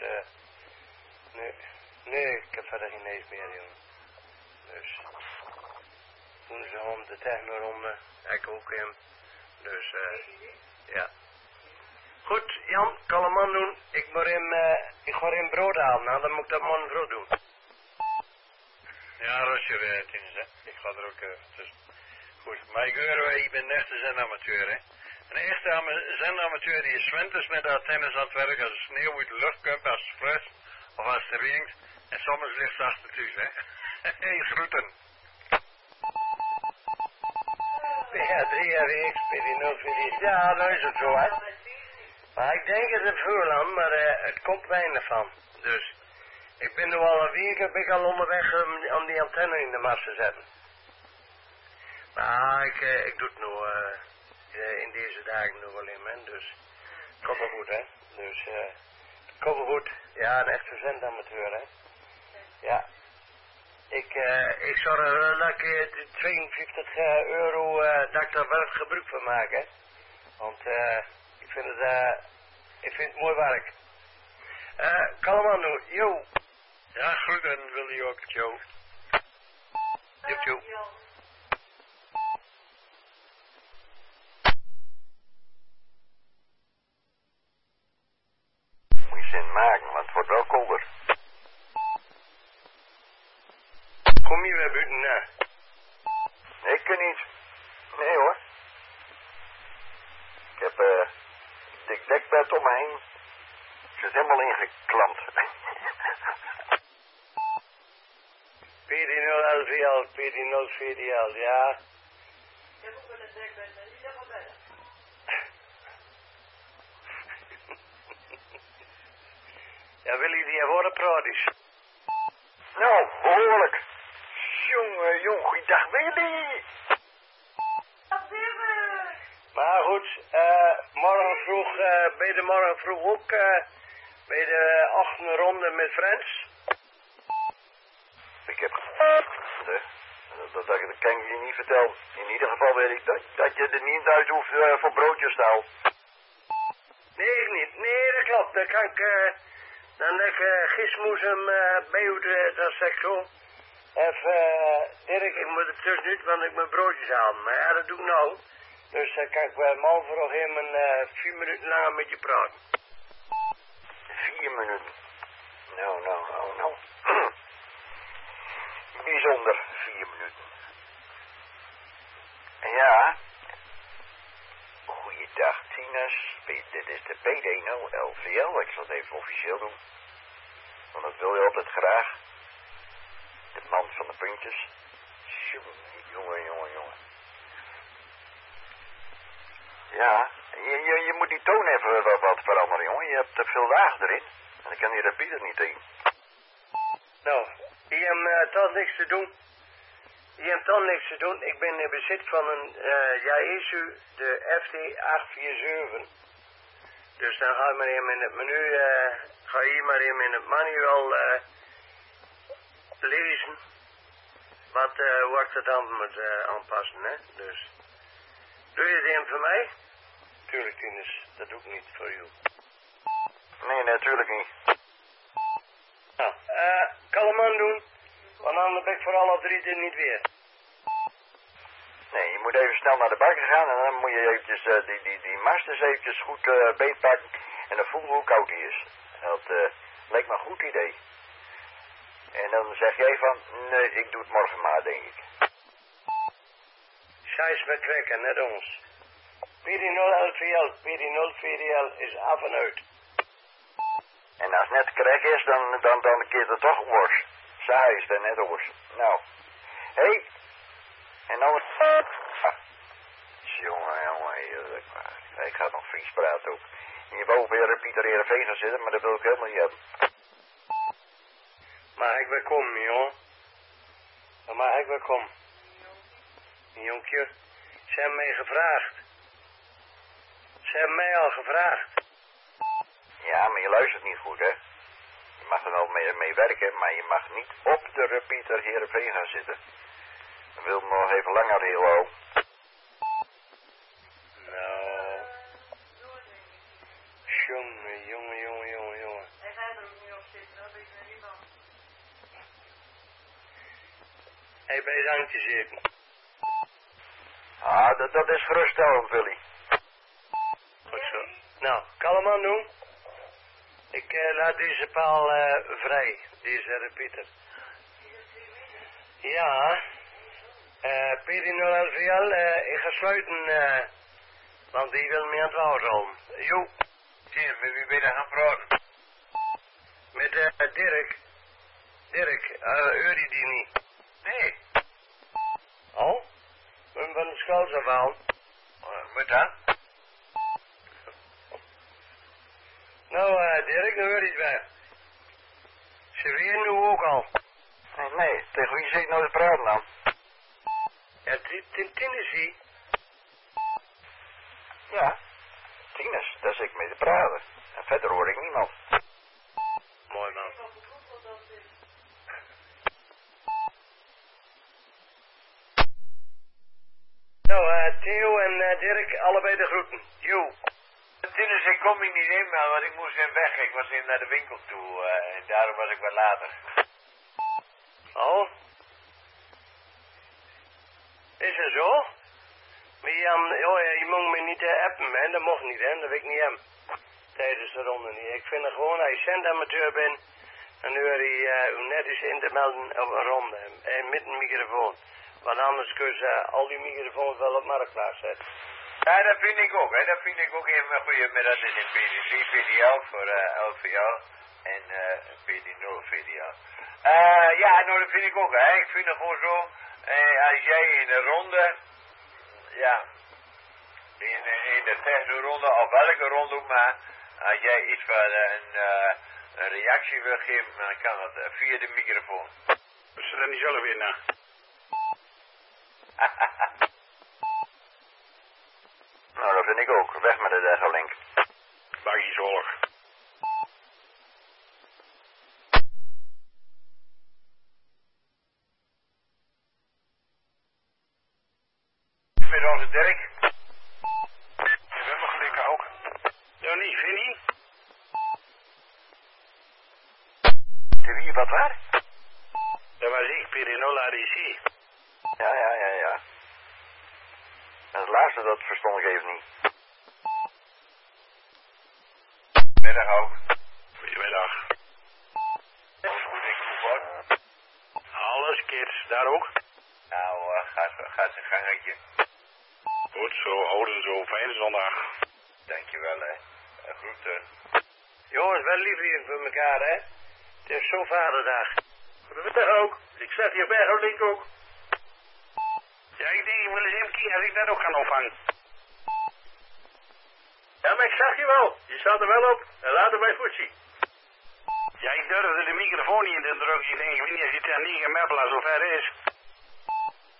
nee, ik heb verder geen neus meer, jongen. Dus, doen ze om de technoronde, ik ook in. Dus, ja. Goed, Jan, kan een man doen. Ik ga in brood halen, nou, dan moet ik dat man vroeg doen. Ja, Roger, Tinus, hè. Ik ga er ook tussen. Goed, maar ik ben echt een zendamateur, hè. Een echte zendamateur die is 's winters met haar tennis aan het werk als het sneeuw uit de lucht komt, als het fris of als het regent. En soms ligt het achter thuis, hè. Hey, groeten. Ja, 3RX, PD040. Ja, dat is het zo, hè. Maar ik denk het is veel aan, maar het komt weinig van. Dus, ik ben nu al een week al onderweg om die antenne in de mast te zetten. Maar ik doe het nu in deze dagen nog wel in, man. Dus, het komt wel goed, hè. Dus, het komt wel goed. Ja, een echte zendamateur, hè. Ja. Ik zorg dat ik de 52 euro dat ik daar wel gebruik van maak, hè. Want ik vind het mooi werk. Kalman, yo. Ja, groeten wil je ook, Joe. Joe. Moet je zin maken, want het wordt wel kolder. Kom je weer buiten, hè? Nee, ik kan niet. Nee hoor. Ik heb dik dekbed om me heen. Ik zit helemaal ingeklampt. PD0LVL, PD0VDL, ja. Ik heb ook wel een dekbed, maar die helemaal bij. Ja, wil je die worden praten? Nou, behoorlijk. Jongen, goeiedag Willy. Maar goed, morgen vroeg, ben je morgen vroeg ook bij de 8e ronde met Frans? Ik heb dat kan ik je niet vertellen. In ieder geval weet ik dat je er niet uit hoeft voor broodjes te halen. Nee, ik niet. Nee, dat klopt. Dan kan ik, dan leg ik gismoesem bij u, dat zeg ik zo. Even, Dirk, ik moet het dus niet, want ik moet broodjes halen. Maar ja, dat doe ik nou. Dus dan kan ik bij man voor hem 4 minuten langer met je praten. 4 minuten? Nou. Bijzonder, 4 minuten. Ja. Goeiedag, Tinus. Dit is de PD0LVL. Ik zal het even officieel doen. Want dat wil je altijd graag. De man van de puntjes. Jongen. Ja, je moet die toon even wat veranderen, jongen. Je hebt te veel laag erin. En dan kan die repeater niet tegen. Nou, die hem toch niks te doen. Je hebt dan niks te doen. Ik ben in bezit van een Yaesu, de FT847. Dus dan ga je maar even in het menu, ga je maar even in het manual lezen. Wat wordt er dan moet aanpassen, hè? Dus. Doe je het even voor mij? Tuurlijk, Tinus. Dat doe ik niet voor jou. Nee, natuurlijk niet. Nou, kan hem aan doen. Want anders ben ik voor alle drie er niet weer. Nee, je moet even snel naar de bakker gaan en dan moet je eventjes die mast eens eventjes goed beetpakken. En dan voelen we hoe koud die is. Dat lijkt me een goed idee. En dan zeg jij van, nee, ik doe het morgen maar, denk ik. Schijs met kwekken, net ons. PD0LVL, PD0VDL is af en uit. En als het net krek is, dan keert het toch worst. Saai is het net worst. Nou. Hé. Hey. En dan... Jongen, heerlijk. Ik ga nog Fries praten ook. En je wou weer Pieter Heerenveen gaan zitten, maar dat wil ik helemaal niet hebben. Mag ik weer komen, jongen? Mag ik weer komen? Jonkje, ze hebben mij gevraagd. Ze hebben mij al gevraagd. Ja, maar je luistert niet goed, hè? Je mag er wel mee werken, maar je mag niet op de repeater Heerenveen gaan zitten. Dan wil ik nog even langer heel hoog. Nou. Jongen. Hij gaat er ook niet op zitten, dat weet ik niet van. Hij bij het handje zitten. Ah, dat is geruststellend, Willy. Goed zo. Nou, kalm aan doen. Ik laat deze paal vrij, deze repeater. Ja, PD0LVL, ik ga sluiten, want die wil me aan het woord houden. Jo. Zie, met wie ben je daar gaan praten? Met Dirk. Dirk, Uri die niet. Nee. Oh? We hebben van de school zo wel. Wat dan? Nou, Dirk, nou hoor je het bij. Ze weer nu ook al. Nee, tegen wie zit ik nou te praten dan? Ja, Tennessee. Ja, Tinus, daar zit ik mee te praten. En verder hoor ik niemand. Mooi man. Nou, Theo en Dirk, allebei de groeten. Jo. Tinus, ik kom hier niet in, maar want ik moest weer weg. Ik was even naar de winkel toe en daarom was ik wat later. Oh? Is het zo? Maar je mag me niet appen, hè? Dat mocht niet, hè? Dat weet ik niet hem. Tijdens de ronde niet. Ik vind het gewoon, als je zendamateur bent, dan hoor je net eens in te melden op een ronde. En met een microfoon. Want anders kun je al die microfoons wel op marktplaats zetten. Ja, dat vind ik ook, hè. Dat vind ik ook even een goede middag. Dat is in PD3, PDL voor LVL en PD0 VDL. Ja, nou dat vind ik ook, hè. Ik vind het gewoon zo, als jij in een ronde, ja, in de testronde, of welke ronde ook maar, als jij iets van een reactie wil geven, dan kan dat via de microfoon. We zullen niet zelf in, Nou, dat vind ik ook. Weg met de Desselink. Baggy zorg. Met onze Dirk. We hebben gelukkig ook. Ja, niet, vind je? De wie, wat waar? Dat was ik, PD0 ADC. Ja. En het laatste, dat verstond ik even niet. Middag ook. Goedemiddag. Alles goed, ik roep wat. Alles kids, daar ook? Nou, gaat zijn gangetje. Goed zo, houden zo, fijne zondag. Dankjewel, hè. Groeten. Jongens, wel lief hier voor elkaar, hè? Het is zo vaderdag. Goedemiddag ook. Ik zet hier bij Link ook. Ja, ik denk, ik wil eens even kijken als ik dat ook kan opvangen. Ja, maar ik zag je wel. Je staat er wel op. En later bij voetzie. Ja, ik durfde de microfoon niet in te drukken. Ik denk, ik weet niet als die techniek en Meppela zo ver is.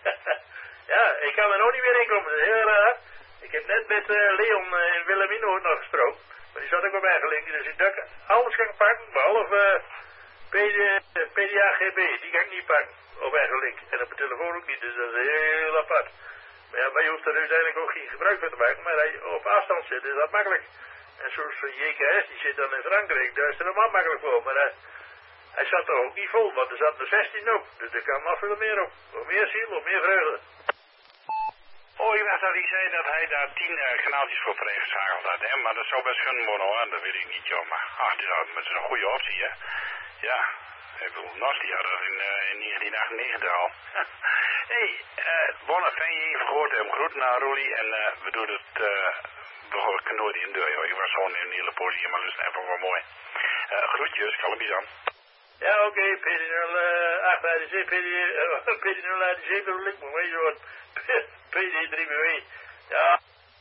Ja, ik kan er nog niet meer in komen. Dat is heel raar. Ik heb net met Leon in Wilhelminoord nog gesproken. Maar die zat ook op eigen link. Dus ik dacht, alles kan ik pakken, behalve PDA-GB. Die kan ik niet pakken op eigen link. En op mijn telefoon ook niet, dus dat is heel apart. Maar ja, wij hoeft er uiteindelijk ook geen gebruik van te maken. Maar hij op afstand zit, is dat makkelijk. En zoals JKS, die zit dan in Frankrijk, daar is er helemaal makkelijk voor. Maar hij zat er ook niet vol, want er zat er 16 op. Dus er kan nog veel meer op. Hoe meer ziel, hoe meer vreugde. Oh, ik dacht dat hij zei dat hij daar 10 kanaaltjes voor vrijgeschakeld had, hè? Maar dat zou best kunnen worden, hoor. Dat weet ik niet, joh. Maar dat is een goede optie, hè? Ja. Ik bedoel, Nosti had dat in 1998 al. Hé, Bonne, fijn je even gehoord hebben. Groet naar Rolly en we doen het, we kunnen nooit in deur, joh. Ik was gewoon in een hele podium, maar dus even wel mooi. Groetjes, kalmpjes aan. Ja, oké, PD08 ADC, PD0 ADC bedoel ik, maar weet je wat, PD3BW. Ja,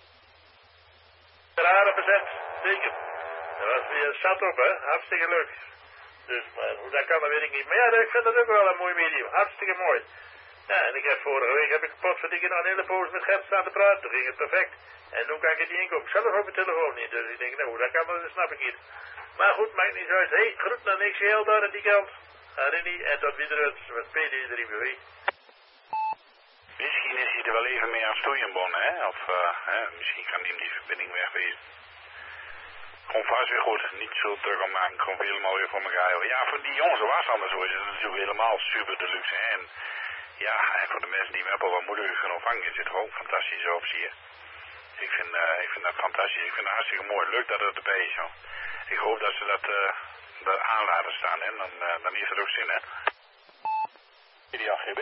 rare bezet, zeker. Dat was weer zat op, hè, hartstikke leuk. Dus, maar hoe dat kan, dat weet ik niet. Maar ja, ik vind dat ook wel een mooi medium, hartstikke mooi. Ja, en ik heb vorige week, heb ik potverdikke nog een hele poos met Gert staan te praten, toen ging het perfect. En nu kan ik het niet inkomen, zelf op mijn telefoon niet, dus ik denk, nou, hoe dat kan, dat snap ik niet. Maar goed, maakt niet uit. Hey, groet naar niks heel daar aan die kant. Rinnie, en tot weer met PD3BW. Misschien is hij er wel even mee aan stoeien, Bonne, hè? Of misschien kan hij die verbinding wegwezen. Gewoon vast weer goed. Niet zo druk om maken. Gewoon helemaal weer voor elkaar. Ja, voor die jongens was anders zo is het natuurlijk helemaal super deluxe. Hè? En ja, en voor de mensen die me wel wat moeilijker kunnen ontvangen, is het gewoon een fantastische optie. Ik vind dat fantastisch. Ik vind het hartstikke mooi. Leuk dat het erbij is, joh. Ik hoop dat ze dat aan laten staan, hè. Dan heeft het ook zin, hè. PDA-GB.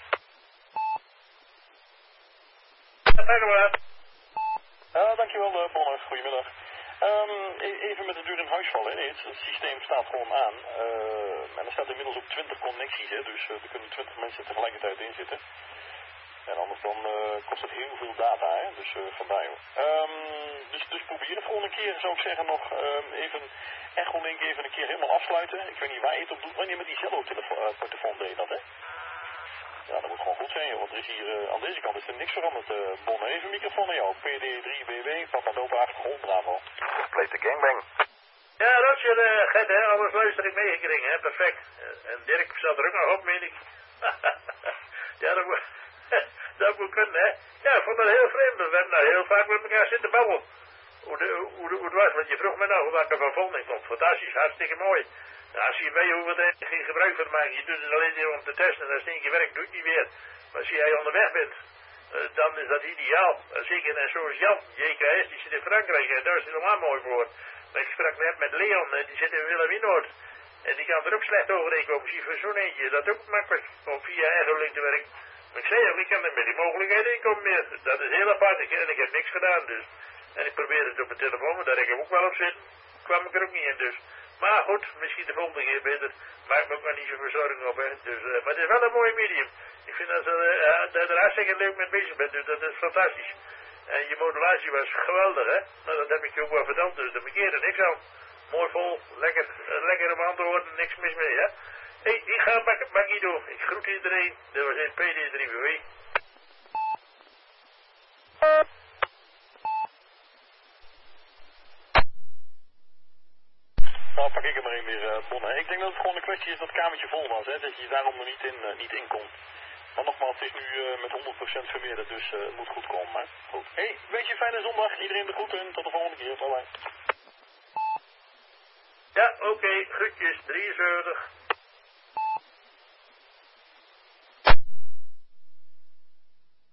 Dankjewel, Bonne. Goedemiddag. Even met de deur in huis vallen. Nee, het systeem staat gewoon aan. En er staat inmiddels op 20 connecties, hè, dus er kunnen 20 mensen tegelijkertijd in zitten. En anders dan kost het heel veel data, hè, dus vandaar. Dus probeer het volgende keer, zou ik zeggen, nog even Echolink even een keer helemaal afsluiten. Ik weet niet waar je het op doet, wanneer met die Zello-portofoon deed dat, hè? Ja, dat moet gewoon goed zijn, joh, want er is hier aan deze kant is er niks veranderd. Bonne, even microfoon naar jou. PD3BW, Papa Dopa 8, Grond, Bravo. Complete gangbang. Ja, dat is je Gert, hè. Alles luister ik meegekregen, hè. Perfect. En Dirk zat er ook nog op, meen ik. Ja, dat moet kunnen, hè. Ja, ik vond dat heel vreemd. We hebben nou heel vaak met elkaar zitten babbelen. Hoe het was, want je vroeg me nou wat ik ervan vond. Ik vond het fantastisch, hartstikke mooi. Nou, als je weet hoeveel er geen gebruik van maken, je doet het alleen hier om te testen. En als het één keer werkt, doe je het niet meer. Maar als jij onderweg bent, dan is dat ideaal. Zeker en zoals Jan, JKS, die zit in Frankrijk en daar is het helemaal mooi voor. Maar ik sprak net met Leon, die zit in Wilhelminoord. En die kan er ook slecht overheen komen. Zie voor zo'n eentje, dat is ook makkelijk om via Echolink te werken. Maar ik zei ook, ik kan er met die mogelijkheden inkomen meer. Dat is heel apart, en ik heb niks gedaan dus. En ik probeerde het op mijn telefoon, maar daar ik hem ook wel op zit, kwam ik er ook niet in dus. Maar goed, misschien de volgende keer beter. Maak me ook maar niet zoveel zorgen op, hè. Dus, maar het is wel een mooi medium. Ik vind dat je er hartstikke leuk mee bezig bent, dus dat is fantastisch. En je modulatie was geweldig, hè. Nou, dat heb ik je ook wel verteld, dus daar bekeer er niks aan. Mooi vol, lekker om aan te horen, niks mis mee, hè. Hey, ik ga Magido. Ik groet iedereen. Dat was in PD3BW. Nou, pak ik er maar een weer, Bonne. Ik denk dat het gewoon een kwestie is dat het kamertje vol was, hè, dat je daarom er niet in kon. Maar nogmaals, het is nu met 100% vermeerderd, dus het moet goed komen. Maar goed. Hey, weet je, fijne zondag. Iedereen de groeten en tot de volgende keer. Bye bye. Ja, oké. Groetjes. 73.